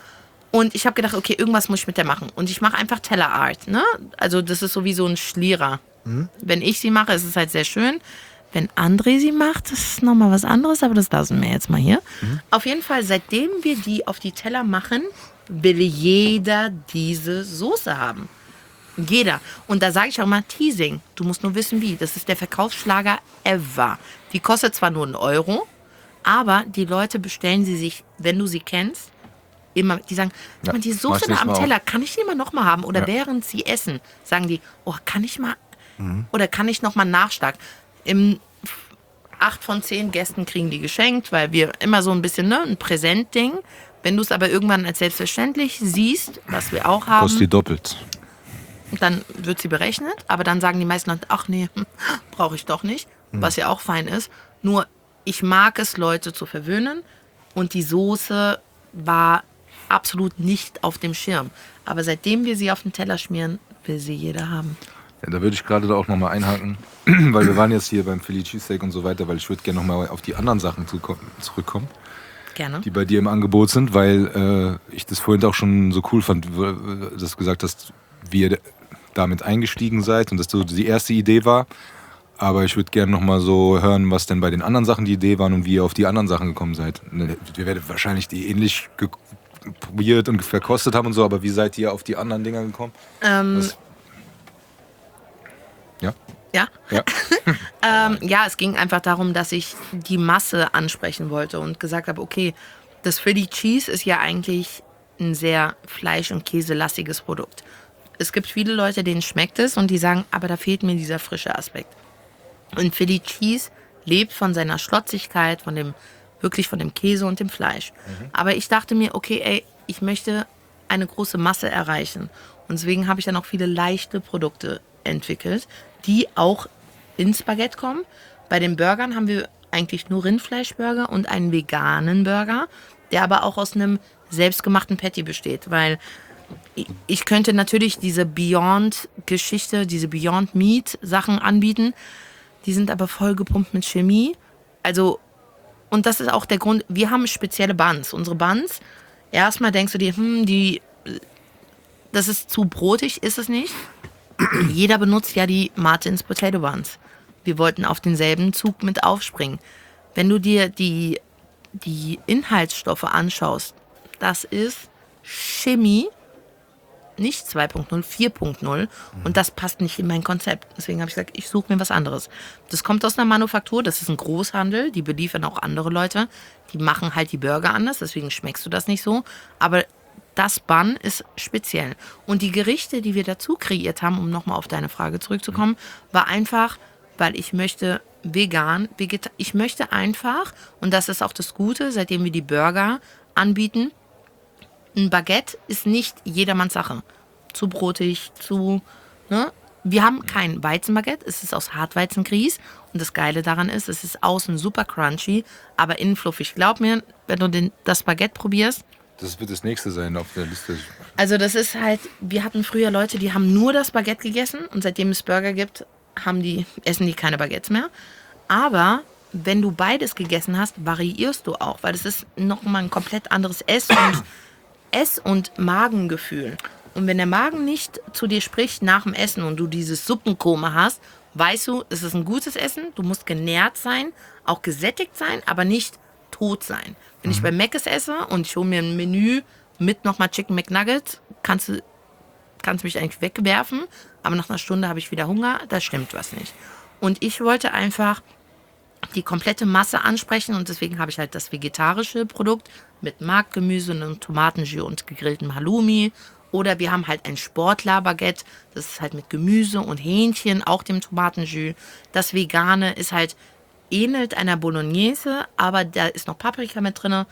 Und ich habe gedacht, okay, irgendwas muss ich mit der machen. Und ich mache einfach Tellerart, ne? Also das ist so wie so ein Schlierer. Mhm. Wenn ich sie mache, ist es halt sehr schön. Wenn André sie macht, das ist nochmal was anderes, aber das lassen wir jetzt mal hier. Mhm. Auf jeden Fall, seitdem wir die auf die Teller machen, will jeder diese Soße haben. Jeder. Und da sage ich auch mal Teasing. Du musst nur wissen, wie. Das ist der Verkaufsschlager ever. Die kostet zwar nur einen Euro, aber die Leute bestellen sie sich, wenn du sie kennst, immer. Die sagen, Ja, die mach Soße ich da nächstes am Mal Teller, kann ich die mal noch mal haben? Oder Ja. während sie essen, sagen die, oh, kann ich mal, oder kann ich noch mal Nachschlag? Im acht von zehn Gästen kriegen die geschenkt, weil wir immer so ein bisschen, ne, ein Präsentding. Wenn du es aber irgendwann als selbstverständlich siehst, was wir auch haben, Kostet die doppelt. dann wird sie berechnet. Aber dann sagen die meisten Leute, ach nee, brauche ich doch nicht. Was ja auch fein ist. Nur, ich mag es, Leute zu verwöhnen. Und die Soße war absolut nicht auf dem Schirm. Aber seitdem wir sie auf den Teller schmieren, will sie jeder haben. Ja, da würde ich gerade da auch nochmal einhaken, weil wir waren jetzt hier beim Philly Cheesesteak und so weiter, weil ich würde gerne nochmal auf die anderen Sachen zurückkommen, Gerne. die bei dir im Angebot sind, weil äh, ich das vorhin auch schon so cool fand, dass du gesagt hast, wie ihr damit eingestiegen seid und dass so die erste Idee war. Aber ich würde gerne nochmal so hören, was denn bei den anderen Sachen die Idee waren und wie ihr auf die anderen Sachen gekommen seid. Wir werden wahrscheinlich die ähnlich ge- probiert und verkostet haben und so, aber wie seid ihr auf die anderen Dinger gekommen? Ähm, Was? Ja? ja. Ja. Ähm, ja, es ging einfach darum, dass ich die Masse ansprechen wollte und gesagt habe, okay, das Philly Cheese ist ja eigentlich ein sehr fleisch- und käselastiges Produkt. Es gibt viele Leute, denen schmeckt es und die sagen, aber da fehlt mir dieser frische Aspekt. Und Philly Cheese lebt von seiner Schlotzigkeit, von dem, wirklich von dem Käse und dem Fleisch. Mhm. Aber ich dachte mir, okay, ey, ich möchte eine große Masse erreichen. Und deswegen habe ich dann auch viele leichte Produkte entwickelt, die auch ins Baguette kommen. Bei den Burgern haben wir eigentlich nur Rindfleischburger und einen veganen Burger, der aber auch aus einem selbstgemachten Patty besteht, weil ich könnte natürlich diese Beyond-Geschichte, diese Beyond-Meat-Sachen anbieten, die sind aber vollgepumpt mit Chemie. Also, und das ist auch der Grund, wir haben spezielle Buns. Unsere Buns, erstmal denkst du dir, hm, die, das ist zu brotig, ist es nicht. Jeder benutzt ja die Martins Potato Buns. Wir wollten auf denselben Zug mit aufspringen. Wenn du dir die, die Inhaltsstoffe anschaust, das ist Chemie, nicht zwei Punkt null, vier Punkt null. Und das passt nicht in mein Konzept. Deswegen habe ich gesagt, ich suche mir was anderes. Das kommt aus einer Manufaktur, das ist ein Großhandel, die beliefern auch andere Leute. Die machen halt die Burger anders, deswegen schmeckst du das nicht so. Aber das Bun ist speziell. Und die Gerichte, die wir dazu kreiert haben, um nochmal auf deine Frage zurückzukommen, war einfach, weil ich möchte vegan, vegeta- ich möchte einfach, und das ist auch das Gute, seitdem wir die Burger anbieten, ein Baguette ist nicht jedermanns Sache. Zu brotig, zu, ne? Wir haben kein Weizenbaguette, es ist aus Hartweizengrieß. Und das Geile daran ist, es ist außen super crunchy, aber innen fluffig. Glaub mir, wenn du den, das Baguette probierst. Das wird das nächste sein auf der Liste. Also das ist halt, wir hatten früher Leute, die haben nur das Baguette gegessen. Und seitdem es Burger gibt, haben die, essen die keine Baguettes mehr. Aber wenn du beides gegessen hast, variierst du auch. Weil es ist nochmal ein komplett anderes Ess- und Ess- und Magengefühl. Und wenn der Magen nicht zu dir spricht nach dem Essen und du dieses Suppenkoma hast, weißt du, es ist ein gutes Essen, du musst genährt sein, auch gesättigt sein, aber nicht tot sein. Wenn mhm. ich bei Mc's esse und ich hole mir ein Menü mit nochmal Chicken McNuggets, kannst du kannst mich eigentlich wegwerfen, aber nach einer Stunde habe ich wieder Hunger, da stimmt was nicht. Und ich wollte einfach die komplette Masse ansprechen und deswegen habe ich halt das vegetarische Produkt mit Markgemüse und Tomatenjus und gegrilltem Halloumi. Oder wir haben halt ein Sportler-Baguette, das ist halt mit Gemüse und Hähnchen, auch dem Tomatenjus. Das Vegane ist halt, ähnelt einer Bolognese, aber da ist noch Paprika mit drin.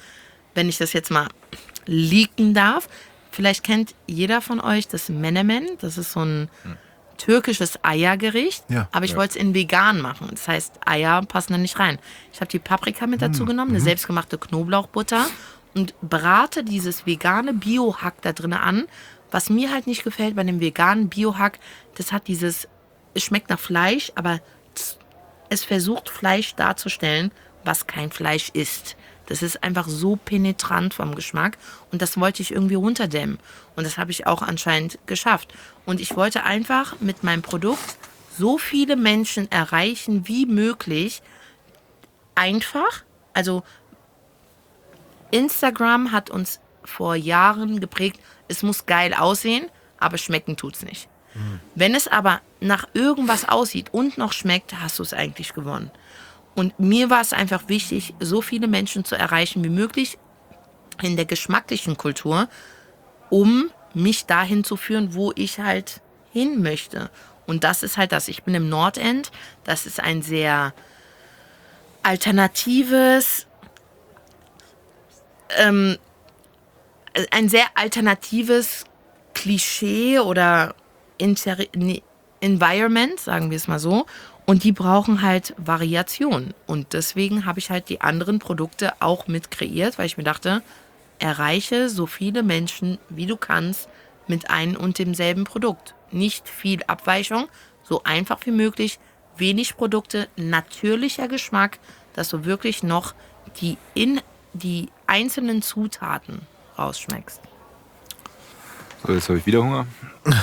wenn ich das jetzt mal leaken darf, vielleicht kennt jeder von euch das Menemen. Das ist so ein türkisches Eiergericht. Ja. Aber ich Ja. wollte es in vegan machen. Das heißt, Eier passen da nicht rein. Ich habe die Paprika mit dazu genommen, eine selbstgemachte Knoblauchbutter und brate dieses vegane Biohack da drin an. Was mir halt nicht gefällt bei dem veganen Biohack, das hat dieses, es schmeckt nach Fleisch, aber es versucht Fleisch darzustellen, was kein Fleisch ist. Das ist einfach so penetrant vom Geschmack und das wollte ich irgendwie runterdämmen. Und das habe ich auch anscheinend geschafft. Und ich wollte einfach mit meinem Produkt so viele Menschen erreichen wie möglich. Einfach, also Instagram hat uns vor Jahren geprägt, es muss geil aussehen, aber schmecken tut's nicht. Mhm. Wenn es aber nach irgendwas aussieht und noch schmeckt, hast du es eigentlich gewonnen. Und mir war es einfach wichtig, so viele Menschen zu erreichen wie möglich in der geschmacklichen Kultur, um mich dahin zu führen, wo ich halt hin möchte. Und das ist halt das. Ich bin im Nordend. Das ist ein sehr alternatives, ähm, ein sehr alternatives Klischee oder Inter- Environment, sagen wir es mal so. Und die brauchen halt Variation. Und deswegen habe ich halt die anderen Produkte auch mit kreiert, weil ich mir dachte, erreiche so viele Menschen, wie du kannst, mit einem und demselben Produkt. Nicht viel Abweichung, so einfach wie möglich, wenig Produkte, natürlicher Geschmack, dass du wirklich noch die, in, die einzelnen Zutaten rausschmeckst. So, jetzt habe ich wieder Hunger.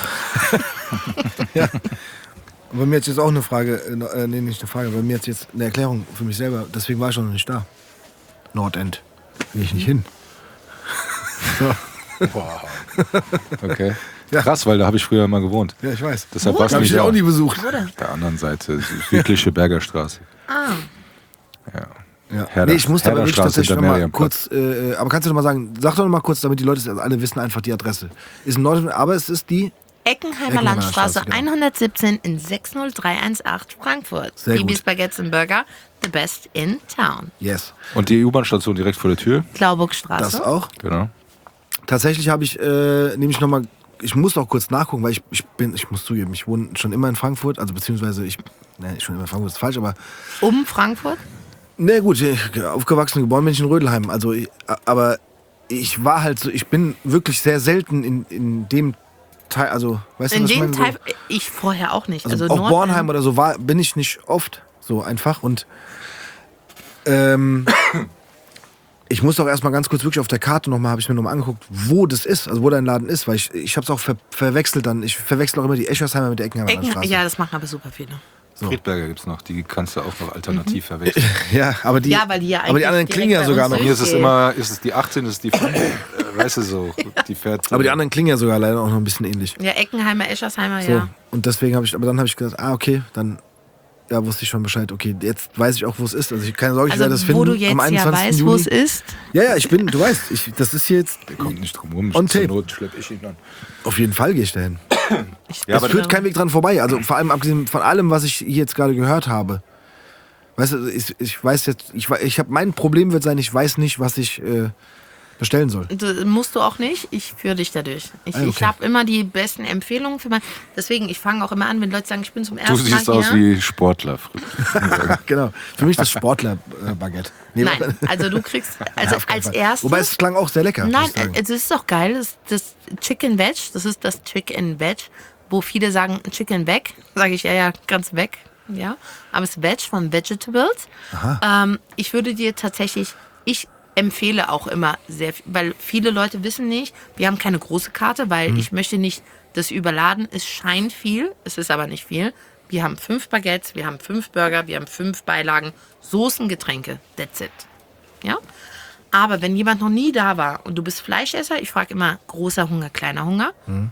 Ja. Bei mir jetzt jetzt auch eine Frage, äh, nee, nicht eine Frage, bei mir jetzt jetzt eine Erklärung für mich selber. Deswegen war ich schon noch nicht da. Nordend. Gehe ich nicht hin. So. Wow. Okay. Ja. Krass, weil da habe ich früher immer gewohnt. Ja, ich weiß. Deshalb Wo? warst du Habe ich nicht ja auch da. nie besucht. Wo denn? Auf der anderen Seite, südliche Bergerstraße. Ah, Ja. Ja. Herder- Nee, ich musste aber wirklich Herderstraße tatsächlich hinter noch mal Marienplatz. kurz, äh, aber kannst du noch mal sagen, sag doch noch mal kurz, damit die Leute es alle wissen, einfach die Adresse. Ist in Nord, aber es ist die, Eckenheimer Eckenheimer Landstraße Landstraße, genau. hundertsiebzehn in sechs null drei eins acht Frankfurt. Sehr Bibis gut. Baguettes and Burger, the best in town. yes. Und die U-Bahn-Station direkt vor der Tür. Klauburgstraße. Das auch. Genau. Tatsächlich habe ich, äh, nämlich noch mal, ich muss auch kurz nachgucken, weil ich, ich bin, ich muss zugeben, ich wohne schon immer in Frankfurt, also beziehungsweise ich, ne, schon immer in Frankfurt ist falsch, aber Um Frankfurt? ne gut, ich, aufgewachsen, geboren bin ich in Rödelheim, also, ich, aber ich war halt so, ich bin wirklich sehr selten in, in dem Teil, also, weißt In du, was ich dem meine? So- Teil, ich vorher auch nicht. Also, Also, auch Nord- Bornheim oder so war, bin ich nicht oft so einfach. Und ähm, ich muss auch erstmal ganz kurz wirklich auf der Karte nochmal, habe ich mir nochmal angeguckt, wo das ist, also wo dein Laden ist, weil ich, ich habe es auch ver verwechselt dann. Ich verwechsel auch immer die Eschersheimer mit der Eckenheimer Ecken, Straße. ja, das machen aber super viele. So. Friedberger gibt es noch, die kannst du auch noch alternativ verwechseln. Ja, aber die, Ja, weil die ja aber die eigentlich anderen direkt klingen ja bei sogar uns noch. Bei mir ist es Okay. immer, ist es die achtzehn, ist es die fünf, äh, weißt du so, die fährt. Aber die anderen klingen ja sogar leider auch noch ein bisschen ähnlich. Ja, Eckenheimer, Eschersheimer, So. ja. Und deswegen habe ich, aber dann habe ich gesagt, ah, okay, dann ja, wusste ich schon Bescheid. Okay, jetzt weiß ich auch, wo es ist. Also ich keine Sorge, ich werde das Also, finden wo du am jetzt ja einundzwanzigsten weißt, Juli. wo es ist. Ja, ja, ich bin, du weißt, ich, das ist hier jetzt, Der kommt nicht drum rum. On Zur tape. Not schlepp ich ihn an. auf jeden Fall gehe ich dahin. Ja, Es aber führt kein Weg dran vorbei. Also vor allem abgesehen von allem, was ich hier jetzt gerade gehört habe. Weißt du, ich, ich weiß jetzt, ich, wei- ich habe, mein Problem wird sein, ich weiß nicht, was ich äh, bestellen soll. Du, musst du auch nicht. Ich führe dich dadurch. Ich, Ah, okay. ich habe immer die besten Empfehlungen für mein. Deswegen, ich fange auch immer an, wenn Leute sagen, ich bin zum ersten du siehst Mal aus hier. wie Sportler. Fried. Genau. Für mich das Sportler-Baguette. Nee, Nein, also du kriegst also auf keinen als Fall. erstes. Wobei es klang auch sehr lecker. muss Nein, ich sagen. es ist doch geil. Das, das Chicken Veg, das ist das Chicken Veg, wo viele sagen Chicken Veg. Sage ich ja, ja, ganz weg. Ja, aber es ist Veg von Vegetables. Ähm, ich würde dir tatsächlich, ich empfehle auch immer sehr, viel, weil viele Leute wissen nicht, wir haben keine große Karte, weil Hm. ich möchte nicht das überladen. Es scheint viel, es ist aber nicht viel. Wir haben fünf Baguettes, wir haben fünf Burger, wir haben fünf Beilagen, Soßen, Getränke, that's it. Ja? Aber wenn jemand noch nie da war und du bist Fleischesser, ich frage immer großer Hunger, kleiner Hunger.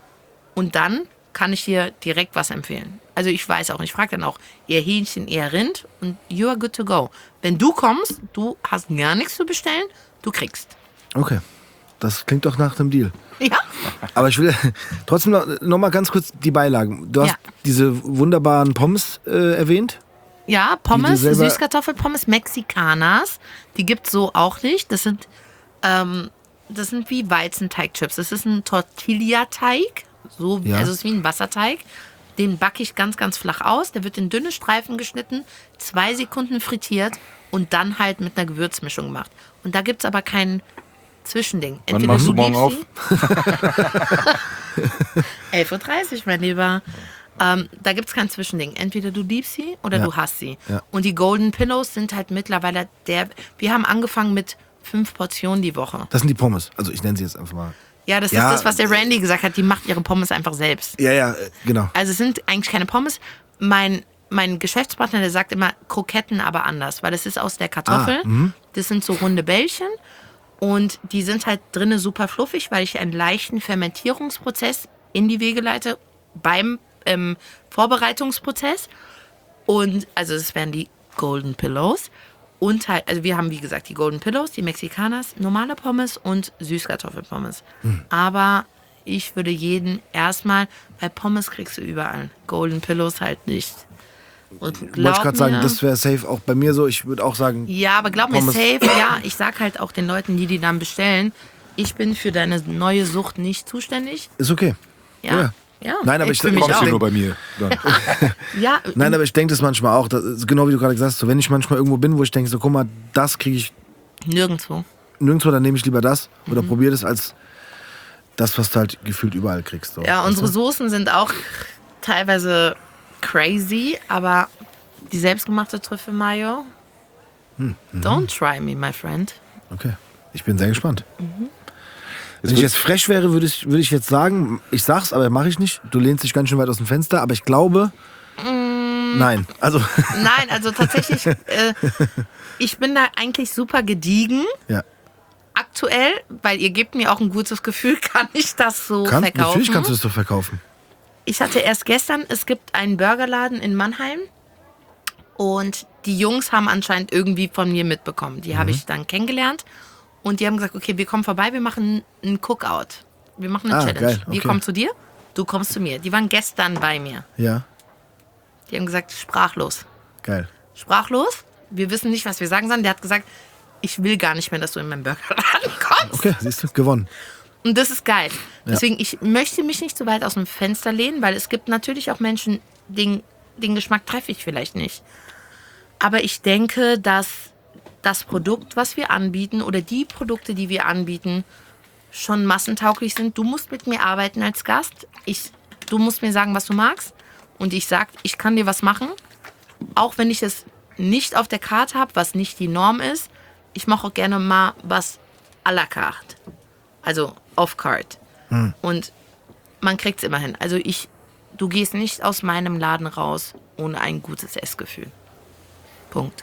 Und dann kann ich dir direkt was empfehlen. Also ich weiß auch, ich frage dann auch, eher Hähnchen, eher Rind und you are good to go. Wenn du kommst, du hast gar nichts zu bestellen, du kriegst. Okay. Das klingt doch nach einem Deal. Ja? Aber ich will trotzdem noch, noch mal ganz kurz die Beilagen. Du hast Ja. diese wunderbaren Pommes äh, erwähnt. Ja, Die Pommes, du selber- Süßkartoffelpommes Mexicanas, die gibt's so auch nicht. Das sind Ähm, das sind wie Weizenteigchips. Das ist ein Tortilla-Teig, so, Ja. also es ist wie ein Wasserteig. Den backe ich ganz, ganz flach aus. Der wird in dünne Streifen geschnitten, zwei Sekunden frittiert und dann halt mit einer Gewürzmischung gemacht. Und da gibt es aber kein Zwischending. Wann machst du morgen liebst auf? sie- elf Uhr dreißig, mein Lieber. Ähm, da gibt es kein Zwischending. Entweder du liebst sie oder Ja. du hasst sie. Ja. Und die Golden Pillows sind halt mittlerweile der... Wir haben angefangen mit fünf Portionen die Woche. Das sind die Pommes. Also ich nenne sie jetzt einfach mal. Ja, das Ja, ist das, was der Randy gesagt hat. Die macht ihre Pommes einfach selbst. Ja, ja, äh, genau. Also es sind eigentlich keine Pommes. Mein, mein Geschäftspartner, der sagt immer Kroketten, aber anders. Weil es ist aus der Kartoffel. Ah, das sind so runde Bällchen. Und die sind halt drinnen super fluffig, weil ich einen leichten Fermentierungsprozess in die Wege leite beim ähm, Vorbereitungsprozess. Und also das wären die Golden Pillows. Und halt, also wir haben wie gesagt die Golden Pillows, die Mexicanas, normale Pommes und Süßkartoffelpommes. Aber ich würde jeden erstmal, bei Pommes kriegst du überall, Golden Pillows halt nicht. Und Wollte glaub ich gerade sagen, mir- das wäre safe auch bei mir so. Ich würde auch sagen, ja, aber glaub mir, Pommes. safe, ja, ich sag halt auch den Leuten, die die dann bestellen, ich bin für deine neue Sucht nicht zuständig. ist okay. Ja. Ja. Ja. Nein, aber ich- für mich Kommst auch. du nur bei mir. Dann. Ja, Nein, aber ich denke das manchmal auch. Das ist genau wie du gerade gesagt hast. So, wenn ich manchmal irgendwo bin, wo ich denke, so guck mal, das kriege ich nirgendwo. nirgendwo, dann nehme ich lieber das oder Mhm. probiere das als das, was du halt gefühlt überall kriegst. So. Ja, unsere Soßen sind auch teilweise crazy, aber die selbstgemachte Trüffelmayo, Hm, mhm. don't try me, my friend. Okay, ich bin sehr gespannt. Mhm. Wenn ich jetzt frech wäre, würde ich, würde ich jetzt sagen, ich sag's, aber mache ich nicht. Du lehnst dich ganz schön weit aus dem Fenster, aber ich glaube, Mm. nein. Also, Nein, also tatsächlich, äh, ich bin da eigentlich super gediegen. ja. Aktuell, weil ihr gebt mir auch ein gutes Gefühl, kann ich das so Kann, verkaufen. natürlich kannst du das doch verkaufen. Ich hatte erst gestern, es gibt einen Burgerladen in Mannheim und die Jungs haben anscheinend irgendwie von mir mitbekommen. Die Mhm. habe ich dann kennengelernt und die haben gesagt, okay, wir kommen vorbei, wir machen einen Cookout. Wir machen eine Ah, Challenge. geil, Wir okay. kommen zu dir, du kommst zu mir. Die waren gestern bei mir. Ja, Die haben gesagt, sprachlos. geil. Sprachlos, wir wissen nicht, was wir sagen sollen. Der hat gesagt, ich will gar nicht mehr, dass du in meinen Burgerladen kommst. Okay, siehst du, gewonnen. Und das ist geil. Deswegen, ich möchte mich nicht so weit aus dem Fenster lehnen, weil es gibt natürlich auch Menschen, den, den Geschmack treffe ich vielleicht nicht. Aber ich denke, dass das Produkt, was wir anbieten oder die Produkte, die wir anbieten, schon massentauglich sind. Du musst mit mir arbeiten als Gast. Ich, du musst mir sagen, was du magst. Und ich sag, ich kann dir was machen. Auch wenn ich es nicht auf der Karte habe, was nicht die Norm ist. Ich mache auch gerne mal was à la carte. Also off-card. Und man kriegt es immer hin. Also ich, du gehst nicht aus meinem Laden raus ohne ein gutes Essgefühl. Punkt.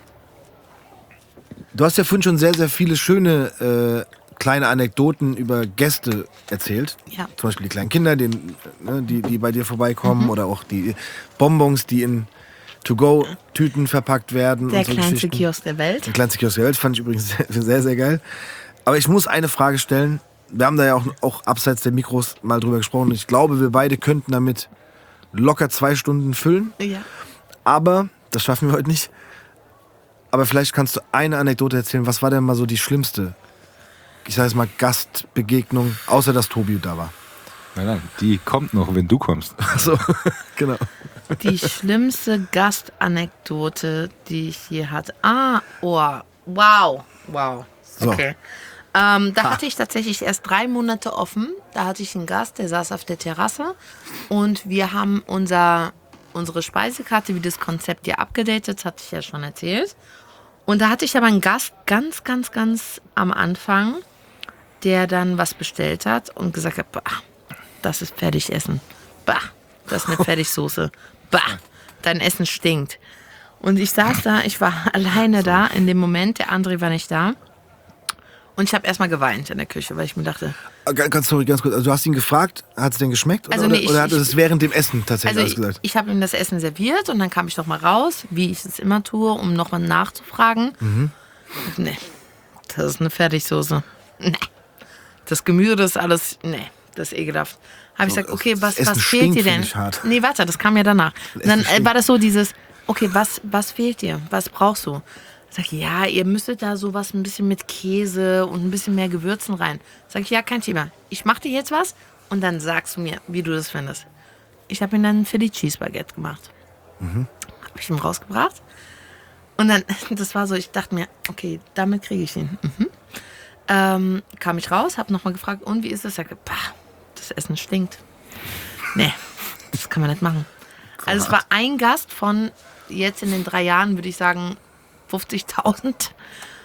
Du hast ja vorhin schon sehr, sehr viele schöne äh, kleine Anekdoten über Gäste erzählt. Ja. Zum Beispiel die kleinen Kinder, die, ne, die, die bei dir vorbeikommen oder auch die Bonbons, die in To-Go-Tüten verpackt werden. Der und so kleinste Geschichten. Kiosk der Welt. Der kleinste Kiosk der Welt fand ich übrigens sehr, sehr, sehr geil. Aber ich muss eine Frage stellen. Wir haben da ja auch, auch abseits der Mikros mal drüber gesprochen. Ich glaube, wir beide könnten damit locker zwei Stunden füllen. Ja. Aber das schaffen wir heute nicht. Aber vielleicht kannst du eine Anekdote erzählen. Was war denn mal so die schlimmste, ich sag jetzt mal, Gastbegegnung, außer dass Tobi da war? Nein, nein, die kommt noch, wenn du kommst. So, genau. Die schlimmste Gastanekdote, die ich je hatte. Ah, oh, wow, wow. So. Okay. Ähm, da hatte ich tatsächlich erst drei Monate offen. Da hatte ich einen Gast, der saß auf der Terrasse und wir haben unser, unsere Speisekarte, wie das Konzept ja abgedatet, das hatte ich ja schon erzählt. Und da hatte ich aber einen Gast ganz, ganz, ganz am Anfang, der dann was bestellt hat und gesagt hat, bah, das ist Fertigessen. Bah, das ist eine Fertigsoße. Bah, dein Essen stinkt. Und ich saß da, ich war alleine da in dem Moment, der André war nicht da. Und ich habe erstmal geweint in der Küche, weil ich mir dachte, Ganz, ganz, sorry, ganz kurz. Also du hast ihn gefragt, hat es denn geschmeckt? Oder, Also nee, ich- oder hat er ich- es während dem Essen tatsächlich also alles ich, gesagt? ich habe ihm das Essen serviert und dann kam ich noch mal raus, wie ich es immer tue, um nochmal nachzufragen. Mhm. Nee, das ist eine Fertigsoße. Nee. Das Gemüse, das ist alles, nee, das ist ekelhaft. Habe ich So, gesagt, okay, das was, Essen was fehlt stinkt, dir finde denn? ich hart. Nee, warte, das kam ja danach. Und dann Essen äh, war das so dieses, okay, was, was fehlt dir? Was brauchst du? Sag ich, ja, ihr müsstet da sowas ein bisschen mit Käse und ein bisschen mehr Gewürzen rein. Sag ich, ja, kein Thema. Ich mach dir jetzt was und dann sagst du mir, wie du das findest. Ich habe ihm dann ein Philly Cheese Baguette gemacht. Mhm. Habe ich ihm rausgebracht. Und dann, das war so, ich dachte mir, okay, damit kriege ich ihn. Mhm. Ähm, kam ich raus, habe nochmal gefragt, und wie ist das? Sagte, pah, das Essen stinkt. Nee, das kann man nicht machen. Also es war ein Gast von jetzt in den drei Jahren, würde ich sagen, fünfzigtausend.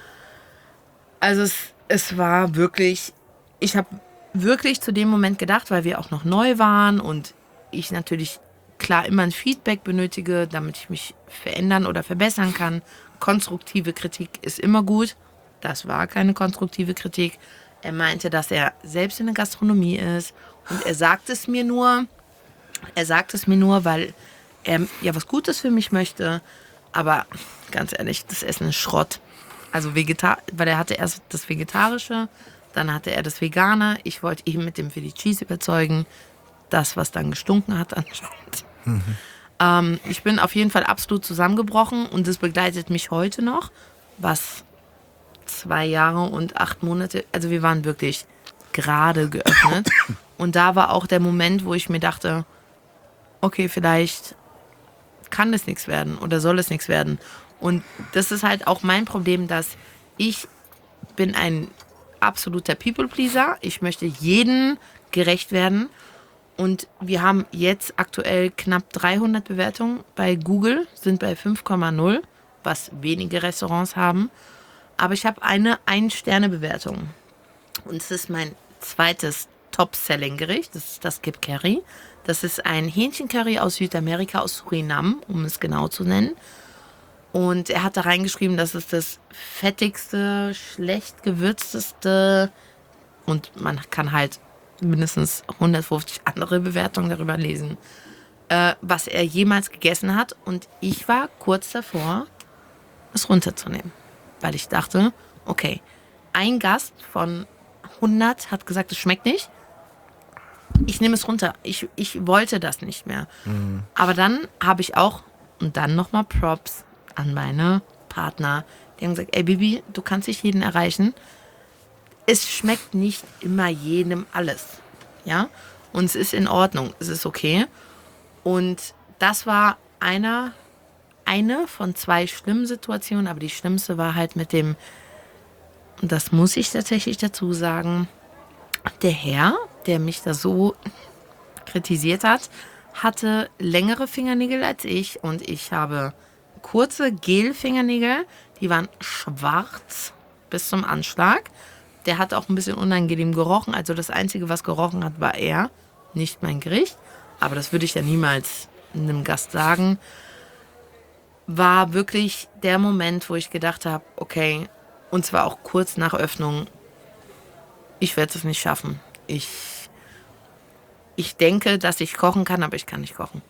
Also es, es war wirklich, ich habe wirklich zu dem Moment gedacht, weil wir auch noch neu waren und ich natürlich klar immer ein Feedback benötige, damit ich mich verändern oder verbessern kann. Konstruktive Kritik ist immer gut. Das war keine konstruktive Kritik. Er meinte, dass er selbst in der Gastronomie ist und er sagt es mir nur, er sagt es mir nur, weil er ja was Gutes für mich möchte. Aber ganz ehrlich, das Essen ist Schrott. Also Vegetar, weil er hatte erst das Vegetarische, dann hatte er das Vegane. Ich wollte ihn mit dem Philly Cheese überzeugen. Das, was dann gestunken hat anscheinend. Mhm. Ähm, ich bin auf jeden Fall absolut zusammengebrochen und das begleitet mich heute noch. Was zwei Jahre und acht Monate, also wir waren wirklich gerade geöffnet. Und da war auch der Moment, wo ich mir dachte, okay, vielleicht kann das nichts werden oder soll es nichts werden. Und das ist halt auch mein Problem, dass ich bin ein absoluter People-Pleaser. Ich möchte jedem gerecht werden. Und wir haben jetzt aktuell knapp dreihundert Bewertungen bei Google, sind bei fünf Komma null, was wenige Restaurants haben. Aber ich habe eine Ein-Sterne-Bewertung. Und es ist mein zweites Top-Selling-Gericht. Das ist das Kip Curry. Das ist ein Hähnchencurry aus Südamerika, aus Suriname, um es genau zu nennen. Und er hat da reingeschrieben, das ist das fettigste, schlecht gewürzteste. Und man kann halt mindestens hundertfünfzig andere Bewertungen darüber lesen, äh, was er jemals gegessen hat. Und ich war kurz davor, es runterzunehmen. Weil ich dachte, okay, ein Gast von hundert hat gesagt, es schmeckt nicht. Ich nehme es runter. Ich, ich wollte das nicht mehr. Mhm. Aber dann habe ich auch, und dann nochmal Props an meine Partner, die haben gesagt, ey Bibi, du kannst nicht jeden erreichen. Es schmeckt nicht immer jedem alles. Ja? Und es ist in Ordnung. Es ist okay. Und das war einer, eine von zwei schlimmen Situationen. Aber die schlimmste war halt mit dem, und das muss ich tatsächlich dazu sagen, der Herr, der mich da so kritisiert hat, hatte längere Fingernägel als ich. Und ich habe kurze Gel-Fingernägel. Die waren schwarz bis zum Anschlag. Der hat auch ein bisschen unangenehm gerochen. Also das Einzige, was gerochen hat, war er. Nicht mein Gericht. Aber das würde ich ja niemals einem Gast sagen. War wirklich der Moment, wo ich gedacht habe, okay, und zwar auch kurz nach Öffnung, ich werde es nicht schaffen. Ich, ich denke, dass ich kochen kann, aber ich kann nicht kochen.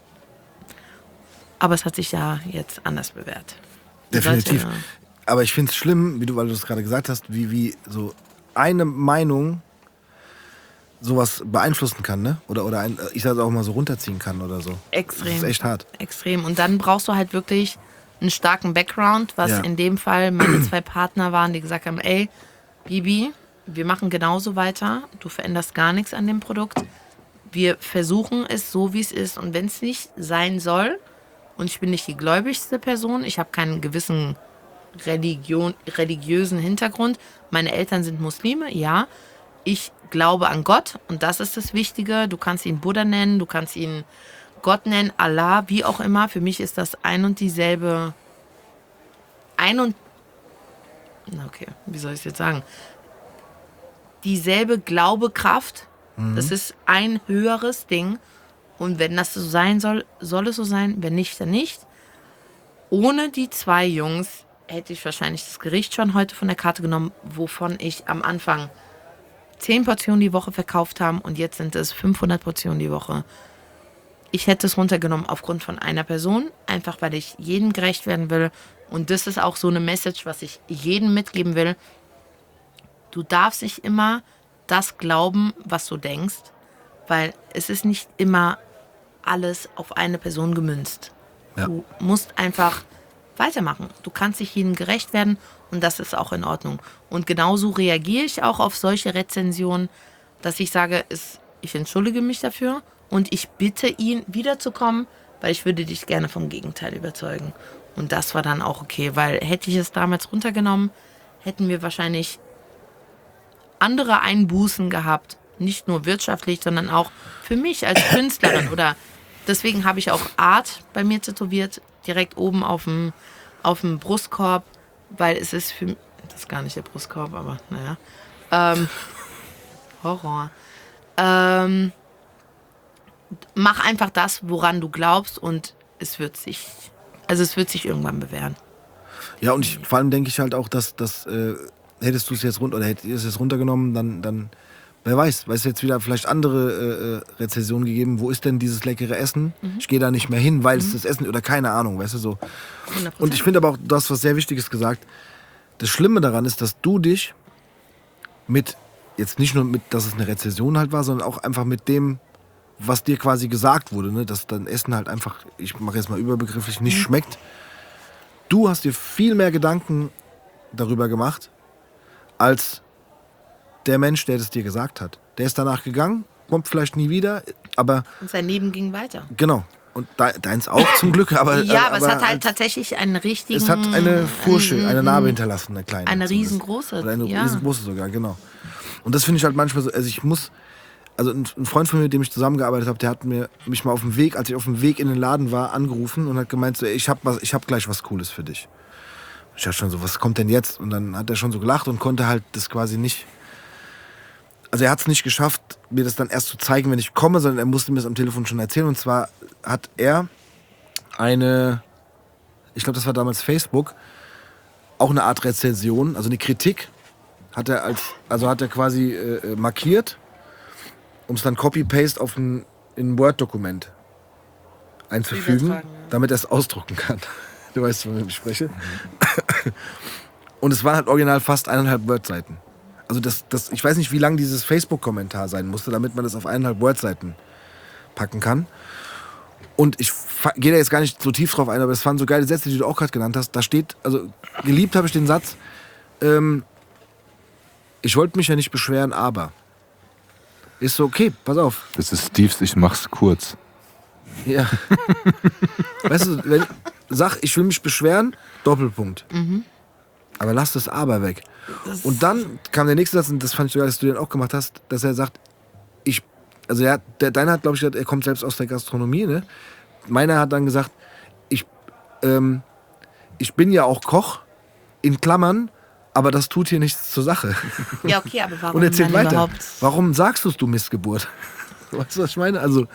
Aber es hat sich ja jetzt anders bewährt. Definitiv. Leute, aber ich finde es schlimm, wie du, weil du es gerade gesagt hast, wie, wie so eine Meinung sowas beeinflussen kann, ne? Oder, oder ein, ich sage auch mal so runterziehen kann oder so. Extrem. Das ist echt hart. Extrem. Und dann brauchst du halt wirklich einen starken Background, was Ja. in dem Fall meine zwei Partner waren, die gesagt haben, ey, Bibi, wir machen genauso weiter. Du veränderst gar nichts an dem Produkt. Wir versuchen es so, wie es ist. Und wenn es nicht sein soll, und ich bin nicht die gläubigste Person, ich habe keinen gewissen Religion, religiösen Hintergrund. Meine Eltern sind Muslime, ja. Ich glaube an Gott und das ist das Wichtige. Du kannst ihn Buddha nennen, du kannst ihn Gott nennen, Allah, wie auch immer. Für mich ist das ein und dieselbe, ein und, okay, wie soll ich es jetzt sagen? Dieselbe Glaube, Kraft. Mhm. Das ist ein höheres Ding. Und wenn das so sein soll, soll es so sein. Wenn nicht, dann nicht. Ohne die zwei Jungs hätte ich wahrscheinlich das Gericht schon heute von der Karte genommen, wovon ich am Anfang zehn Portionen die Woche verkauft habe und jetzt sind es fünfhundert Portionen die Woche. Ich hätte es runtergenommen aufgrund von einer Person, einfach weil ich jedem gerecht werden will. Und das ist auch so eine Message, was ich jedem mitgeben will. Du darfst nicht immer das glauben, was du denkst, weil es ist nicht immer alles auf eine Person gemünzt. Ja. Du musst einfach weitermachen. Du kannst nicht jedem gerecht werden und das ist auch in Ordnung. Und genauso reagiere ich auch auf solche Rezensionen, dass ich sage, es, ich entschuldige mich dafür und ich bitte ihn, wiederzukommen, weil ich würde dich gerne vom Gegenteil überzeugen. Und das war dann auch okay, weil hätte ich es damals runtergenommen, hätten wir wahrscheinlich andere Einbußen gehabt. Nicht nur wirtschaftlich, sondern auch für mich als Künstlerin. Oder deswegen habe ich auch Art bei mir tätowiert, direkt oben auf dem, auf dem Brustkorb, weil es ist für mich, das ist gar nicht der Brustkorb, aber naja. Ähm, Horror. Ähm, mach einfach das, woran du glaubst und es wird sich, also es wird sich irgendwann bewähren. Ja, und ich, vor allem denke ich halt auch, dass, dass äh, hättest du es jetzt runter oder hättet ihr es jetzt runtergenommen, dann, dann wer weiß, weil es jetzt wieder vielleicht andere äh, Rezensionen gegeben, wo ist denn dieses leckere Essen? Mhm. Ich gehe da nicht mehr hin, weil mhm. es das Essen oder keine Ahnung, weißt du so. hundert Prozent. Und ich finde aber auch, du hast was sehr Wichtiges gesagt. Das Schlimme daran ist, dass du dich mit, jetzt nicht nur mit, dass es eine Rezension halt war, sondern auch einfach mit dem, was dir quasi gesagt wurde, ne? Dass dein Essen halt einfach, ich mache jetzt mal überbegrifflich, nicht mhm. schmeckt. Du hast dir viel mehr Gedanken darüber gemacht, als der Mensch, der das dir gesagt hat. Der ist danach gegangen, kommt vielleicht nie wieder, aber... Und sein Leben ging weiter. Genau. Und deins auch zum Glück, aber... Ja, aber, aber es hat halt als, tatsächlich einen richtigen... Es hat eine Fursche, eine Narbe hinterlassen, eine kleine. Eine zumindest. riesengroße. Oder eine ja. riesengroße sogar, genau. Und das finde ich halt manchmal so, also ich muss... Also ein Freund von mir, mit dem ich zusammengearbeitet habe, der hat mir mich mal auf dem Weg, als ich auf dem Weg in den Laden war, angerufen und hat gemeint, so, ey, ich habe was, ich habe gleich was Cooles für dich. Ich dachte schon so, was kommt denn jetzt? Und dann hat er schon so gelacht und konnte halt das quasi nicht... Also er hat es nicht geschafft, mir das dann erst zu zeigen, wenn ich komme, sondern er musste mir das am Telefon schon erzählen. Und zwar hat er eine, ich glaube, das war damals Facebook, auch eine Art Rezension, also eine Kritik, hat er als, also hat er quasi äh, markiert, um es dann Copy-Paste auf ein, in ein Word-Dokument einzufügen, ja. damit er es ausdrucken kann. Du weißt, wovon ich spreche. Mhm. Und es waren halt original fast eineinhalb Word-Seiten. Also das, das, ich weiß nicht, wie lang dieses Facebook-Kommentar sein musste, damit man das auf eineinhalb Word-Seiten packen kann. Und ich gehe da jetzt gar nicht so tief drauf ein, aber das waren so geile Sätze, die du auch gerade genannt hast. Da steht, also geliebt habe ich den Satz, ähm, ich wollte mich ja nicht beschweren, aber... Ist so, okay, pass auf. Das ist Steves, ich mach's kurz. Ja. Weißt du, wenn, sag, ich will mich beschweren, Doppelpunkt. Mhm. Aber lass das aber weg. Das und dann kam der nächste Satz, und das fand ich so geil, dass du den auch gemacht hast, dass er sagt, ich, also er, der, deiner hat, glaube ich, er kommt selbst aus der Gastronomie, ne? Meiner hat dann gesagt, ich, ähm, ich bin ja auch Koch, in Klammern, aber das tut hier nichts zur Sache. Ja, okay, aber warum und erzählt dann weiter. Überhaupt? Warum sagst du es, du Missgeburt? Weißt du, was ich meine? Also,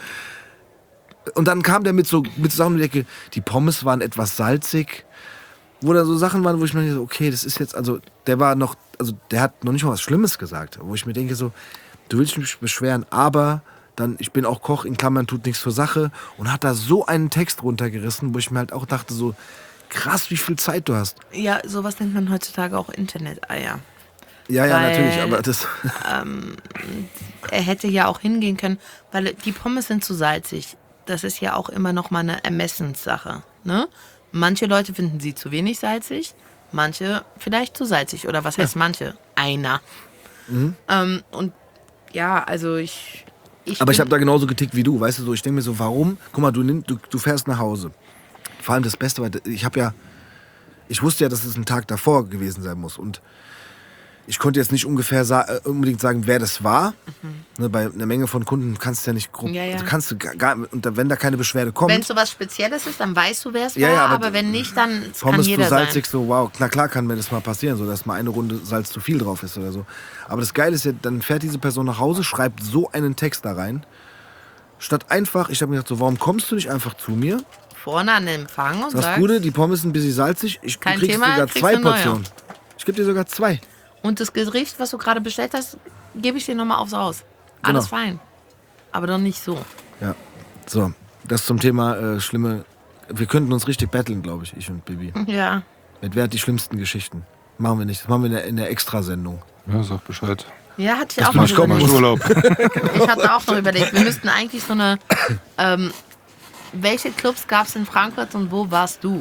und dann kam der mit so, mit so Sachen, die, die Pommes waren etwas salzig, wo da so Sachen waren, wo ich mir denke, okay, das ist jetzt, also, der war noch, also, der hat noch nicht mal was Schlimmes gesagt, wo ich mir denke so, du willst mich beschweren, aber dann, ich bin auch Koch, in Klammern, tut nichts zur Sache, und hat da so einen Text runtergerissen, wo ich mir halt auch dachte so, krass, wie viel Zeit du hast. Ja, sowas nennt man heutzutage auch Internet-Eier. Ja, ja, weil, natürlich, aber das... Ähm, er hätte ja auch hingehen können, weil die Pommes sind zu salzig. Das ist ja auch immer noch mal eine Ermessenssache. Ne? Manche Leute finden sie zu wenig salzig, manche vielleicht zu salzig. Oder was heißt ja. manche? Einer. Mhm. Ähm, und ja, also ich... ich aber ich habe da genauso getickt wie du, weißt du, so, ich denke mir so, warum? Guck mal, du, nimm, du, du fährst nach Hause. Vor allem das Beste, weil ich habe ja, ich wusste ja, dass es ein Tag davor gewesen sein muss. Und ich konnte jetzt nicht ungefähr sa- unbedingt sagen, wer das war. Mhm. Ne, bei einer Menge von Kunden kannst du ja nicht grob, ja, ja. Also kannst du gar, und wenn da keine Beschwerde kommt. Wenn es so was Spezielles ist, dann weißt du, wer es war. Ja, ja, aber, aber wenn nicht, dann Pommes kann jeder zu salzig, sein. so wow, na klar kann mir das mal passieren, so dass mal eine Runde Salz zu viel drauf ist oder so. Aber das Geile ist ja, dann fährt diese Person nach Hause, schreibt so einen Text da rein, statt einfach, ich habe mir gedacht, so, warum kommst du nicht einfach zu mir? Vorne an den Empfang und das sagst, Gute, die Pommes sind ein bisschen salzig. Ich kein kriegst Thema, sogar kriegst zwei eine neue. Portionen. Ich gebe dir sogar zwei. Und das Gericht, was du gerade bestellt hast, gebe ich dir nochmal aufs Haus. Alles Genau. fein. Aber doch nicht so. Ja. So, das zum Thema äh, schlimme. Wir könnten uns richtig battlen, glaube ich, ich und Bibi. Ja. Mit wer hat die schlimmsten Geschichten? Machen wir nicht. Das machen wir in der, in der Extrasendung. Ja, sag Bescheid. Ja, hatte ich Das auch noch mach ich doch mal. überlegt. Urlaub. Ich hatte auch noch überlegt, wir müssten eigentlich so eine... Ähm, welche Clubs gab es in Frankfurt und wo warst du?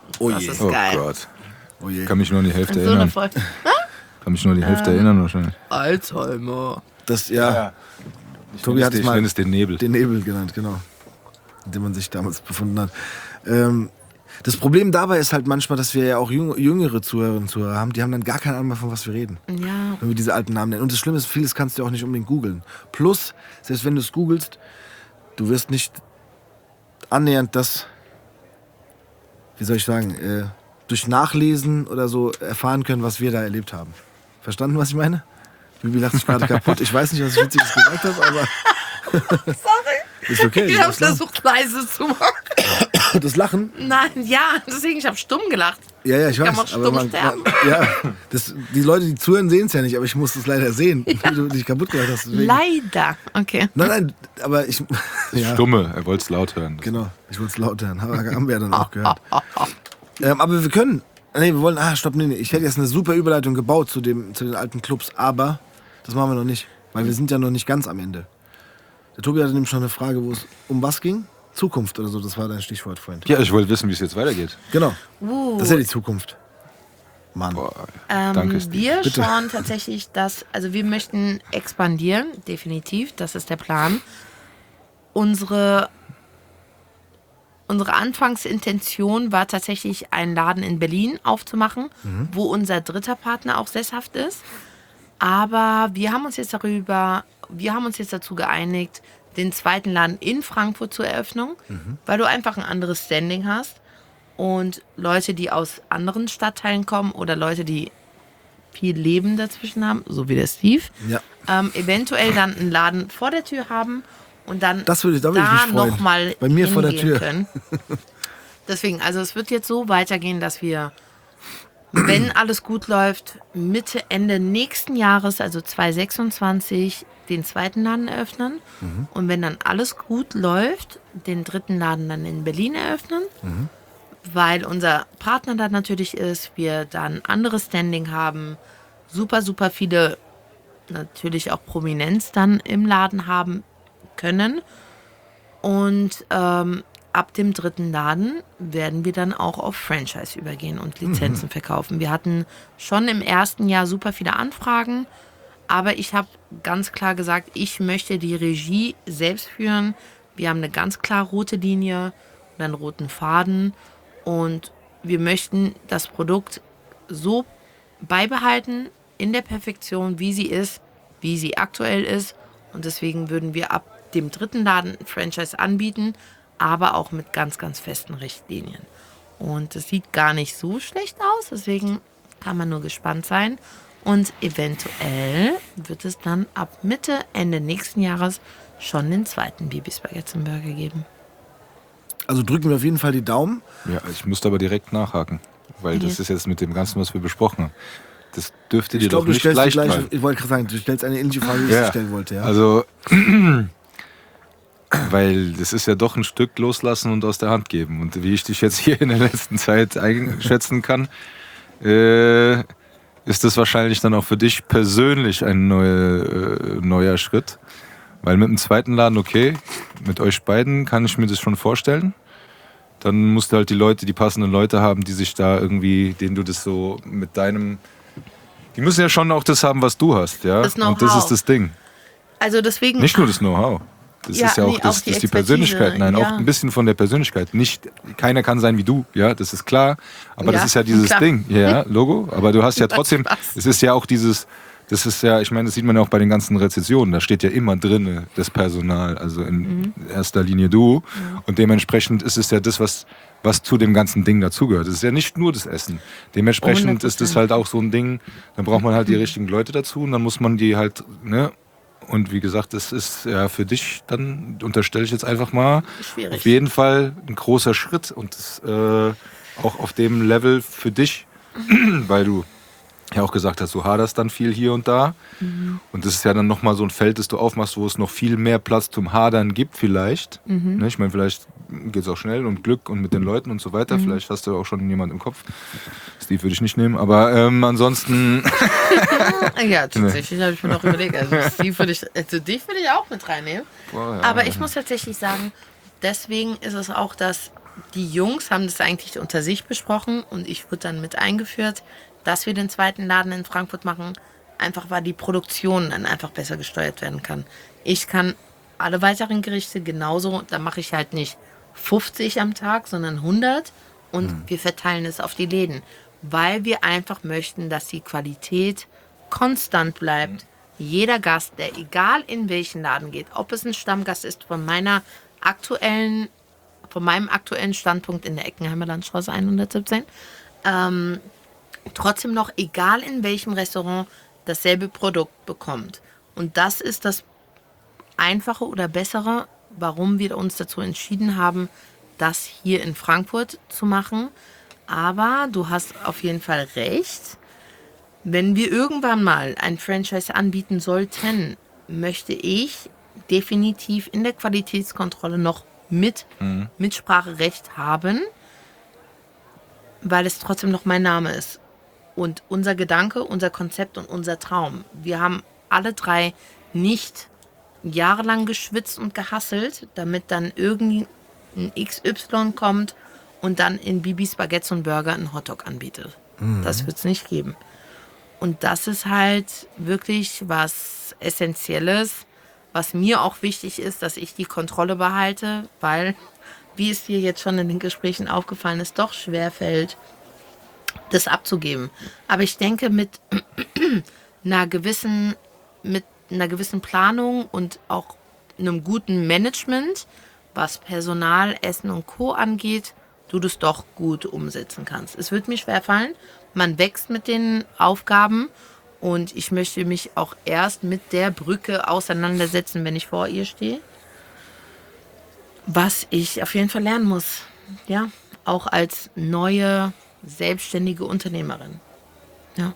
Oh Das je. ist Oh geil. Gott. Oh je. Kann mich nur an die Hälfte So eine erinnern. Folge. Kann mich nur an die Hälfte Ähm. erinnern wahrscheinlich. Alzheimer. Das, ja, Tobi Ich hat es nenne mal es den Nebel. den Nebel genannt, genau. In dem man sich damals befunden hat. Ähm, das Problem dabei ist halt manchmal, dass wir ja auch jüng- jüngere Zuhörerinnen und Zuhörer haben, die haben dann gar keine Ahnung mehr, von was wir reden. Ja. Wenn wir diese alten Namen nennen. Und das Schlimme ist, vieles kannst du auch nicht unbedingt googeln. Plus, selbst wenn du es googelst, du wirst nicht annähernd das, wie soll ich sagen, äh, durch Nachlesen oder so erfahren können, was wir da erlebt haben. Verstanden, was ich meine? Bibi lacht sich gerade kaputt. Ich weiß nicht, was ich Witziges gesagt habe, aber... Sorry. Ist okay. Ich du habe darfst lachen. versucht, leise zu machen. Das Lachen? Nein, ja, deswegen, ich habe stumm gelacht. Ja, ja, ich Kann weiß. man stumm aber man, sterben? man, ja, das, die Leute, die zuhören, sehen es ja nicht, aber ich muss es leider sehen, wie du dich kaputt gemacht hast. Deswegen. Leider. Okay. Nein, nein, aber ich... Ja, Stumme, er wollte es laut hören. genau. Ich wollte es laut hören. Aber haben wir ja dann auch gehört. ähm, aber wir können... Nee, wir wollen... Ah, stopp, nee, nee. Ich hätte jetzt eine super Überleitung gebaut zu, dem, zu den alten Clubs, aber das machen wir noch nicht. Weil wir sind ja noch nicht ganz am Ende. Der Tobi hatte nämlich schon eine Frage, wo es um was ging. Zukunft oder so, das war dein Stichwort, Freund. Ja, ich wollte wissen, wie es jetzt weitergeht. Genau. Uh. Das ist ja die Zukunft. Mann. Boah, Ähm, danke, Steve. wir Bitte. schauen tatsächlich, dass, also wir möchten expandieren, definitiv, das ist der Plan. Unsere, unsere Anfangsintention war tatsächlich, einen Laden in Berlin aufzumachen, Mhm. wo unser dritter Partner auch sesshaft ist. Aber wir haben uns jetzt darüber, wir haben uns jetzt dazu geeinigt, den zweiten Laden in Frankfurt zu eröffnen, Mhm. weil du einfach ein anderes Standing hast. Und Leute, die aus anderen Stadtteilen kommen oder Leute, die viel Leben dazwischen haben, so wie der Steve, Ja. ähm, eventuell dann einen Laden vor der Tür haben und dann Das würde ich- da würde ich da mich freuen. nochmal Bei mir vor der hingehen Tür. können. Deswegen, also es wird jetzt so weitergehen, dass wir, wenn alles gut läuft, Mitte, Ende nächsten Jahres, also zwanzig sechsundzwanzig, den zweiten Laden eröffnen. Mhm. Und wenn dann alles gut läuft, den dritten Laden dann in Berlin eröffnen. Mhm. Weil unser Partner da natürlich ist, wir dann anderes Standing haben, super, super viele, natürlich auch Prominenz dann im Laden haben können. Und ähm, ab dem dritten Laden werden wir dann auch auf Franchise übergehen und Lizenzen verkaufen. Wir hatten schon im ersten Jahr super viele Anfragen, aber ich habe ganz klar gesagt, ich möchte die Regie selbst führen. Wir haben eine ganz klar rote Linie und einen roten Faden und wir möchten das Produkt so beibehalten in der Perfektion, wie sie ist, wie sie aktuell ist. Und deswegen würden wir ab dem dritten Laden ein Franchise anbieten, aber auch mit ganz, ganz festen Richtlinien. Und es sieht gar nicht so schlecht aus, deswegen kann man nur gespannt sein. Und eventuell wird es dann ab Mitte, Ende nächsten Jahres schon den zweiten Bibis Spaghetti-Burger geben. Also drücken wir auf jeden Fall die Daumen. Ja, ich müsste aber direkt nachhaken, weil das Ja. ist jetzt mit dem Ganzen, was wir besprochen haben. Das dürfte dir Ich doch glaube, du nicht stellst die leicht gleiche, fallen. ich wollte gerade sagen, du stellst eine ähnliche Frage, wie ich sie stellen wollte. Ja? Also, weil das ist ja doch ein Stück loslassen und aus der Hand geben. Und wie ich dich jetzt hier in der letzten Zeit einschätzen kann, äh, ist das wahrscheinlich dann auch für dich persönlich ein neue, äh, neuer Schritt. Weil mit dem zweiten Laden, okay, mit euch beiden kann ich mir das schon vorstellen. Dann musst du halt die Leute, die passenden Leute haben, die sich da irgendwie, denen du das so mit deinem... Die müssen ja schon auch das haben, was du hast, ja. Das Und das Know-how. ist das Ding. Also deswegen. Nicht nur das Know-how. Das Ja, ist ja auch, nee, das, auch die das ist die Expertise, Persönlichkeit. Nein, ja. auch ein bisschen von der Persönlichkeit. Nicht, keiner kann sein wie du, ja, das ist klar. Aber Ja, das ist ja dieses klar. Ding, ja, Logo. Aber du hast ja trotzdem, Spaß. es ist ja auch dieses, das ist ja, ich meine, das sieht man ja auch bei den ganzen Rezensionen. Da steht ja immer drin, das Personal, also in Mhm. erster Linie du. Und dementsprechend ist es ja das, was, was zu dem ganzen Ding dazugehört. Es ist ja nicht nur das Essen. Dementsprechend hundert ist das Prozent. halt auch so ein Ding, dann braucht man halt die richtigen Leute dazu und dann muss man die halt, ne, und wie gesagt, das ist ja für dich, dann unterstelle ich jetzt einfach mal, Schwierig. auf jeden Fall ein großer Schritt und das, äh, auch auf dem Level für dich, weil du ja auch gesagt hast, du haderst dann viel hier und da. Mhm. Und das ist ja dann nochmal so ein Feld, das du aufmachst, wo es noch viel mehr Platz zum Hadern gibt vielleicht. Mhm. Ne, ich meine, vielleicht geht es auch schnell und Glück und mit den Leuten und so weiter. Mhm. Vielleicht hast du auch schon jemanden im Kopf. Steve würde ich nicht nehmen, aber ähm, ansonsten... Ja, tatsächlich habe ich mir noch überlegt. Also, Steve würde ich, also dich würde ich auch mit reinnehmen. Boah, ja. Aber ich muss tatsächlich sagen, deswegen ist es auch das die Jungs haben das eigentlich unter sich besprochen und ich wurde dann mit eingeführt, dass wir den zweiten Laden in Frankfurt machen, einfach weil die Produktion dann einfach besser gesteuert werden kann. Ich kann alle weiteren Gerichte genauso, da mache ich halt nicht fünfzig am Tag, sondern hundert und mhm. wir verteilen es auf die Läden, weil wir einfach möchten, dass die Qualität konstant bleibt. Mhm. Jeder Gast, der egal in welchen Laden geht, ob es ein Stammgast ist von meiner aktuellen, von meinem aktuellen Standpunkt in der Eckenheimer Landstraße hundertsiebzehn, ähm, trotzdem noch, egal in welchem Restaurant, dasselbe Produkt bekommt. Und das ist das Einfache oder Bessere, warum wir uns dazu entschieden haben, das hier in Frankfurt zu machen. Aber du hast auf jeden Fall recht. Wenn wir irgendwann mal ein Franchise anbieten sollten, möchte ich definitiv in der Qualitätskontrolle noch mit mhm. Mitspracherecht haben, weil es trotzdem noch mein Name ist. Und unser Gedanke, unser Konzept und unser Traum. Wir haben alle drei nicht jahrelang geschwitzt und gehasselt, damit dann irgendwie ein X Y kommt und dann in Bibis Baguettes und Burger einen Hotdog anbietet. Mhm. Das wird es nicht geben. Und das ist halt wirklich was Essentielles, was mir auch wichtig ist, dass ich die Kontrolle behalte, weil, wie es dir jetzt schon in den Gesprächen aufgefallen ist, doch schwerfällt, das abzugeben. Aber ich denke, mit einer gewissen, mit einer gewissen Planung und auch einem guten Management, was Personal, Essen und Co. angeht, du das doch gut umsetzen kannst. Es wird mir schwerfallen. Man wächst mit den Aufgaben und ich möchte mich auch erst mit der Brücke auseinandersetzen, wenn ich vor ihr stehe. Was ich auf jeden Fall lernen muss. Ja, auch als neue selbstständige Unternehmerin. Ja.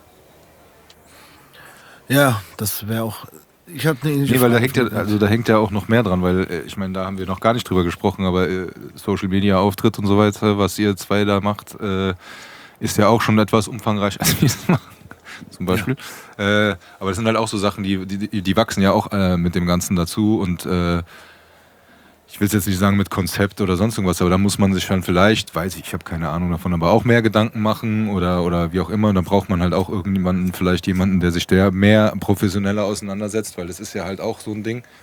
Ja, das wäre auch. Ich habe eine Nee, weil da hängt ja, also da hängt ja auch noch mehr dran, weil äh, ich meine, da haben wir noch gar nicht drüber gesprochen, aber äh, Social Media Auftritt und so weiter, was ihr zwei da macht, äh, ist ja auch schon etwas umfangreich, als wir es machen, zum Beispiel. Ja. Äh, aber das sind halt auch so Sachen, die, die, die wachsen ja auch äh, mit dem Ganzen dazu und äh, ich will es jetzt nicht sagen mit Konzept oder sonst irgendwas, aber da muss man sich dann vielleicht, weiß ich, ich habe keine Ahnung davon, aber auch mehr Gedanken machen oder, oder wie auch immer. Dann braucht man halt auch irgendjemanden, vielleicht jemanden, der sich der mehr professioneller auseinandersetzt, weil das ist ja halt auch so ein Ding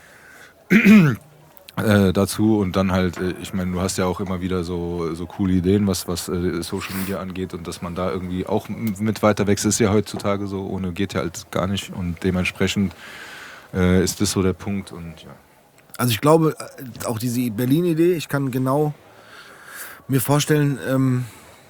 äh, dazu. Und dann halt, äh, ich meine, du hast ja auch immer wieder so, so coole Ideen, was, was äh, Social Media angeht und dass man da irgendwie auch mit weiter wächst, ist ja heutzutage so, ohne geht ja halt gar nicht und dementsprechend äh, ist das so der Punkt und ja. Also ich glaube, auch diese Berlin-Idee, ich kann genau mir vorstellen, ähm,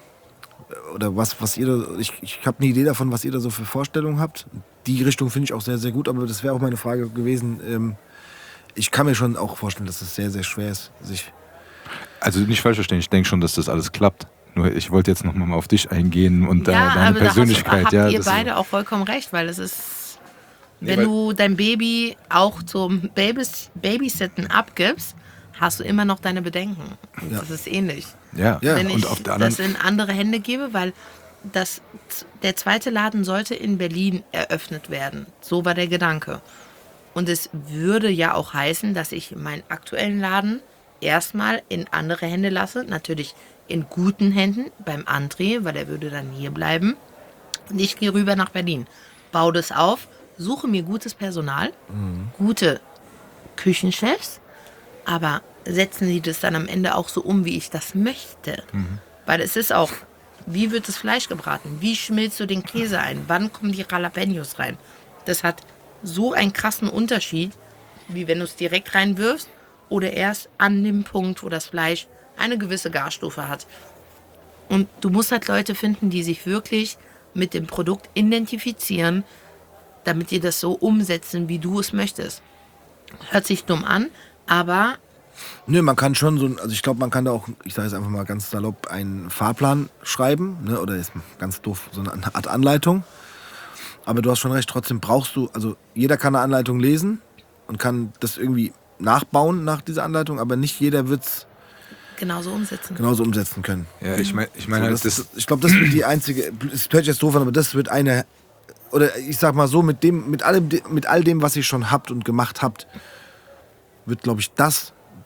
oder was, was ihr da, ich, ich habe eine Idee davon, was ihr da so für Vorstellungen habt. Die Richtung finde ich auch sehr, sehr gut, aber das wäre auch meine Frage gewesen. Ähm, ich kann mir schon auch vorstellen, dass es sehr, sehr schwer ist, sich... Also nicht falsch verstehen, ich denke schon, dass das alles klappt. Nur ich wollte jetzt noch mal auf dich eingehen und ja, deine, deine aber Persönlichkeit. Da habt ja, ihr das beide auch vollkommen recht, weil es ist... Nee, Wenn du dein Baby auch zum Babys, Babysitten abgibst, hast du immer noch deine Bedenken. Und Ja. das ist ähnlich. Ja, Ja, Wenn und ich auf der anderen das in andere Hände gebe, weil das, der zweite Laden sollte in Berlin eröffnet werden. So war der Gedanke. Und es würde ja auch heißen, dass ich meinen aktuellen Laden erstmal in andere Hände lasse. Natürlich in guten Händen beim André, weil er würde dann hier bleiben. Und ich gehe rüber nach Berlin, baue das auf, suche mir gutes Personal, mhm. gute Küchenchefs, aber setzen sie das dann am Ende auch so um, wie ich das möchte. Mhm. Weil es ist auch, wie wird das Fleisch gebraten? Wie schmilzt du den Käse ein? Wann kommen die Jalapenos rein? Das hat so einen krassen Unterschied, wie wenn du es direkt reinwirfst oder erst an dem Punkt, wo das Fleisch eine gewisse Garstufe hat. Und du musst halt Leute finden, die sich wirklich mit dem Produkt identifizieren, damit die das so umsetzen, wie du es möchtest. Hört sich dumm an, aber... Nö, man kann schon so, also ich glaube, man kann da auch, ich sage jetzt einfach mal ganz salopp, einen Fahrplan schreiben, ne, oder ist ganz doof, so eine Art Anleitung. Aber du hast schon recht, trotzdem brauchst du, also jeder kann eine Anleitung lesen und kann das irgendwie nachbauen nach dieser Anleitung, aber nicht jeder wird es genauso umsetzen. genauso umsetzen können. Ja, ich meine, ich mein So, halt, das, das, ist- ich glaube, das wird die einzige, es hört sich jetzt doof an, aber das wird eine, oder ich sag mal so, mit dem, mit allem, mit all dem, was ihr schon habt und gemacht habt, wird, glaube ich, das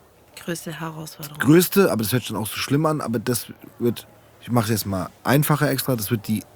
Größte Herausforderung. Größte, aber das hört schon auch so schlimm an, aber das wird, ich mache es jetzt mal einfacher extra, das wird die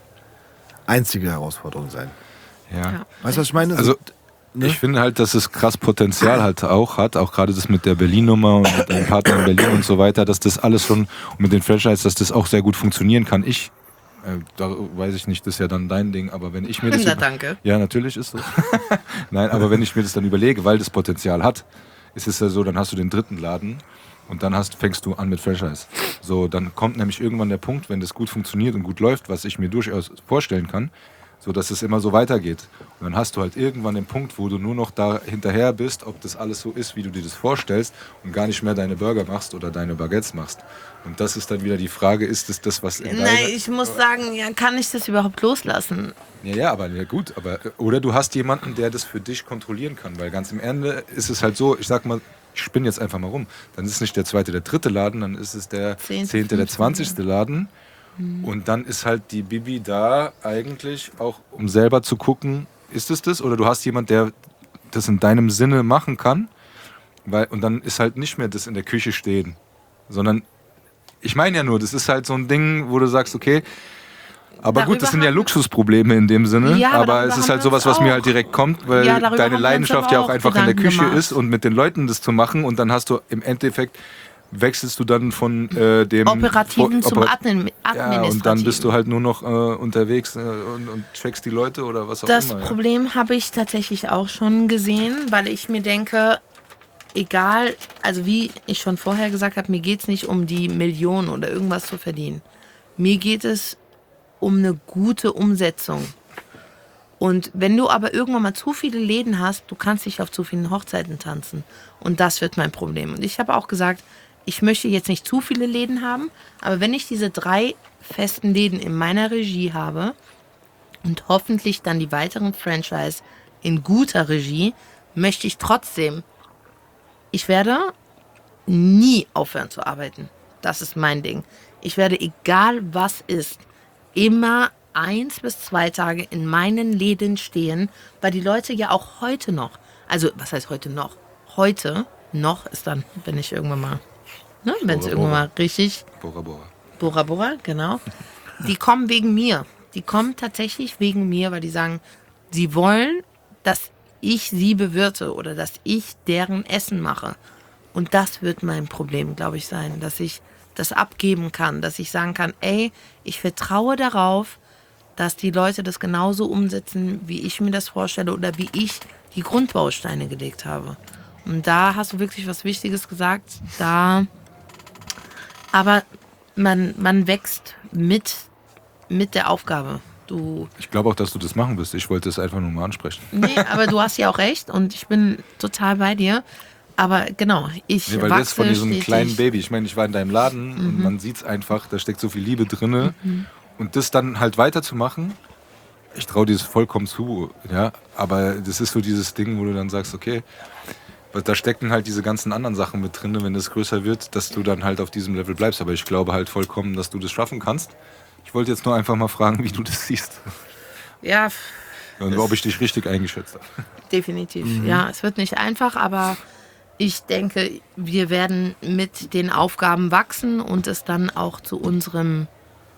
einzige Herausforderung sein. Ja. Ja. Weißt du, was ich meine? Also, ne? ich finde halt, dass es krass Potenzial halt auch hat, auch gerade das mit der Berlin-Nummer und mit deinem Partner in Berlin und so weiter, dass das alles schon, und mit den Franchise, dass das auch sehr gut funktionieren kann. Ich, äh, da weiß ich nicht, das ist ja dann dein Ding, aber wenn ich mir das... Na, über- danke. Ja, natürlich ist so. Nein, aber wenn ich mir das dann überlege, weil das Potenzial hat, ist es ja so, dann hast du den dritten Laden und dann hast, fängst du an mit Franchise. So, dann kommt nämlich irgendwann der Punkt, wenn das gut funktioniert und gut läuft, was ich mir durchaus vorstellen kann, so dass es immer so weitergeht. Und dann hast du halt irgendwann den Punkt, wo du nur noch da hinterher bist, ob das alles so ist, wie du dir das vorstellst und gar nicht mehr deine Burger machst oder deine Baguettes machst. Und das ist dann wieder die Frage, ist es das, was in Nein, deiner... ich muss sagen, ja, kann ich das überhaupt loslassen? Ja, ja, aber ja gut, aber oder du hast jemanden, der das für dich kontrollieren kann, weil ganz im Ende ist es halt so, ich sag mal, ich spinne jetzt einfach mal rum, dann ist es nicht der zweite, der dritte Laden, dann ist es der Zehnte, zehnte, der fünfzehnte. zwanzigste Laden und dann ist halt die Bibi da eigentlich auch, um selber zu gucken, ist es das oder du hast jemand, der das in deinem Sinne machen kann, weil und dann ist halt nicht mehr das in der Küche stehen, sondern ich meine ja nur, das ist halt so ein Ding, wo du sagst, okay, aber Darüber gut, das sind ja haben- Luxusprobleme in dem Sinne, Ja, aber aber darüber es ist haben halt wir sowas, uns was mir auch- halt direkt kommt, weil Ja, darüber deine haben wir uns Leidenschaft aber ja auch auch einfach in der Gedanken Küche gemacht. ist und mit den Leuten das zu machen und dann hast du im Endeffekt, wechselst du dann von äh, dem... Operativen Vor- zum Oper- Admin Administrativen. Ja, und dann bist du halt nur noch äh, unterwegs äh, und, und checkst die Leute oder was auch Das immer. Ja. Problem habe ich tatsächlich auch schon gesehen, weil ich mir denke, egal, also wie ich schon vorher gesagt habe, mir geht es nicht um die Millionen oder irgendwas zu verdienen. Mir geht es um eine gute Umsetzung. Und wenn du aber irgendwann mal zu viele Läden hast, du kannst nicht auf zu vielen Hochzeiten tanzen. Und das wird mein Problem. Und ich habe auch gesagt, ich möchte jetzt nicht zu viele Läden haben, aber wenn ich diese drei festen Läden in meiner Regie habe und hoffentlich dann die weiteren Franchise in guter Regie, möchte ich trotzdem, ich werde nie aufhören zu arbeiten. Das ist mein Ding. Ich werde, egal was ist, immer eins bis zwei Tage in meinen Läden stehen, weil die Leute ja auch heute noch, also was heißt heute noch? Heute noch ist dann, wenn ich irgendwann mal, ne, wenn es Bora irgendwann Bora. mal richtig, Bora Bora. Bora Bora, genau, die kommen wegen mir. Die kommen tatsächlich wegen mir, weil die sagen, sie wollen, dass ich sie bewirte oder dass ich deren Essen mache. Und das wird mein Problem, glaube ich, sein, dass ich das abgeben kann, dass ich sagen kann, ey, ich vertraue darauf, dass die Leute das genauso umsetzen, wie ich mir das vorstelle oder wie ich die Grundbausteine gelegt habe. Und da hast du wirklich was Wichtiges gesagt. Da, aber man, man wächst mit, mit der Aufgabe. Du, Ich glaube auch, dass du das machen wirst. Ich wollte es einfach nur mal ansprechen. nee, aber du hast ja auch recht und ich bin total bei dir. Aber genau, ich Nee, weil wachse jetzt von diesem stetig. kleinen Baby, ich meine, ich war in deinem Laden Mhm. und man sieht es einfach, da steckt so viel Liebe drin. Und das dann halt weiterzumachen, ich traue dir das vollkommen zu, ja. Aber das ist so dieses Ding, wo du dann sagst, okay, weil da stecken halt diese ganzen anderen Sachen mit drin, wenn das größer wird, dass du dann halt auf diesem Level bleibst. Aber ich glaube halt vollkommen, dass du das schaffen kannst. Ich wollte jetzt nur einfach mal fragen, wie du das siehst. Ja, Und ob ich dich richtig eingeschätzt habe. definitiv. Ja, es wird nicht einfach, aber ich denke, wir werden mit den Aufgaben wachsen und es dann auch zu unserem,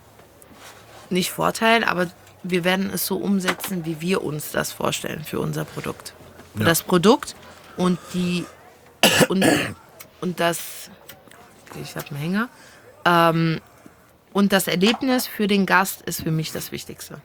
nicht Vorteil, aber wir werden es so umsetzen, wie wir uns das vorstellen für unser Produkt. Und das Produkt und die und, und das, ich habe einen Hänger, ähm, und das Erlebnis für den Gast ist für mich das Wichtigste.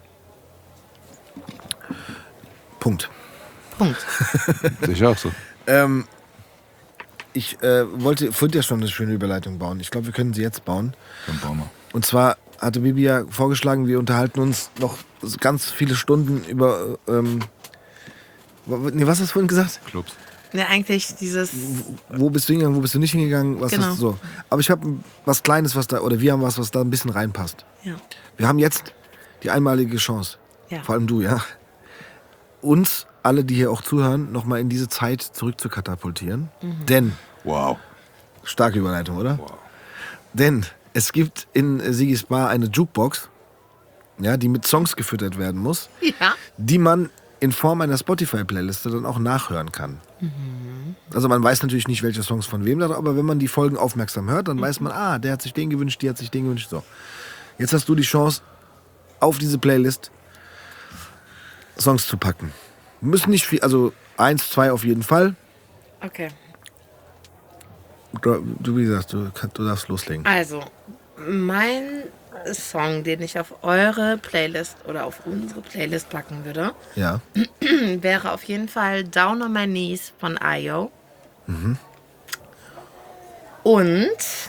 Punkt. Punkt. Sehe ich auch so. Ähm, ich äh, wollte vorhin ja schon eine schöne Überleitung bauen. Ich glaube, wir können sie jetzt bauen. Dann bauen wir. Und zwar hatte Bibi ja vorgeschlagen, wir unterhalten uns noch ganz viele Stunden über. Ähm, nee, was hast du vorhin gesagt? Clubs. Ja, eigentlich dieses. Wo bist du hingegangen, wo bist du nicht hingegangen? Was Genau. hast du so? Aber ich habe was Kleines, was da, oder wir haben was, was da ein bisschen reinpasst. Ja. Wir haben jetzt die einmalige Chance, Ja. vor allem du, ja, uns alle, die hier auch zuhören, nochmal in diese Zeit zurück zu katapultieren. Mhm. Denn, Wow. starke Überleitung, oder? Wow. Denn es gibt in äh, Sigis Bar eine Jukebox, ja, die mit Songs gefüttert werden muss, Ja. die man in Form einer Spotify-Playliste dann auch nachhören kann. Mhm. Also man weiß natürlich nicht, welche Songs von wem, aber wenn man die Folgen aufmerksam hört, dann mhm. weiß man, ah, der hat sich den gewünscht, die hat sich den gewünscht. So. Jetzt hast du die Chance, auf diese Playlist Songs zu packen. Müssen nicht viel, also eins, zwei auf jeden Fall. Okay. Du, du wie gesagt, du, du darfst loslegen. Also, mein Song, den ich auf eure Playlist oder auf unsere Playlist packen würde, ja. wäre auf jeden Fall Down on My Knees von Ayo. Mhm. Und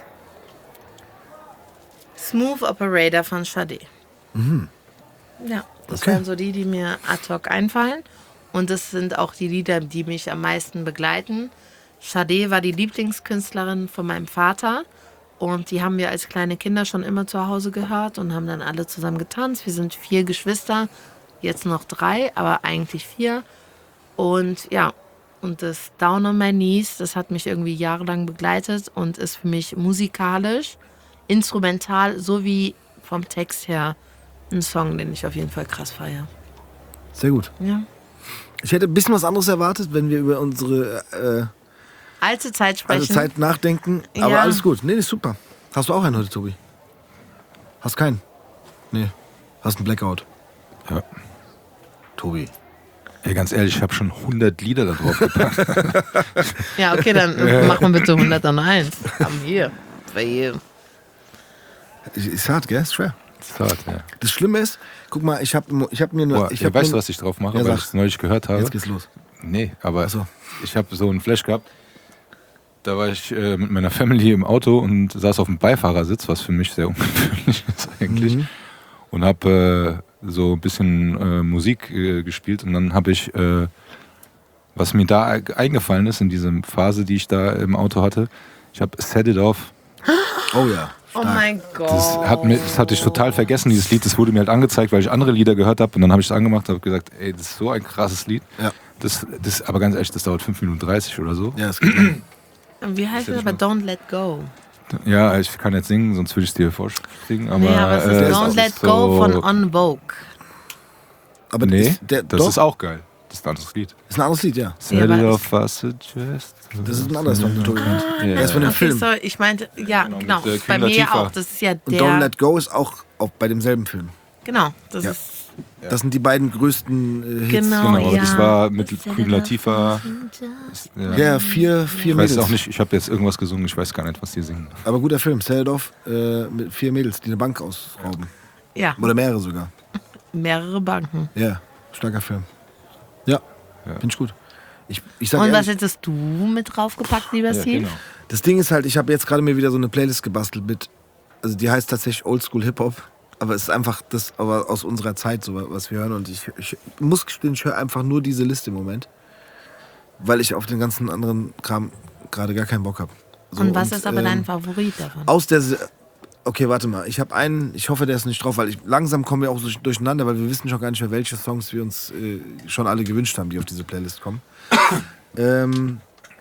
Smooth Operator von Sade. Mhm. Ja, das okay. wären so die, die mir ad hoc einfallen. Und das sind auch die Lieder, die mich am meisten begleiten. Sade war die Lieblingskünstlerin von meinem Vater. Und die haben wir als kleine Kinder schon immer zu Hause gehört und haben dann alle zusammen getanzt. Wir sind vier Geschwister, jetzt noch drei, aber eigentlich vier. Und ja, und das Down on My Knees, das hat mich irgendwie jahrelang begleitet und ist für mich musikalisch, instrumental sowie vom Text her ein Song, den ich auf jeden Fall krass feiere. Sehr gut. Ja. Ich hätte ein bisschen was anderes erwartet, wenn wir über unsere äh, alte Zeit sprechen. alte Zeit nachdenken. Aber ja. alles gut. Nee, ist super. Hast du auch einen heute, Tobi? Hast keinen? Nee. Hast einen Blackout? Ja. Tobi. Ey, ganz ehrlich, ich habe schon hundert Lieder da drauf gepackt. Ja, okay, dann ja. Machen wir bitte hunderteins. Haben wir. Bei jedem. Ist hart, gell? Ist schwer. Ist hart, ja. Das Schlimme ist, guck mal, ich habe ich hab mir nur... Boah, ich ja, hab weißt nur, du, was ich drauf mache, ja, weil ich es neulich gehört habe? Jetzt geht's los. Nee, aber so. Ich habe so einen Flash gehabt. Da war ich äh, mit meiner Family im Auto und saß auf dem Beifahrersitz, was für mich sehr ungewöhnlich ist eigentlich. Mhm. Und habe äh, so ein bisschen äh, Musik äh, gespielt. Und dann habe ich, äh, was mir da eingefallen ist in dieser Phase, die ich da im Auto hatte, ich habe Set It Off. Oh ja. Oh mein Gott. Das, hat mir, das hatte ich total vergessen, dieses Lied. Das wurde mir halt angezeigt, weil ich andere Lieder gehört habe. Und dann habe ich es angemacht und habe gesagt, ey, das ist so ein krasses Lied. Ja. Das, das, aber ganz ehrlich, das dauert fünf Minuten dreißig oder so. Ja, das geht nicht. Wie heißt es aber? Don't Let Go. Ja, ich kann jetzt singen, sonst würde ich es dir vorschlagen. Aber, nee, aber es ist äh, Don't Let so Go von On Vogue. Aber nee, ist der, das doch? ist auch geil. Das ist ein anderes Lied. Ist ein anderes Lied, ja. Set it off, was suggest. Das ist ein anderes Song, den Tobi meint. Ja. Er ist von dem Okay, Film. so, ich meinte, ja, Genau, genau. mit, äh, Bei Queen mir Latifah. auch. Das ist ja Und der. Don't Let Go ist auch, auch bei demselben Film. Genau, das Ja. ist. Das sind die beiden größten äh, Hits. Genau, Genau, aber ja. das war mit Queen Latifah. Ja, Ja, vier, vier Ich weiß Mädels. auch nicht, ich habe jetzt irgendwas gesungen, ich weiß gar nicht, was die singen. Aber guter Film, Set It Off, äh, mit vier Mädels, die eine Bank ausrauben. Ja, Oder mehrere sogar. mehrere Banken. Ja, starker Film. Ja, Ja. finde ich gut. Ich, ich sag Und ehrlich, was hättest du mit draufgepackt, lieber Ja, Steve? genau. das Ding ist halt, ich habe jetzt gerade mir wieder so eine Playlist gebastelt mit, also die heißt tatsächlich Oldschool Hip-Hop, aber es ist einfach das aber aus unserer Zeit, so was wir hören. Und ich, ich muss gestehen, ich höre einfach nur diese Liste im Moment, weil ich auf den ganzen anderen Kram gerade gar keinen Bock habe. So, und was ist aber ähm, dein Favorit davon? Aus der... Se- Okay, warte mal. Ich habe einen, ich hoffe, der ist nicht drauf, weil ich, langsam kommen wir auch so durcheinander, weil wir wissen schon gar nicht mehr, welche Songs wir uns äh, schon alle gewünscht haben, die auf diese Playlist kommen. ähm,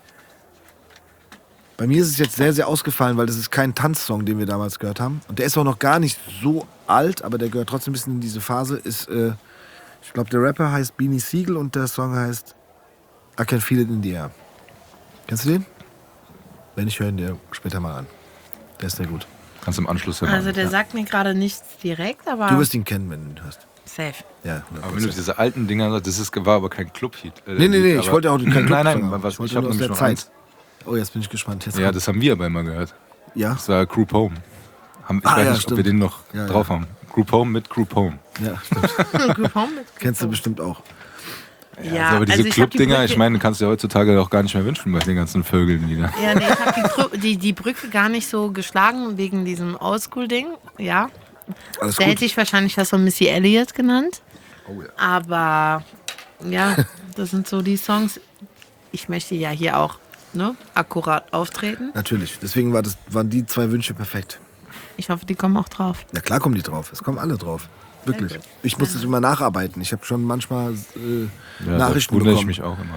bei mir ist es jetzt sehr, sehr ausgefallen, weil das ist kein Tanzsong, den wir damals gehört haben. Und der ist auch noch gar nicht so alt, aber der gehört trotzdem ein bisschen in diese Phase. Ist, äh, ich glaube, der Rapper heißt Beanie Siegel und der Song heißt I Can Feel It in the Air. Kennst du den? Wenn nicht, hören dir später mal an. Der ist sehr gut. Kannst du im Anschluss hören. Also der sagt mir gerade nichts direkt, aber Du wirst ihn kennen, wenn du ihn hörst. safe. Ja, Aber wenn du diese alten Dinger sagst, das ist, war aber kein Club-Hit. Äh, Nee, nee, nee, aber- ich wollte auch keinen Club Nein, nein, sagen. was, ich wollte ich habe nur aus nämlich der noch Zeit. eins. Oh, jetzt bin ich gespannt. Jetzt Ja, kommt- das haben wir aber immer gehört. ja? Das war Group Home. Haben, ich Ah, weiß ja, nicht, ob stimmt. wir den noch Ja, drauf ja. haben. Group Home mit Group Home. Ja, stimmt. Group Home mit Kennst du Group bestimmt auch. Home. Ja, also, aber diese also ich hab die Club-Dinger, Brücke- ich meine, kannst du dir heutzutage auch gar nicht mehr wünschen bei den ganzen Vögeln wieder. Ja, nee, ich habe die, Brü- die, die Brücke gar nicht so geschlagen wegen diesem Oldschool-Ding. Ja, Alles da gut. hätte ich wahrscheinlich was von Missy Elliott genannt. Oh, ja. Aber ja, das sind so die Songs. Ich möchte ja hier auch ne, akkurat auftreten. Natürlich. Deswegen war das, waren die zwei Wünsche perfekt. Ich hoffe, die kommen auch drauf. Na klar kommen die drauf. Es kommen alle drauf. Wirklich. gut. Ich muss das immer nacharbeiten. Ich habe schon manchmal äh, Ja, Nachrichten da wundere ich bekommen. mich auch immer.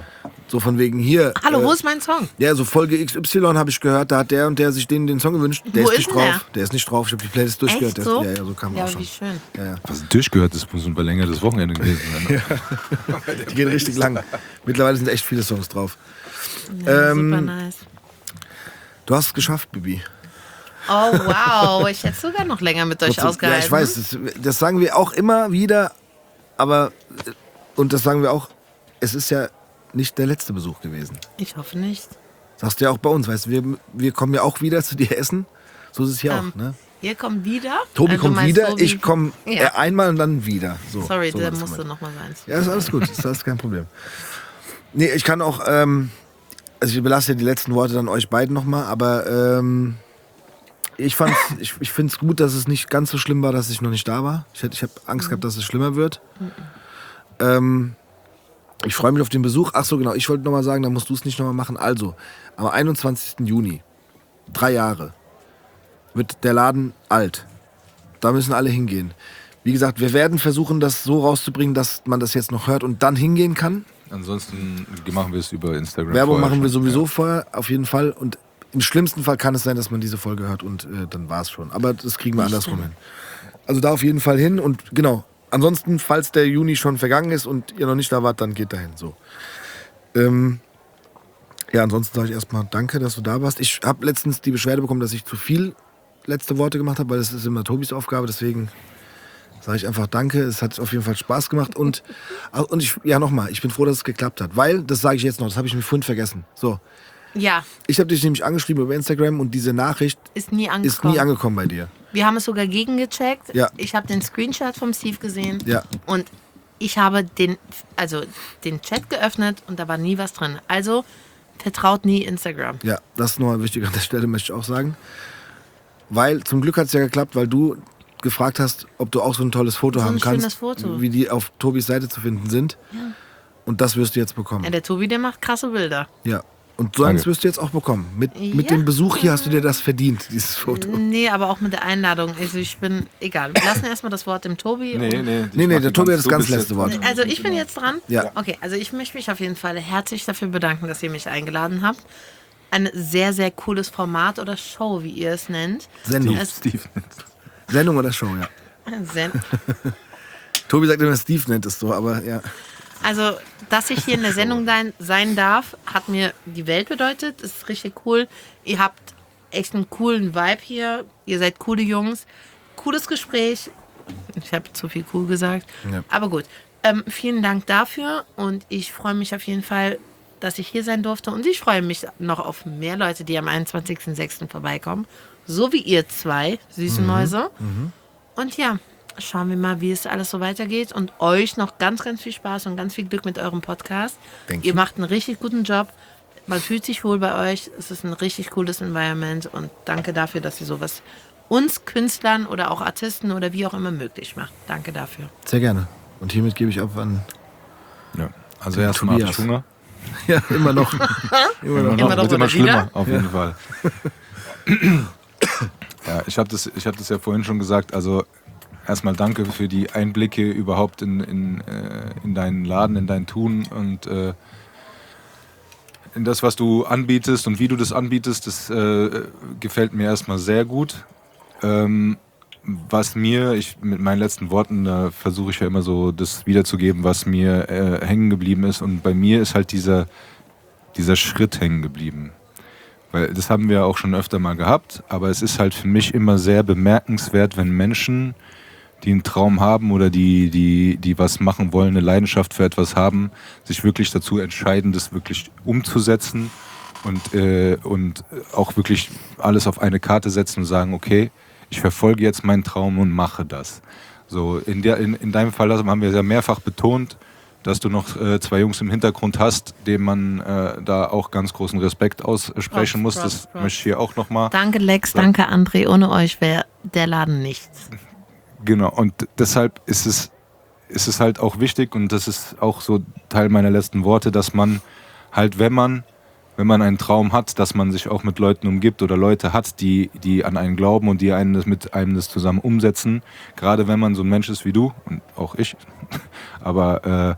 So von wegen hier. Hallo, äh, wo ist mein Song? Ja, so Folge X Y habe ich gehört, da hat der und der sich den, den Song gewünscht. Der Wo ist ist nicht denn drauf. Der? der ist nicht drauf. Ich habe die Playlist durchgehört. Echt Der so? Ist, ja, ja, so kam Ja, auch aber schon. wie schön. Ja, ja. Was durchgehört, das muss ein verlängertes Wochenende gewesen sein. Ne? Die gehen richtig lang. Mittlerweile sind echt viele Songs drauf. Ja, Ähm, super nice. Du hast es geschafft, Bibi. Oh, wow. Ich hätte sogar noch länger mit euch Ja, ausgehalten. ich weiß, das, das sagen wir auch immer wieder, aber, und das sagen wir auch, es ist ja nicht der letzte Besuch gewesen. Ich hoffe nicht. Sagst du ja auch bei uns, weißt du, wir, wir kommen ja auch wieder zu dir essen. So ist es hier Ähm, auch, ne? Ihr kommt wieder? Tobi Also, du kommt meinst wieder, so wie- ich komme Ja. äh, einmal und dann wieder. So, Sorry, so der war das musste gemeint. noch mal sein. Ja, ist alles gut, ist alles kein Problem. Nee, ich kann auch, ähm, also ich überlasse ja die letzten Worte dann euch beiden nochmal, aber ähm, ich fand's, ich, ich finde es gut, dass es nicht ganz so schlimm war, dass ich noch nicht da war. Ich, hätte- ich habe Angst gehabt, dass es schlimmer wird. Ähm, ich freue mich auf den Besuch. Ach so, genau, ich wollte nochmal sagen, da musst du es nicht nochmal machen. Also, am einundzwanzigsten Juni, drei Jahre, wird der Laden alt. Da müssen alle hingehen. Wie gesagt, wir werden versuchen, das so rauszubringen, dass man das jetzt noch hört und dann hingehen kann. Ansonsten machen wir es über Instagram. Werbung vorher machen wir schon. sowieso vorher, auf jeden Fall. Und im schlimmsten Fall kann es sein, dass man diese Folge hört und äh, dann war es schon. Aber das kriegen wir andersrum hin. Also da auf jeden Fall hin und genau. Ansonsten, falls der Juni schon vergangen ist und ihr noch nicht da wart, dann geht dahin. So. Ähm, ja, ansonsten sage ich erstmal danke, dass du da warst. Ich habe letztens die Beschwerde bekommen, dass ich zu viel letzte Worte gemacht habe, weil das ist immer Tobis Aufgabe. Deswegen sage ich einfach danke. Es hat auf jeden Fall Spaß gemacht. Und, und ich, ja, nochmal, ich bin froh, dass es geklappt hat. Weil, das sage ich jetzt noch, das habe ich mir vorhin vergessen. So, Ja, ich habe dich nämlich angeschrieben über Instagram und diese Nachricht ist nie angekommen. ist nie angekommen bei dir. Wir haben es sogar gegengecheckt. Ja. Ich habe den Screenshot vom Steve gesehen. Ja. Und ich habe den, also den Chat geöffnet und da war nie was drin. Also vertraut nie Instagram. Ja, das ist nochmal wichtig an der Stelle, möchte ich auch sagen. Weil zum Glück hat es ja geklappt, weil du gefragt hast, ob du auch so ein tolles Foto So ein haben kannst, schönes Foto. wie die auf Tobis Seite zu finden sind. Und das wirst du jetzt bekommen. Ja, der Tobi, der macht krasse Bilder. Ja. Und so eins Danke. wirst du jetzt auch bekommen. Mit, mit Ja. dem Besuch hier hast du dir das verdient, dieses Foto. Nee, aber auch mit der Einladung. Also ich bin, egal. Wir lassen erstmal das Wort dem Tobi. Nee, und- nee, ich Nee, nee, mach der die Tobi hat das du ganz bist letzte jetzt- Wort. Also ich bin jetzt dran? Ja. Okay, also ich möchte mich auf jeden Fall herzlich dafür bedanken, dass ihr mich eingeladen habt. Ein sehr, sehr cooles Format oder Show, wie ihr es nennt. Sendung. Es, Steve. Sendung oder Show, ja. Sen- Tobi sagt immer, Steve nennt es so, aber ja. Also, dass ich hier in der Sendung sein, sein darf, hat mir die Welt bedeutet. Das ist richtig cool. Ihr habt echt einen coolen Vibe hier. Ihr seid coole Jungs. Cooles Gespräch. Ich habe zu viel cool gesagt. Ja. Aber gut. Ähm, vielen Dank dafür. Und ich freue mich auf jeden Fall, dass ich hier sein durfte. Und ich freue mich noch auf mehr Leute, die am einundzwanzigsten sechsten vorbeikommen. So wie ihr zwei süßen Mäuse. Und ja, schauen wir mal, wie es alles so weitergeht. Und euch noch ganz, ganz viel Spaß und ganz viel Glück mit eurem Podcast. Thank Ihr you. macht einen richtig guten Job. Man fühlt sich wohl bei euch. Es ist ein richtig cooles Environment. Und danke dafür, dass ihr sowas uns Künstlern oder auch Artisten oder wie auch immer möglich macht. Danke dafür. Sehr gerne. Und hiermit gebe ich ab an. Ja. Also erstmal habe ich Tobias. Hunger. Ja, immer noch. immer noch. Immer noch Wird immer oder schlimmer, wieder? auf jeden Fall. Ja, ich habe das, ich hab das ja vorhin schon gesagt. Also erstmal danke für die Einblicke überhaupt in, in, äh, in deinen Laden, in dein Tun und äh, in das, was du anbietest und wie du das anbietest. Das äh, gefällt mir erstmal sehr gut. Ähm, was mir, ich mit meinen letzten Worten, da versuche ich ja immer so das wiederzugeben, was mir äh, hängen geblieben ist. Und bei mir ist halt dieser, dieser Schritt hängen geblieben. Weil das haben wir auch schon öfter mal gehabt, aber es ist halt für mich immer sehr bemerkenswert, wenn Menschen, die einen Traum haben oder die, die, die was machen wollen, eine Leidenschaft für etwas haben, sich wirklich dazu entscheiden, das wirklich umzusetzen und, äh, und auch wirklich alles auf eine Karte setzen und sagen, okay, ich verfolge jetzt meinen Traum und mache das. So, in, der, in, in deinem Fall haben wir ja mehrfach betont, dass du noch äh, zwei Jungs im Hintergrund hast, denen man äh, da auch ganz großen Respekt aussprechen Props, muss. props, Das props. möchte ich hier auch nochmal. Danke Lex, danke André. Ohne euch wäre der Laden nichts. Genau, und deshalb ist es, ist es halt auch wichtig, und das ist auch so Teil meiner letzten Worte, dass man halt, wenn man, wenn man einen Traum hat, dass man sich auch mit Leuten umgibt oder Leute hat, die, die an einen glauben und die einen das mit einem das zusammen umsetzen. Gerade wenn man so ein Mensch ist wie du und auch ich. Aber äh,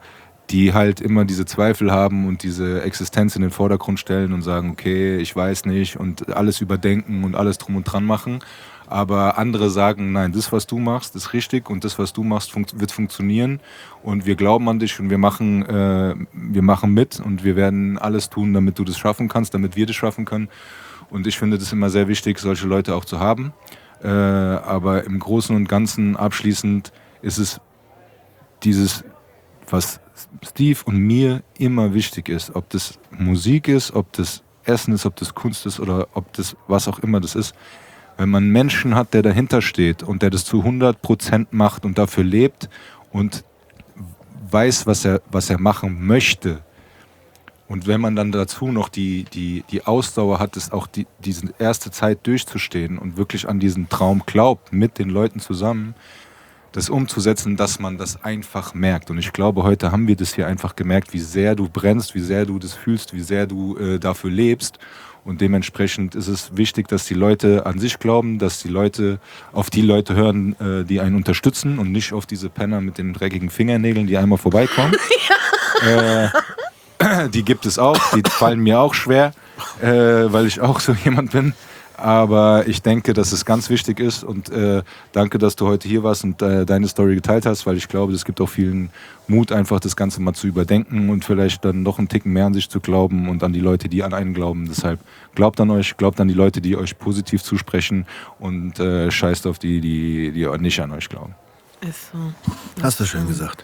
die halt immer diese Zweifel haben und diese Existenz in den Vordergrund stellen und sagen, okay, ich weiß nicht und alles überdenken und alles drum und dran machen. Aber andere sagen, nein, das, was du machst, ist richtig und das, was du machst, funkt- wird funktionieren und wir glauben an dich und wir machen, äh, wir machen mit und wir werden alles tun, damit du das schaffen kannst, damit wir das schaffen können. Und ich finde das immer sehr wichtig, solche Leute auch zu haben. Äh, aber im Großen und Ganzen abschließend ist es dieses, was Steve und mir immer wichtig ist, ob das Musik ist, ob das Essen ist, ob das Kunst ist oder ob das was auch immer das ist. Wenn man einen Menschen hat, der dahinter steht und der das zu hundert Prozent macht und dafür lebt und weiß, was er, was er machen möchte, und wenn man dann dazu noch die, die, die Ausdauer hat, es auch die, diese erste Zeit durchzustehen und wirklich an diesen Traum glaubt, mit den Leuten zusammen, das umzusetzen, dass man das einfach merkt. Und ich glaube, heute haben wir das hier einfach gemerkt, wie sehr du brennst, wie sehr du das fühlst, wie sehr du äh, dafür lebst. Und dementsprechend ist es wichtig, dass die Leute an sich glauben, dass die Leute auf die Leute hören, äh, die einen unterstützen und nicht auf diese Penner mit den dreckigen Fingernägeln, die einmal vorbeikommen. Ja. Äh, die gibt es auch, die fallen mir auch schwer, äh, weil ich auch so jemand bin. Aber ich denke, dass es ganz wichtig ist und äh, danke, dass du heute hier warst und äh, deine Story geteilt hast, weil ich glaube, es gibt auch vielen Mut, einfach das Ganze mal zu überdenken und vielleicht dann noch einen Ticken mehr an sich zu glauben und an die Leute, die an einen glauben. Deshalb glaubt an euch, glaubt an die Leute, die euch positiv zusprechen und äh, scheißt auf die, die, die nicht an euch glauben. Ist so. Hast du schön gesagt.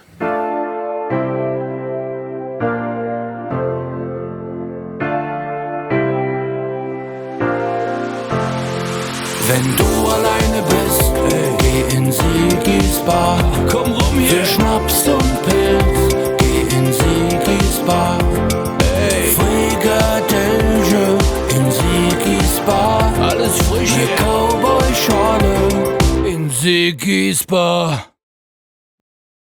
Wenn du alleine bist, ey, geh in Sigis Bar. Komm rum hier. Für Schnaps und Pilz, geh in Sigis Bar. Ey, Frikadelle in Sigis Bar. Alles frisch hier. Cowboy-Schorle in Sigis Bar.